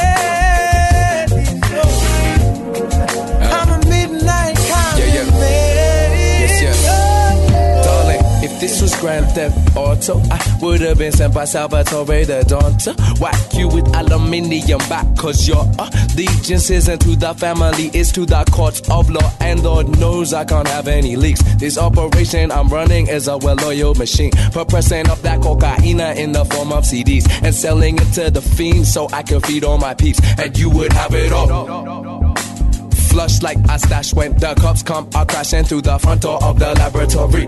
This was Grand Theft Auto. I would have been sent by Salvatore the Dawn to whack you with aluminium back. Cause your allegiance isn't to the family, it's to the courts of law. And Lord knows I can't have any leaks. This operation I'm running is a well-oiled machine for pressing up that cocaine in the form of C Ds and selling it to the fiends so I can feed all my peeps. And you would have it all flush like a stash when the cops come out crashing through the front door of the laboratory.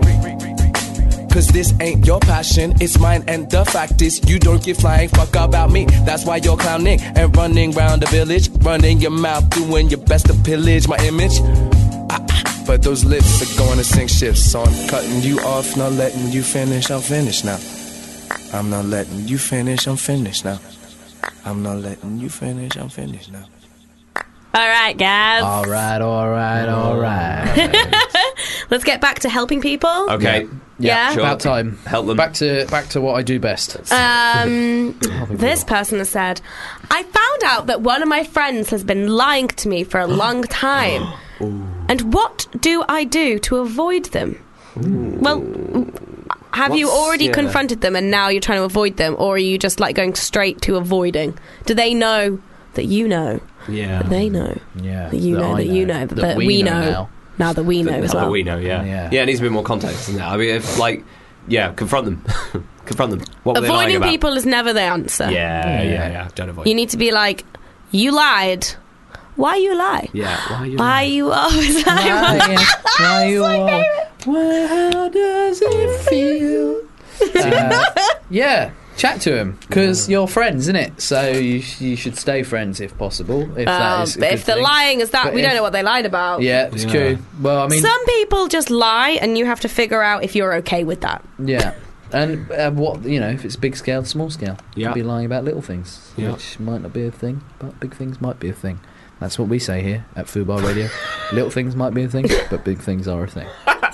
Cause this ain't your passion, it's mine, and the fact is you don't give flying fuck about me. That's why you're clowning and running round the village, running your mouth, doing your best to pillage my image. Ah, but those lips are going to sink ships, so I'm cutting you off, not letting you finish. I'm finished now. I'm not letting you finish, I'm finished now. I'm not letting you finish, I'm finished now. All right, guys. All right, all right, all right. Let's get back to helping people. Okay. Yeah. Yeah, Sure. about time. Help them. Back to back to what I do best. Um, this person has said, I found out that one of my friends has been lying to me for a long time. And what do I do to avoid them? Well, have you What's- already yeah. confronted them and now you're trying to avoid them? Or are you just like going straight to avoiding? Do they know that you know? Yeah. That they know? Yeah. That you that know, I that you know, that, that we, we know. know now. Now that we know as Now well. we know, yeah. Yeah. Yeah, it needs a bit more context, doesn't it? I mean, if, like, yeah, confront them. confront them. What were they lying Avoiding about? people is never the answer. Yeah, yeah, Yeah. yeah. Don't avoid. You need to be like, you lied. Why you lie? yeah. Why are you? Why you always lie? Why you all? Well, how does it feel? Uh, yeah, chat to him because you're friends, isn't it? So you, sh- you should stay friends if possible. If that Um, is a but good if they're thing. lying as that, But we if- don't know what they lied about. Yeah, it's Yeah. true. Well, I mean, Some people just lie, and you have to figure out if you're okay with that. yeah. And uh, what you know, if it's big scale, small scale, Yeah. you'd be lying about little things, Yeah. which might not be a thing, but big things might be a thing. That's what we say here at Fubar Radio. Little things might be a thing, but big things are a thing.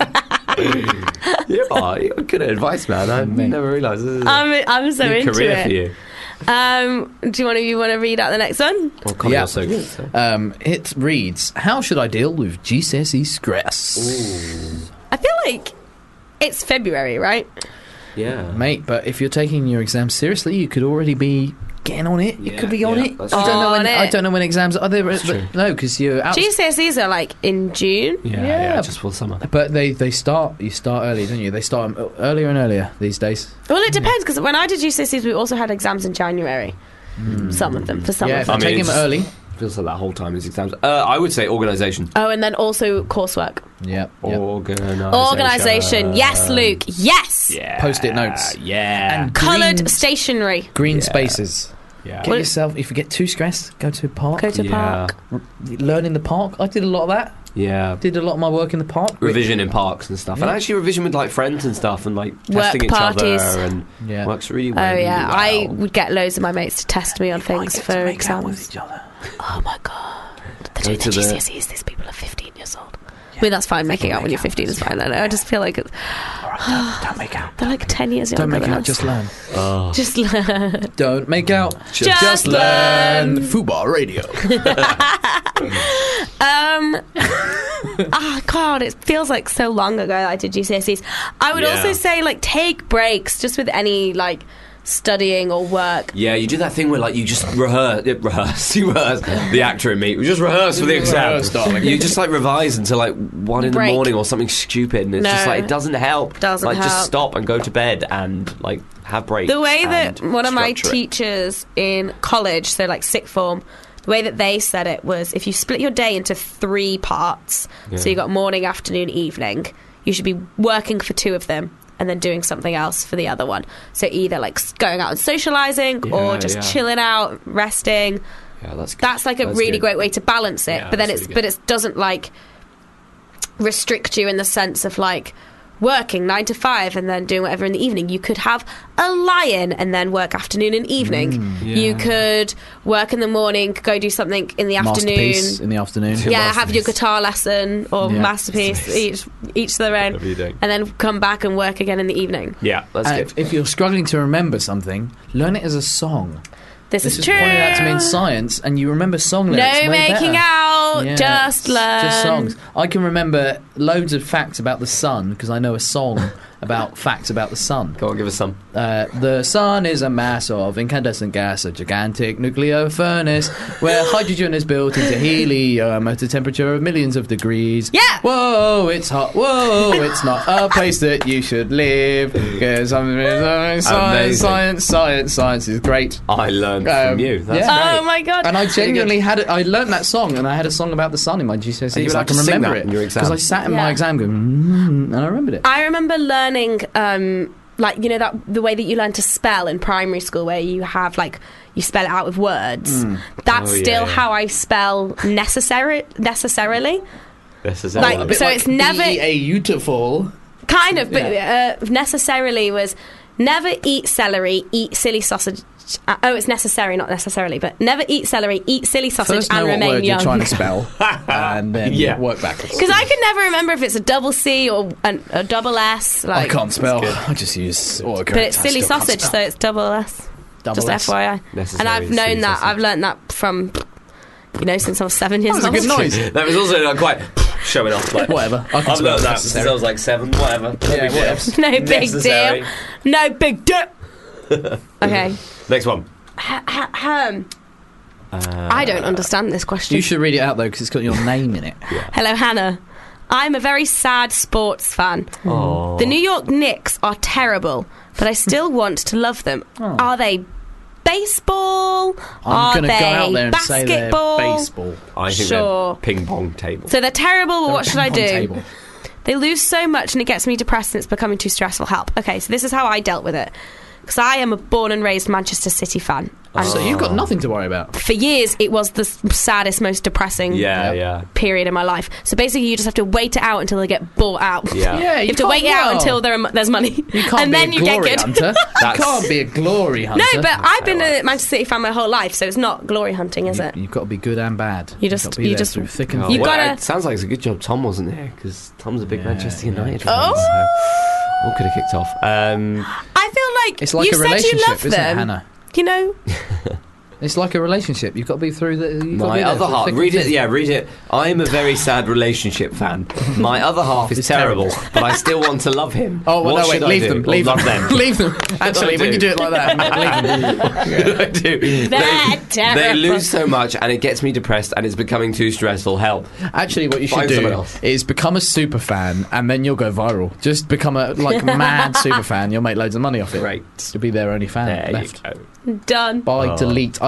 You are. You're good at advice, man. I Mate. never realised. This is I'm, I'm so a new into career it. for you. Um, do you want to you want to read out the next one? Well, Connie Yeah. also good. So. Um, it reads, "How should I deal with G C S E stress?" I feel like it's February, right? Yeah. Mate, but if you're taking your exams seriously, you could already be getting on it. You Yeah, could be on yeah, it. that's I don't know when. On I it. don't know when exams are. They, but true. no, because you're out. G C S Es are like in June. Yeah, Yeah. yeah, just for the summer. But they, they start. You start early, don't you? They start um, earlier and earlier these days. Well, it depends because when I did G C S Es, we also had exams in January. Some of them, for some yeah, of if them. you I mean, take them it's- early, Feels like that whole time is exams. Uh, I would say organisation. Oh, and then also coursework. Yep. Organisation. Organisation. Yes, Luke. Yes. Yeah. Post-it notes. Yeah. And Coloured green- stationery. Green Yeah. spaces. Yeah. Get What- yourself, if you get too stressed, go to a park. Go to Yeah. park. R- learn in the park. I did a lot of that. Yeah. Did a lot of my work in the park. Revision in parks and stuff. And Yeah. actually revision with like friends and stuff and like Work testing each parties. other and Yeah. works really Oh well. yeah, I really well. would get loads of my mates to test me on things Get for to make out with exams. each other. Oh my god, the Go doing to the the- G C S Es. These people are fifteen years old. I mean, that's fine. Making out when you're fifteen is fine. I know. I just feel like it's, Don't, don't make out. they're like ten years younger Don't make than out. us. Just learn. Just learn. Don't make out. Just, just learn. Fubar Radio. Um. Ah, God, it feels like so long ago that I did G C S Es. I would Yeah. also say like take breaks just with any like studying or work. Yeah, you do that thing where like you just rehearse, uh, rehearse, you rehearse. The actor in me, we just rehearse for the exam. Rehearse, darling. You just like revise until like one in Break. the morning or something stupid, and it's just No. like it doesn't help. Doesn't like help. just stop and go to bed and like have breaks. The way that and one of my structure it. teachers in college, so like sixth form, the way that they said it was if you split your day into three parts, Yeah. so you got morning, afternoon, evening, you should be working for two of them and then doing something else for the other one. So either like s- going out and socialising or Yeah, just yeah. chilling out, resting. Yeah, that's good. That's like a That's really good. great way to balance it. Yeah, but then that's it's really but good. it doesn't like restrict you in the sense of like working nine to five and then doing whatever in the evening. You could have a lion and then work afternoon and evening. You yeah. could work in the morning, go do something in the Masterpiece afternoon. in the afternoon. Yeah, have your guitar lesson or Yeah. masterpiece, each each their own, Whatever you're doing. and then come back and work again in the evening. Yeah, that's And good. if, if you're struggling to remember something, learn it as a song. This, This is is true. pointed out to me in science, and you remember song lyrics. No way making better. out, Yeah, just learn. Just songs. I can remember loads of facts about the sun because I know a song about facts about the sun. Go on, give us some. Uh, the sun is a mass of incandescent gas, a gigantic nuclear furnace where hydrogen is built into helium at a temperature of millions of degrees. Yeah. Whoa, it's hot. Whoa, it's not a place that you should live. Because science, Amazing. science, science, science is great. I learned Um, from you. That's yeah. Oh my god! And I genuinely had it. I learned that song, and I had a song about the sun in my G C S Es. And you would so I have to can sing remember that it in your exam. because I sat in Yeah. my exam going, mm, and I remembered it. I remember learning, um, like you know that the way that you learn to spell in primary school, where you have like you spell it out with words. That's Oh, yeah, still yeah. how I spell necessary necessarily. This is Like, it. A bit so like it's never- B A beautiful. Kind of, but uh, necessarily was never eat celery, eat silly sausage. Uh, oh, it's necessary, not necessarily, but never eat celery, eat silly sausage, First know and what remain word young. you're trying to spell, and then Yeah. work backwards. Because I could never remember if it's a double C or an, a double S. Like, I can't spell. I just use autocorrect. But it's I silly still can't sausage, so spell. it's double S. Double Just S. F Y I. Necessary And I've silly known that. sausage. I've learnt that from, you know, since I was seven years That old. was a good noise. That was also like, quite showing off. Like, Whatever. I can I've spell learned that necessary. since I was like seven. Whatever. No Yeah, big deal. whatever. No big Necessary. deal. No big deal. Okay. Next one. Um, I don't understand this question. You should read it out though, because it's got your name in it. Hello, Hannah. I'm a very sad sports fan. Oh. The New York Knicks are terrible, but I still want to love them. Oh. Are they baseball? I'm are going to they go out there and say they're basketball? baseball. I think Sure. they're ping pong table. So they're terrible, but They're what a should I do? ping-pong table. They lose so much and it gets me depressed and it's becoming too stressful. Help. Okay, so this is how I dealt with it. Because I am a born and raised Manchester City fan. And So you've got nothing to worry about. for years, it was the s- saddest, most depressing Yeah, Yep. yeah. period in my life. So basically, you just have to wait it out until they get bought out. Yeah. Yeah, you, you have to can't- wait it out well, until there are, there's money. You can't and be then a you glory get good. hunter. You That's- can't be a glory hunter. No, but I've been a Manchester City fan my whole life, so it's not glory hunting, is it? You've got to be good and bad. You You've just- got to be you there just- through thick and Oh, You thin. well, gotta- It sounds like it's a good job Tom wasn't there because Tom's a big Yeah, Manchester yeah. United fan. Oh. So all could have kicked off. Um, I feel like, It's like you a said you relationship, love isn't it, them. Hannah? You know, It's like a relationship. You've got to be through the. You've got to my be there other through half, thick and read it. thin. Yeah, read it. I'm a very sad relationship fan. My other half is It's terrible, terrible. but I still want to love him. Oh, well, what no, wait, should I leave do? them. Or Leave love them. them. Leave them. Actually, I when do. you do it like that, leave them. What I do. They're They, terrible. they lose so much, and it gets me depressed, and it's becoming too stressful. Help! Actually, what you should Find do someone else. is become a super fan, and then you'll go viral. Just become a like mad super fan. You'll make loads of money off it. Great. You'll be their only fan There left. you go. done. Buy, Oh. delete. I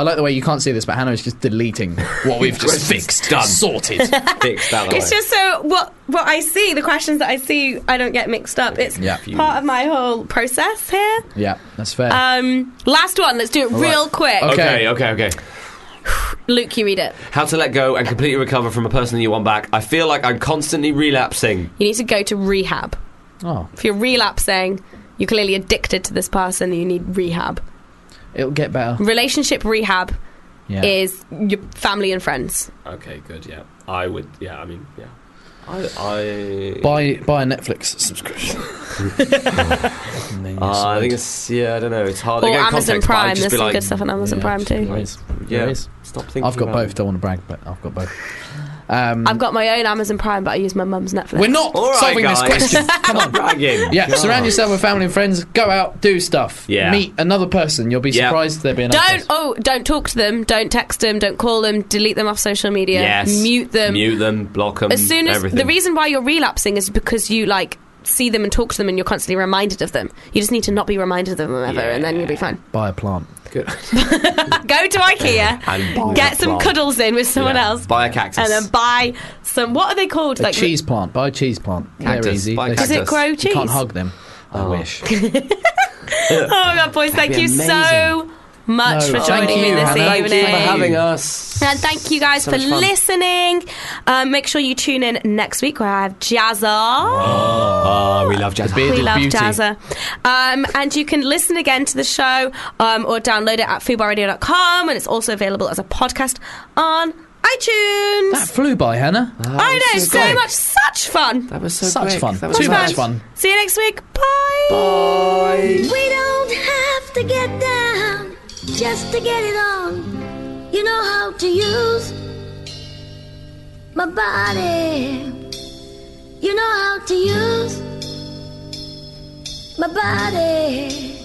like the way you can't see this, but Hannah is just deleting what we've just fixed, done, sorted, fixed out the It's way. just so what what I see, the questions that I see, I don't get mixed up. It's Yeah. part of my whole process here. Yeah, that's fair. Um, last one. Let's do it All real right. quick. Okay, okay, okay. Luke, you read it. How to let go and completely recover from a person you want back. I feel like I'm constantly relapsing. You need to go to rehab. Oh, If you're relapsing, you're clearly addicted to this person. You need rehab. it'll get better. Relationship rehab Yeah. is your family and friends. Okay, good. Yeah, I would. Yeah, I mean, yeah. I. I Buy buy a Netflix subscription. Uh, I think it's yeah. I don't know. It's hard. Or Again, Amazon context, but I'd Prime. just There's be some like, good stuff on Amazon Yeah, Prime too. there is. Yeah. There is. Stop thinking. I've got about both. Don't want to brag, but I've got both. Um, I've got my own Amazon Prime, but I use my mum's Netflix. we're not All right, solving guys. this question. Come on. bragging. Yeah, God. surround yourself with family and friends. Go out, do stuff. Yeah. Meet another person. You'll be Yeah. surprised there'll be another Don't person. oh don't talk to them, don't text them, don't call them, delete them off social media, Yes. mute them. Mute them. Block them. As soon as everything. the reason why you're relapsing is because you like see them and talk to them and you're constantly reminded of them. You just need to not be reminded of them ever, and then you'll be fine. Buy a plant. Good. Go to IKEA, And buy get a some plant. cuddles in with someone Yeah. else, Buy a cactus. and then buy some. What are they called? A cheese plant. Buy a cheese plant. Cactus. They're easy. Buy a They- Does it cactus. grow You cheese? can't hug them. I Oh. wish. Oh my god, boys! Thank be you so much No, for thank joining me you, this Hannah. evening. Thank you for having us. And thank you guys So for much fun. listening. Um, make sure you tune in next week where I have Jazza. Oh, we love jazz. beard We of love beauty. Jazza. Um, and you can listen again to the show um, or download it at fubar radio dot com, and it's also available as a podcast on iTunes. That flew by, Hannah. I know, so so great. much, such fun. That was so Such quick. fun. That was Too so much nice. fun. See you next week. Bye. Bye. We don't have to get down just to get it on. You know how to use my body. You know how to use my body.